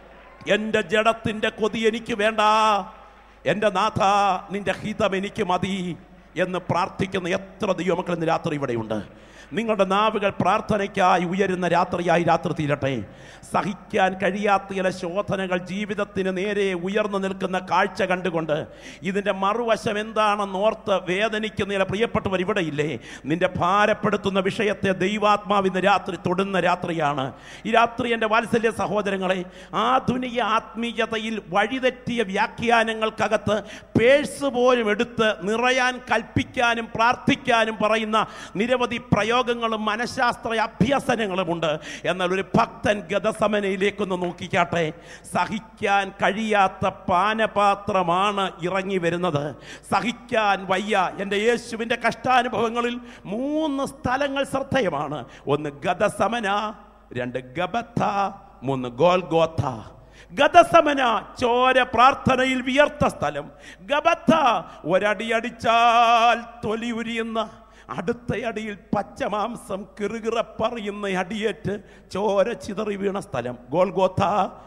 എൻ്റെ ജഡത്തിന്റെ കൊതി എനിക്ക് വേണ്ട, എൻ്റെ നാഥ നിന്റെ ഹിതം എനിക്ക് മതി എന്ന് പ്രാർത്ഥിക്കുന്ന എത്ര ദൈവമക്കൾ ഇന്ന് രാത്രി ഇവിടെയുണ്ട്. നിങ്ങളുടെ നാവുകൾ പ്രാർത്ഥനയ്ക്കായി ഉയരുന്ന രാത്രിയായി രാത്രി തീരട്ടെ. സഹിക്കാൻ കഴിയാത്ത ചില ശോധനകൾ ജീവിതത്തിന് നേരെ ഉയർന്നു നിൽക്കുന്ന കാഴ്ച കണ്ടുകൊണ്ട് ഇതിൻ്റെ മറുവശം എന്താണെന്ന് ഓർത്ത് വേദനിക്കുന്ന ചില പ്രിയപ്പെട്ടവർ ഇവിടെ ഇല്ലേ? നിന്റെ ഭാരപ്പെടുത്തുന്ന വിഷയത്തെ ദൈവാത്മാവ് ഇന്ന് രാത്രി തൊടുന്ന രാത്രിയാണ് ഈ രാത്രി. എൻ്റെ വാത്സല്യ സഹോദരങ്ങളെ, ആധുനിക ആത്മീയതയിൽ വഴിതെറ്റിയ വ്യാഖ്യാനങ്ങൾക്കകത്ത് പേഴ്സ് പോലും എടുത്ത് നിറയാൻ കൽപ്പിക്കാനും പ്രാർത്ഥിക്കാനും പറയുന്ന നിരവധി പ്രയോഗങ്ങളും മനഃശാസ്ത്ര അഭ്യസനങ്ങളുമുണ്ട്. എന്നാൽ ഒരു ഭക്തൻ ഗതസമനയിലേക്കൊന്ന് നോക്കിക്കാട്ടെ. സഹിക്കാൻ കഴിയാത്ത പാനപാത്രമാണ് ഇറങ്ങി വരുന്നത്. സഹിക്കാൻ വയ്യ. എൻ്റെ യേശുവിൻ്റെ കഷ്ടാനുഭവങ്ങളിൽ 3 സ്ഥലങ്ങൾ ശ്രദ്ധേയമാണ്. 1 ഗതസമന, 2 ഗബത്ത, 3 ഗോൽഗോത്ത. ഗദസമന ചോര പ്രാർത്ഥനയിൽ വിയർത്ത സ്ഥലം. ഗബത്ത ഒരടി അടിച്ചാൽ തൊലി ഉരിയുന്ന, അടുത്തയടിയിൽ പച്ചമാംസം കിറുകിറപ്പറിയുന്ന അടിയേറ്റ് ചോര ചിതറി വീണ സ്ഥലം. ഗോൽഗോഥ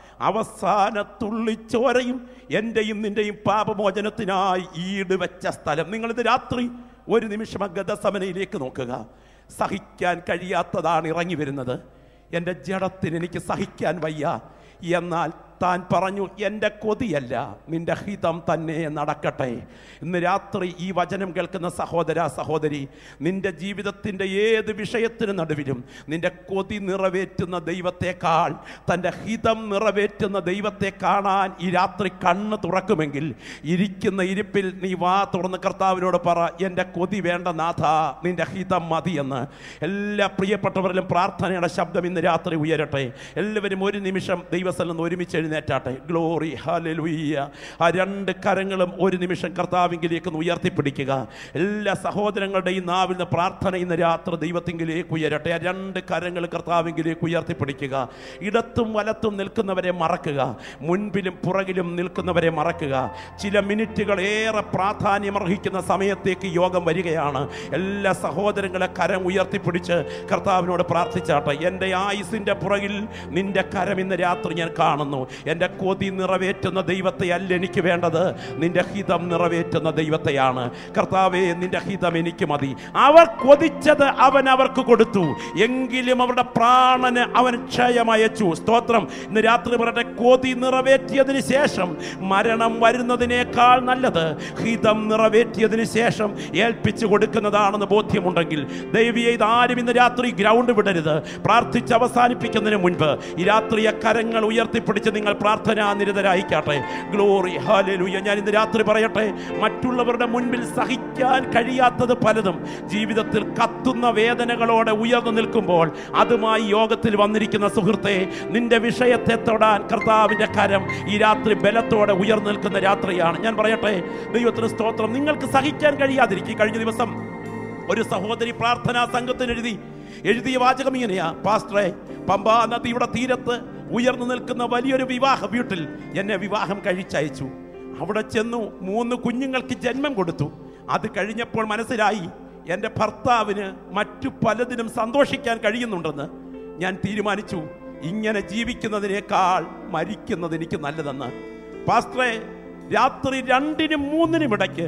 അവസാന തുള്ളിച്ചോരയും എന്റെയും നിന്റെയും പാപമോചനത്തിനായി ഈട് വെച്ച സ്ഥലം. നിങ്ങളിത് രാത്രി ഒരു നിമിഷം ഗദസമനയിലേക്ക് നോക്കുക. സഹിക്കാൻ കഴിയാത്തതാണ് ഇറങ്ങി വരുന്നത്. എൻ്റെ ജഡത്തിന് എനിക്ക് സഹിക്കാൻ വയ്യ. എന്നാൽ താൻ പറഞ്ഞു, എൻ്റെ കൊതിയല്ല, നിന്റെ ഹിതം തന്നെ നടക്കട്ടെ. ഇന്ന് രാത്രി ഈ വചനം കേൾക്കുന്ന സഹോദര സഹോദരി, നിന്റെ ജീവിതത്തിൻ്റെ ഏത് വിഷയത്തിന് നടുവിലും നിന്റെ കൊതി നിറവേറ്റുന്ന ദൈവത്തെക്കാൾ, തൻ്റെ ഹിതം നിറവേറ്റുന്ന ദൈവത്തെ കാണാൻ ഈ രാത്രി കണ്ണ് തുറക്കുമെങ്കിൽ, ഇരിക്കുന്ന ഇരിപ്പിൽ നീ വാ തുറന്ന് കർത്താവിനോട് പറ, എൻ്റെ കൊതി വേണ്ട നാഥ, നിന്റെ ഹിതം മതിയെന്ന്. എല്ലാ പ്രിയപ്പെട്ടവരിലും പ്രാർത്ഥനയുടെ ശബ്ദം ഇന്ന് രാത്രി ഉയരട്ടെ. എല്ലാവരും ഒരു നിമിഷം ദൈവസ്ഥലം നിന്ന് ഒരുമിച്ച് എഴുന്നേറ്റാട്ടെ. Glory, hallelujah. ആ രണ്ട് കരങ്ങളും ഒരു നിമിഷം കർത്താവിങ്കിലേക്ക് ഉയർത്തിപ്പിടിക്കുക. എല്ലാ സഹോദരങ്ങളുടെയും നാവിൽ നിന്ന് പ്രാർത്ഥന ഇന്ന് രാത്രി ദൈവത്തിങ്കിലേക്ക് ഉയരട്ടെ. ആ രണ്ട് കരങ്ങൾ കർത്താവിങ്കിലേക്ക് ഉയർത്തിപ്പിടിക്കുക. ഇടത്തും വലത്തും നിൽക്കുന്നവരെ മറക്കുക, മുൻപിലും പുറകിലും നിൽക്കുന്നവരെ മറക്കുക. ചില മിനിറ്റുകൾ ഏറെ പ്രാധാന്യമർഹിക്കുന്ന സമയത്തേക്ക് യോഗം വരികയാണ്. എല്ലാ സഹോദരങ്ങളെ കരം ഉയർത്തിപ്പിടിച്ച് കർത്താവിനോട് പ്രാർത്ഥിച്ചാട്ടെ. എൻ്റെ ആയുസിൻ്റെ പുറകിൽ നിന്റെ കരം ഇന്ന് രാത്രി ഞാൻ കാണുന്നു. എൻ്റെ കൊതി നിറവേറ്റുന്ന ദൈവത്തെ അല്ല എനിക്ക് വേണ്ടത്, നിന്റെ ഹിതം നിറവേറ്റുന്ന ദൈവത്തെയാണ്. കർത്താവേ, നിന്റെ ഹിതം എനിക്ക് മതി. അവർ കൊതിച്ചത് അവൻ അവർക്ക് കൊടുത്തു, എങ്കിലും അവരുടെ പ്രാണന് അവൻ ക്ഷയമയച്ചു. സ്തോത്രം. ഇന്ന് രാത്രി പറയട്ടെ, കൊതി നിറവേറ്റിയതിന് ശേഷം മരണം വരുന്നതിനേക്കാൾ നല്ലത് ഹിതം നിറവേറ്റിയതിന് ശേഷം ഏൽപ്പിച്ചു കൊടുക്കുന്നതാണെന്ന് ബോധ്യമുണ്ടെങ്കിൽ ദൈവീയ ഇതാരും ഇന്ന് രാത്രി ഗ്രൗണ്ട് വിടരുത്. പ്രാർത്ഥിച്ച് അവസാനിപ്പിക്കുന്നതിന് മുൻപ് ഈ രാത്രിയെ കരങ്ങൾ ഉയർത്തിപ്പിടിച്ച് നിങ്ങൾ പ്രാർത്ഥനാ നിരതരായിക്കാട്ടെ. Glory, hallelujah. ഞാൻ ഇന്ന് രാത്രി പറയട്ടെ, മറ്റുള്ളവരുടെ മുൻപിൽ സഹിക്കാൻ കഴിയാത്തത് പലതും ജീവിതത്തിൽ കത്തുന്ന വേദനകളോടെ ഉയർന്നു നിൽക്കുമ്പോൾ അതുമായി യോഗത്തിൽ വന്നിരിക്കുന്ന സുഹൃത്തെ, നിന്റെ വിഷയത്തെ തൊടാൻ കർത്താവിൻ്റെ കരം ഈ രാത്രി ബലത്തോടെ ഉയർന്നു നിൽക്കുന്ന രാത്രിയാണ്. ഞാൻ പറയട്ടെ, ദൈവത്തിന് സ്തോത്രം. നിങ്ങൾക്ക് സഹിക്കാൻ കഴിയാതിരിക്കും. കഴിഞ്ഞ ദിവസം ഒരു സഹോദരി പ്രാർത്ഥനാ സംഘത്തിന് എഴുതിയ വാചകം ഇങ്ങനെയാ: പാസ്റ്ററെ, പമ്പാ നദിയുടെ തീരത്ത് ഉയർന്നു നിൽക്കുന്ന വലിയൊരു വിവാഹ വീട്ടിൽ എന്നെ വിവാഹം കഴിച്ചയച്ചു. അവിടെ ചെന്നു 3 കുഞ്ഞുങ്ങൾക്ക് ജന്മം കൊടുത്തു. അത് കഴിഞ്ഞപ്പോൾ മനസ്സിലായി എൻ്റെ ഭർത്താവിന് മറ്റു പലതിനും സന്തോഷിക്കാൻ കഴിയുന്നുണ്ടെന്ന്. ഞാൻ തീരുമാനിച്ചു, ഇങ്ങനെ ജീവിക്കുന്നതിനേക്കാൾ മരിക്കുന്നത് എനിക്ക് നല്ലതെന്ന്. പാസ്റ്ററെ, രാത്രി 2-നും 3-നും ഇടയ്ക്ക്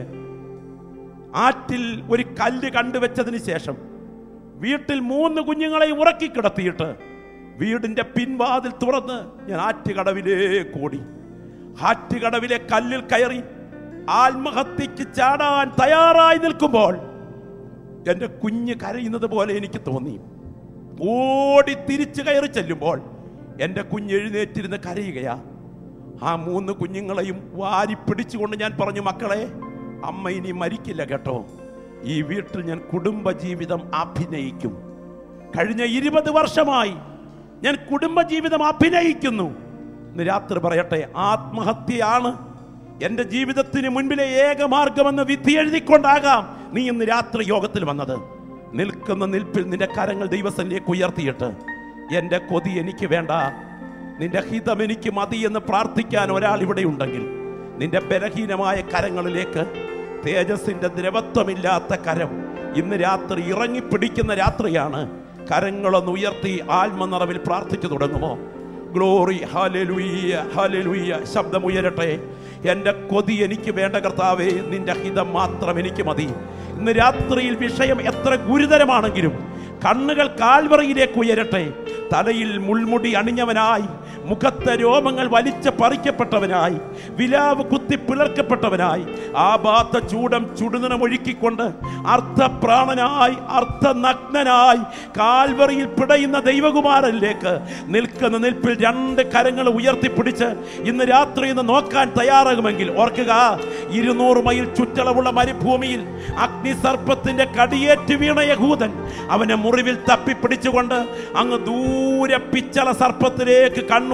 ആറ്റിൽ ഒരു കല്ല് കണ്ടുവച്ചതിന് ശേഷം വീട്ടിൽ 3 കുഞ്ഞുങ്ങളെ ഉറക്കി കിടത്തിയിട്ട് വീടിന്റെ പിൻവാതിൽ തുറന്ന് ഞാൻ ആറ്റുകടവിലേക്ക് ഓടി. ആറ്റുകടവിലെ കല്ലിൽ കയറി ആത്മഹത്യക്ക് ചാടാൻ തയ്യാറായി നിൽക്കുമ്പോൾ എൻ്റെ കുഞ്ഞ് കരയുന്നത് പോലെ എനിക്ക് തോന്നി. ഓടി തിരിച്ചു കയറി ചെല്ലുമ്പോൾ എൻ്റെ കുഞ്ഞ് എഴുന്നേറ്റിരുന്ന് കരയുകയാ. ആ 3 കുഞ്ഞുങ്ങളെയും വാരി പിടിച്ചുകൊണ്ട് ഞാൻ പറഞ്ഞു, മക്കളെ, അമ്മ ഇനി മരിക്കില്ല കേട്ടോ. ഈ വീട്ടിൽ ഞാൻ കുടുംബജീവിതം അഭിനയിക്കും. കഴിഞ്ഞ 20 വർഷമായി ഞാൻ കുടുംബജീവിതം അഭിനയിക്കുന്നു. ഇന്ന് രാത്രി പറയട്ടെ, ആത്മഹത്യയാണ് എൻ്റെ ജീവിതത്തിന് മുൻപിലെ ഏക മാർഗമെന്ന് വിധി എഴുതിക്കൊണ്ടാകാം നീ ഇന്ന് രാത്രി യോഗത്തിൽ വന്നത്. നിൽക്കുന്ന നിൽപ്പിൽ നിന്റെ കരങ്ങൾ ദൈവസന്നിധിയിലേക്ക് ഉയർത്തിയിട്ട്, എൻ്റെ കൊതി എനിക്ക് വേണ്ട, നിന്റെ ഹിതം എനിക്ക് മതി എന്ന് പ്രാർത്ഥിക്കാൻ ഒരാൾ ഇവിടെ ഉണ്ടെങ്കിൽ, നിന്റെ ബലഹീനമായ കരങ്ങളിലേക്ക് തേജസ്സിന്റെ ദ്രവത്വമില്ലാത്ത കരം ഇന്ന് രാത്രി ഇറങ്ങിപ്പിടിക്കുന്ന രാത്രിയാണ്. കരങ്ങളൊന്ന് ഉയർത്തി ആത്മനിറവിൽ പ്രാർത്ഥിച്ചു തുടങ്ങുമോ? Glory, hallelujah, hallelujah. ശബ്ദം ഉയരട്ടെ. എൻ്റെ കൊതി എനിക്ക് വേണ്ട കർത്താവേ, നിന്റെ ഹിതം മാത്രം എനിക്ക് മതി. ഇന്ന് രാത്രിയിൽ വിഷയം എത്ര ഗുരുതരമാണെങ്കിലും കണ്ണുകൾ കാൽവറിയിലേക്ക് ഉയരട്ടെ. തലയിൽ മുൾമുടി അണിഞ്ഞവനായി, മുഖത്തെ രോമങ്ങൾ വലിച്ച് പറിക്കപ്പെട്ടവനായി, വിലാവ് കുത്തി പിളർക്കപ്പെട്ടവനായി, ആപാത്ത ചൂടം ചുടുനിണമൊഴുക്കിക്കൊണ്ട് അർത്ഥപ്രാണനായി, അർത്ഥനഗ്നനായി കാൽവറിയിൽ പിടയുന്ന ദൈവകുമാരനിലേക്ക് നിൽക്കുന്ന നിൽപ്പിൽ 2 കരങ്ങൾ ഉയർത്തിപ്പിടിച്ച് ഇന്ന് രാത്രി ഇന്ന് നോക്കാൻ തയ്യാറാകുമെങ്കിൽ ഓർക്കുക, 200 മൈൽ ചുറ്റളവുള്ള മരുഭൂമിയിൽ അഗ്നിസർപ്പത്തിന്റെ കടിയേറ്റ് വീണ യഹൂദൻ അവനെ മുറിവിൽ തപ്പിപ്പിടിച്ചുകൊണ്ട് അങ്ങ് ദൂരെ പിച്ചള സർപ്പത്തിലേക്ക് കണ്ണു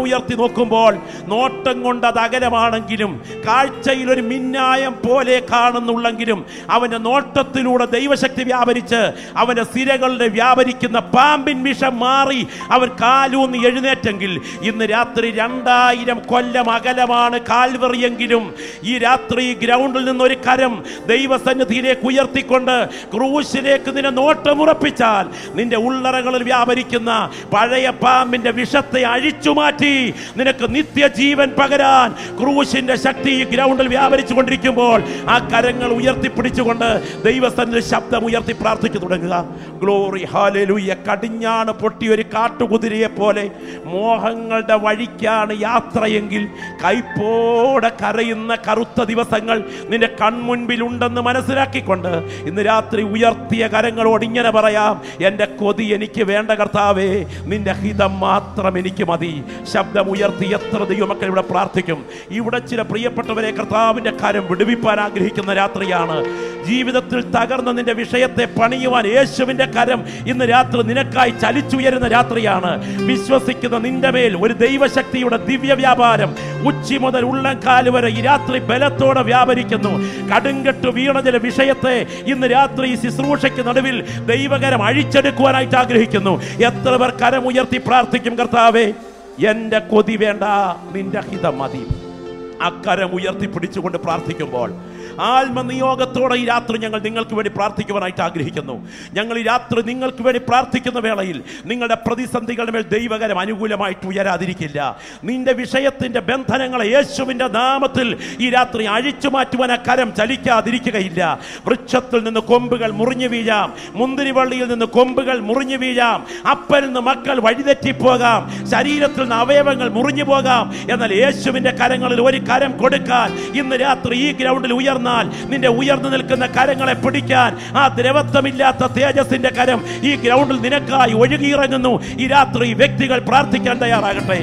കണ്ണുയർത്തി നോക്കുമ്പോൾ നോട്ടം കൊണ്ട് അത് അകലമാണെങ്കിലും കാഴ്ചയിൽ ഒരു മിന്നായം പോലെ കാണുന്നുള്ളെങ്കിലും അവന്റെ നോട്ടത്തിലൂടെ ദൈവശക്തി വ്യാപരിച്ച് അവന്റെ സിരകളുടെ വ്യാപരിക്കുന്ന പാമ്പിൻ വിഷം മാറി അവൻ കാലൂന്നി എഴുന്നേറ്റെങ്കിൽ ഇന്ന് രാത്രി 2000 കൊല്ലം അകലമാണ് കാൽവറിയെങ്കിലും ഈ രാത്രി ഗ്രൗണ്ടിൽ നിന്നൊരു കരം ദൈവസന്നിധിയിലേക്ക് ഉയർത്തിക്കൊണ്ട് ക്രൂശിലേക്ക് നിന്നെ നോട്ടമുറപ്പിച്ചാൽ നിന്റെ ഉള്ളറകളിൽ വ്യാപരിക്കുന്ന പഴയ പാമ്പിന്റെ വിഷത്തെ അഴിച്ചുമാറ്റി നിനക്ക് നിത്യജീവൻ പകരാൻ ക്രൂശിന്റെ ശക്തി ഗ്രൗണ്ടിൽ വ്യാപരിച്ചു കൊണ്ടിരിക്കുമ്പോൾ ആ കരങ്ങൾ ഉയർത്തിപ്പിടിച്ചുകൊണ്ട് ദൈവസന്നിധിയിൽ ശബ്ദം ഉയർത്തി പ്രാർത്ഥിച്ചു തുടങ്ങുക. Glory hallelujah. കടിഞ്ഞാണ് പൊട്ടിയൊരു കാട്ടുകുതിരയെ പോലെ മോഹങ്ങളുടെ വഴിക്കാണ് യാത്രയെങ്കിൽ കൈപ്പോടെ കരയുന്ന കറുത്ത ദിവസങ്ങൾ നിന്റെ കൺമുൻപിൽ ഉണ്ടെന്ന് മനസ്സിലാക്കിക്കൊണ്ട് ഇന്ന് രാത്രി ഉയർത്തിയ കരങ്ങളോട് ഇങ്ങനെ പറയാം, എൻ്റെ കൊതി എനിക്ക് വേണ്ട കർത്താവേ, നിന്റെ ഹിതം മാത്രം എനിക്ക് മതി. ശബ്ദം ഉയർത്തി എത്ര ദൈവമക്കൾ ഇവിടെ പ്രാർത്ഥിക്കും. ഇവിടെ ചില പ്രിയപ്പെട്ടവരെ കർത്താവിൻ്റെ കരം വിടുവിപ്പാൻ ആഗ്രഹിക്കുന്ന രാത്രിയാണ്. ജീവിതത്തിൽ തകർന്ന നിന്റെ വിഷയത്തെ പണിയുവാൻ യേശുവിൻ്റെ കരം ഇന്ന് രാത്രി നിനക്കായി ചലിച്ചുയരുന്ന രാത്രിയാണ്. വിശ്വസിക്കുന്ന നിന്റെ മേൽ ഒരു ദൈവശക്തിയുടെ ദിവ്യ വ്യാപാരം ഉച്ചി മുതൽ ഉള്ളംകാല് വരെ ഈ രാത്രി ബലത്തോടെ വ്യാപരിക്കുന്നു. കടുങ്കെട്ട് വീണ ചില വിഷയത്തെ ഇന്ന് രാത്രി ശുശ്രൂഷയ്ക്ക് നടുവിൽ ദൈവകരം അഴിച്ചെടുക്കുവാനായിട്ട് ആഗ്രഹിക്കുന്നു. എത്ര പേർ കരം ഉയർത്തി പ്രാർത്ഥിക്കും, കർത്താവേ എൻ്റെ കൊതി വേണ്ട, നിന്റെ ഹിതം മതി. അക്കരം ഉയർത്തി പിടിച്ചുകൊണ്ട് പ്രാർത്ഥിക്കുമ്പോൾ ആത്മനിയോഗത്തോടെ ഈ രാത്രി ഞങ്ങൾ നിങ്ങൾക്ക് വേണ്ടി പ്രാർത്ഥിക്കുവാനായിട്ട് ആഗ്രഹിക്കുന്നു. ഞങ്ങൾ ഈ രാത്രി നിങ്ങൾക്ക് വേണ്ടി പ്രാർത്ഥിക്കുന്ന വേളയിൽ നിങ്ങളുടെ പ്രതിസന്ധികളുടെ മേൽ ദൈവകരം അനുകൂലമായിട്ട് ഉയരാതിരിക്കില്ല. നിന്റെ വിഷയത്തിന്റെ ബന്ധനങ്ങളെ യേശുവിന്റെ നാമത്തിൽ ഈ രാത്രി അഴിച്ചു മാറ്റുവാൻ ആ കരം ചലിക്കാതിരിക്കുകയില്ല. വൃക്ഷത്തിൽ നിന്ന് കൊമ്പുകൾ മുറിഞ്ഞു വീഴാം, മുന്തിരിവള്ളിയിൽ നിന്ന് കൊമ്പുകൾ മുറിഞ്ഞു വീഴാം, അപ്പനിൽ നിന്ന് മക്കൾ വഴിതെറ്റിപ്പോകാം, ശരീരത്തിൽ നിന്ന് അവയവങ്ങൾ മുറിഞ്ഞു പോകാം. എന്നാൽ യേശുവിന്റെ കരങ്ങളിൽ ഒരു കരം കൊടുക്കാൻ ഇന്ന് രാത്രി ഈ ഗ്രൗണ്ടിൽ ഉയർന്നാൽ നിന്റെ ഉയർന്നു നിൽക്കുന്ന കരങ്ങളെ പിടിക്കാൻ ആ ദ്രവത്വമില്ലാത്ത തേജസ്സിന്റെ കരം ഈ ഗ്രൗണ്ടിൽ നിനക്കായി ഒഴുകിയിറങ്ങുന്നു. ഈ രാത്രി വ്യക്തികൾ പ്രാർത്ഥിക്കാൻ തയ്യാറാകട്ടെ.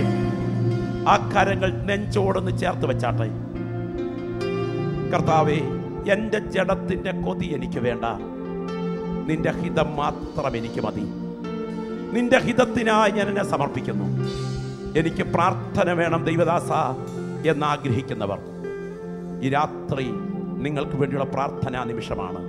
ആ കരങ്ങൾ നെഞ്ചോടൊന്ന് ചേർത്ത് വെച്ചാട്ടെ. കർത്താവേ, എന്റെ ജഡത്തിന്റെ കൊതി എനിക്ക് വേണ്ട, നിന്റെ ഹിതം മാത്രം എനിക്ക് മതി. നിന്റെ ഹിതത്തിനായി ഞാൻ എന്നെ സമർപ്പിക്കുന്നു. എനിക്ക് പ്രാർത്ഥന വേണം ദൈവദാസ എന്നാഗ്രഹിക്കുന്നവർ ഈ രാത്രി നിങ്ങൾക്ക് വേണ്ടിയുള്ള പ്രാർത്ഥനാ നിമിഷമാണ്.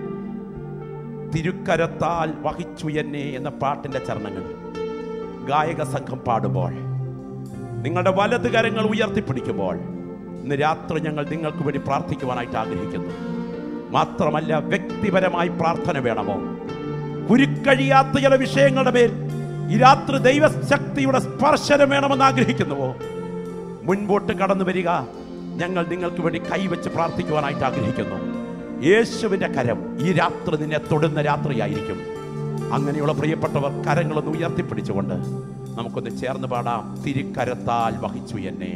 തിരുക്കരത്താൽ വഹിച്ചു എന്നെ എന്ന പാട്ടിന്റെ ചരണങ്ങൾ ഗായക സംഘം പാടുമ്പോൾ നിങ്ങളുടെ വലത് കരങ്ങൾ ഉയർത്തിപ്പിടിക്കുമ്പോൾ ഇന്ന് രാത്രി ഞങ്ങൾ നിങ്ങൾക്ക് വേണ്ടി പ്രാർത്ഥിക്കുവാനായിട്ട് ആഗ്രഹിക്കുന്നു. മാത്രമല്ല, വ്യക്തിപരമായി പ്രാർത്ഥന വേണമോ? കുരുക്കഴിയാത്ത ചില വിഷയങ്ങളുടെ മേൽ ഈ രാത്രി ദൈവശക്തിയുടെ സ്പർശനം വേണമെന്ന് ആഗ്രഹിക്കുന്നുവോ? മുൻപോട്ട് കടന്നു വരിക. ഞങ്ങൾ നിങ്ങൾക്ക് വേണ്ടി കൈവച്ച് പ്രാർത്ഥിക്കുവാനായിട്ട് ആഗ്രഹിക്കുന്നു. യേശുവിൻ്റെ കരം ഈ രാത്രി നിന്നെ തൊടുന്ന രാത്രിയായിരിക്കും. അങ്ങനെയുള്ള പ്രിയപ്പെട്ടവർ കരങ്ങളൊന്ന് ഉയർത്തിപ്പിടിച്ചുകൊണ്ട് നമുക്കൊന്ന് ചേർന്ന് പാടാം. തിരുക്കരത്താൽ വഹിച്ചു എന്നെ.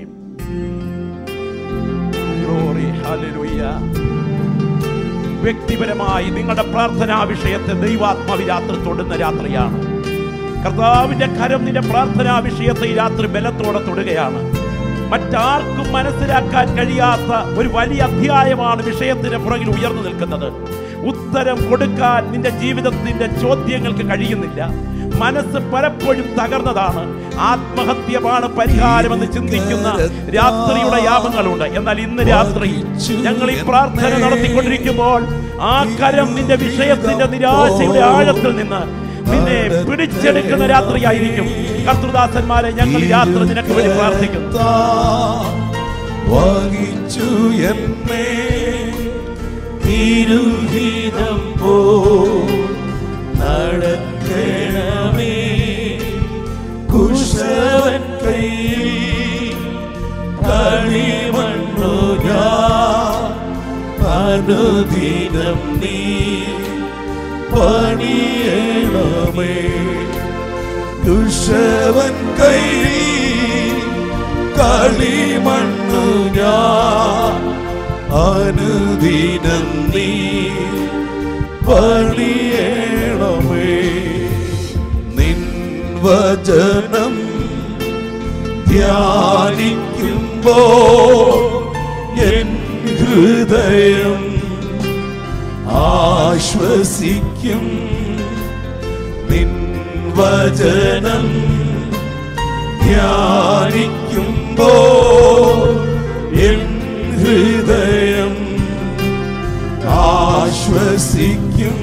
വ്യക്തിപരമായി നിങ്ങളുടെ പ്രാർത്ഥനാ വിഷയത്തെ ദൈവാത്മാവ് രാത്രി തൊടുന്ന രാത്രിയാണ്. കർത്താവിന്റെ കരം നിന്റെ പ്രാർത്ഥനാ വിഷയത്തെ ഈ രാത്രി ബലത്തോടെ തൊടുകയാണ്. മറ്റാർക്കും മനസ്സിലാക്കാൻ കഴിയാത്ത ഒരു വലിയ അധ്യായമാണ് വിഷയത്തിന് പുറകിൽ ഉയർന്നു നിൽക്കുന്നത്. ഉത്തരം കൊടുക്കാൻ നിന്റെ ജീവിതത്തിന്റെ ചോദ്യങ്ങൾക്ക് കഴിയുന്നില്ല. മനസ്സ് പലപ്പോഴും തകർന്നതാണ്. ആത്മഹത്യമാണ് പരിഹാരമെന്ന് ചിന്തിക്കുന്ന രാത്രിയുടെ യാമങ്ങളുണ്ട്. എന്നാൽ ഇന്ന് രാത്രി ഞങ്ങൾ ഈ പ്രാർത്ഥന നടത്തിക്കൊണ്ടിരിക്കുമ്പോൾ ആ കരം നിന്റെ വിഷയത്തിന്റെ നിരാശയുടെ ആഴത്തിൽ നിന്ന് നിന്നെ പിടിച്ചെടുക്കുന്ന രാത്രിയായിരിക്കും. കർത്തൃദാസന്മാരെ, ഞങ്ങൾ ഈ രാത്രി നിനക്ക് വേണ്ടി പ്രാർത്ഥിക്കുന്നു. അനുദിനം നീ പണിയണമേ, കുശവൻ കൈയിൽ കളിമണ്ണു ഞാൻ. അനുദിനം നീ പണിയണമേ. നിൻ വചനം ധ്യാനിക്കുമ്പോൾ എൻ ഹൃദയം ആശ്വസിക്കും. നിൻ വചനം ധ്യാനിക്കുമ്പോൾ എൻ ഹൃദയം ആശ്വസിക്കും.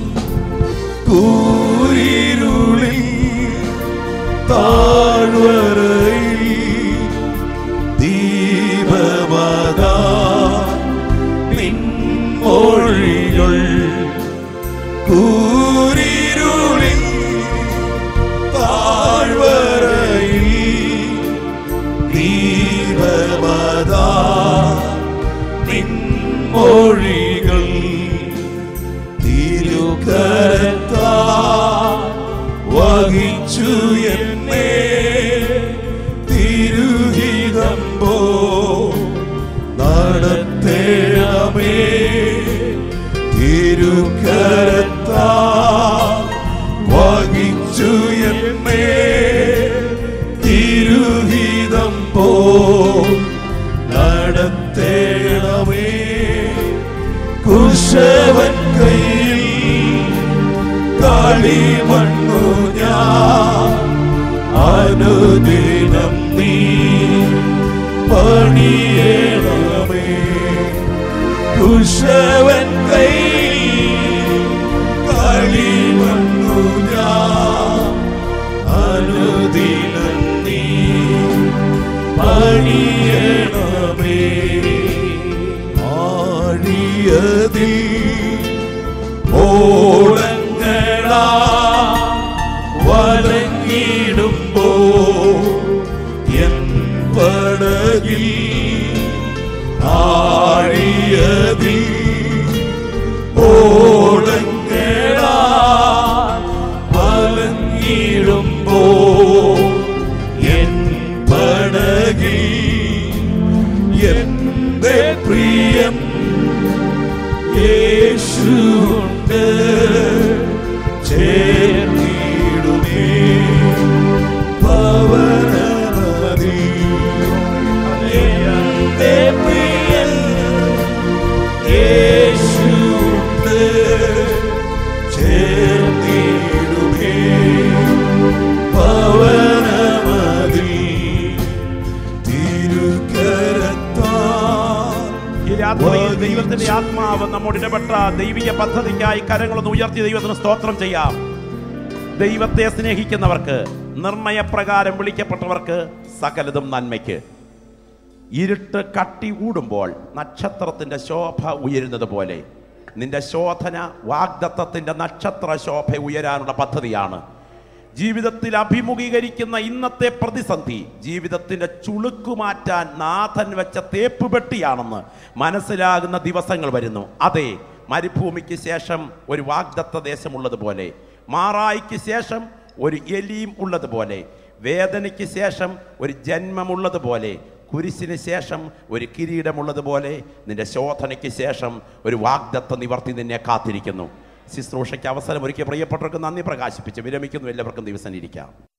കൂരിരുളിൽ താഴ്വരയിൽ ദീപമതാ നിൻമൊഴികൾ. കൂരിരുളിൽ താഴ്വരയിൽ ദീപമതാ നിൻമൊഴികൾ. തിരുകരത്താ വഹിച്ചു എന്നെ തിരുഹിതം പോ നടത്തേണമേ. തിരുകരത്താ വഹിച്ചു എന്നെ തിരുഹിതം പോ നടത്തേണമേ. കുശവൻ കയ്യിൽ കളിമണ്ണു ഞാൻ അനുദിനം നീ പണിയേണമേ. കുശവൻ കയ്യിൽ കളിമണ്ണു ഞാൻ അനുദിനം നീ പണിയേണമേ. ആഴിയതിൽ ഓടങ്ങളാ വലങ്ങിടുമ്പോ എൻ പടകിൽ ആഴിയതിൽ ഓടങ്ങളാ വലങ്ങിടുമ്പോ എൻ പടകിൽ എന്റെ പ്രിയൻ യേശുണ്ട് ചേർന്നിടുമേ പവനനദി. എന്റെ പ്രിയൻ യേശുണ്ട് ചേർന്നിടുമേ പവനനദി. തിരുകരത്താ ദൈവത്തിന്റെ ആത്മാവ് നമ്മോട് ഇടപെട്ട ദൈവിക പദ്ധതിക്കായി കരങ്ങളൊന്ന് ഉയർത്തി ദൈവത്തിന് സ്തോത്രം ചെയ്യാം. ദൈവത്തെ സ്നേഹിക്കുന്നവർക്ക്, നിർണയപ്രകാരം വിളിക്കപ്പെട്ടവർക്ക് സകലതും നന്മയ്ക്ക്. ഇരുട്ട് കട്ടി കൂടുമ്പോൾ നക്ഷത്രത്തിന്റെ ശോഭ ഉയരുന്നത് പോലെ നിന്റെ ശോധന വാഗ്ദത്തത്തിന്റെ നക്ഷത്ര ശോഭ ഉയരാനുള്ള പദ്ധതിയാണ്. ജീവിതത്തിൽ അഭിമുഖീകരിക്കുന്ന ഇന്നത്തെ പ്രതിസന്ധി ജീവിതത്തിന്റെ ചുളുക്കുമാറ്റാൻ നാഥൻ വെച്ച തേപ്പ് പെട്ടിയാണെന്ന് മനസ്സിലാകുന്ന ദിവസങ്ങൾ വരുന്നു. അതെ, മരുഭൂമിക്ക് ശേഷം ഒരു വാഗ്ദത്ത ദേശമുള്ളതുപോലെ, മാറായിക്ക് ശേഷം ഒരു എലീം ഉള്ളതുപോലെ, വേദനയ്ക്ക് ശേഷം ഒരു ജന്മമുള്ളതുപോലെ, കുരിശിന് ശേഷം ഒരു കിരീടമുള്ളതുപോലെ നിന്റെ ശോധനയ്ക്ക് ശേഷം ഒരു വാഗ്ദത്ത നിവർത്തി നിന്നെ കാത്തിരിക്കുന്നു. ശുശ്രൂഷയ്ക്ക് അവസരം ഒരുക്കിയ പ്രിയപ്പെട്ടവർക്ക് നന്ദി പ്രകാശിപ്പിച്ച് വിരമിക്കുന്നു. എല്ലാവർക്കും ദിവസം ഇരിക്കാം.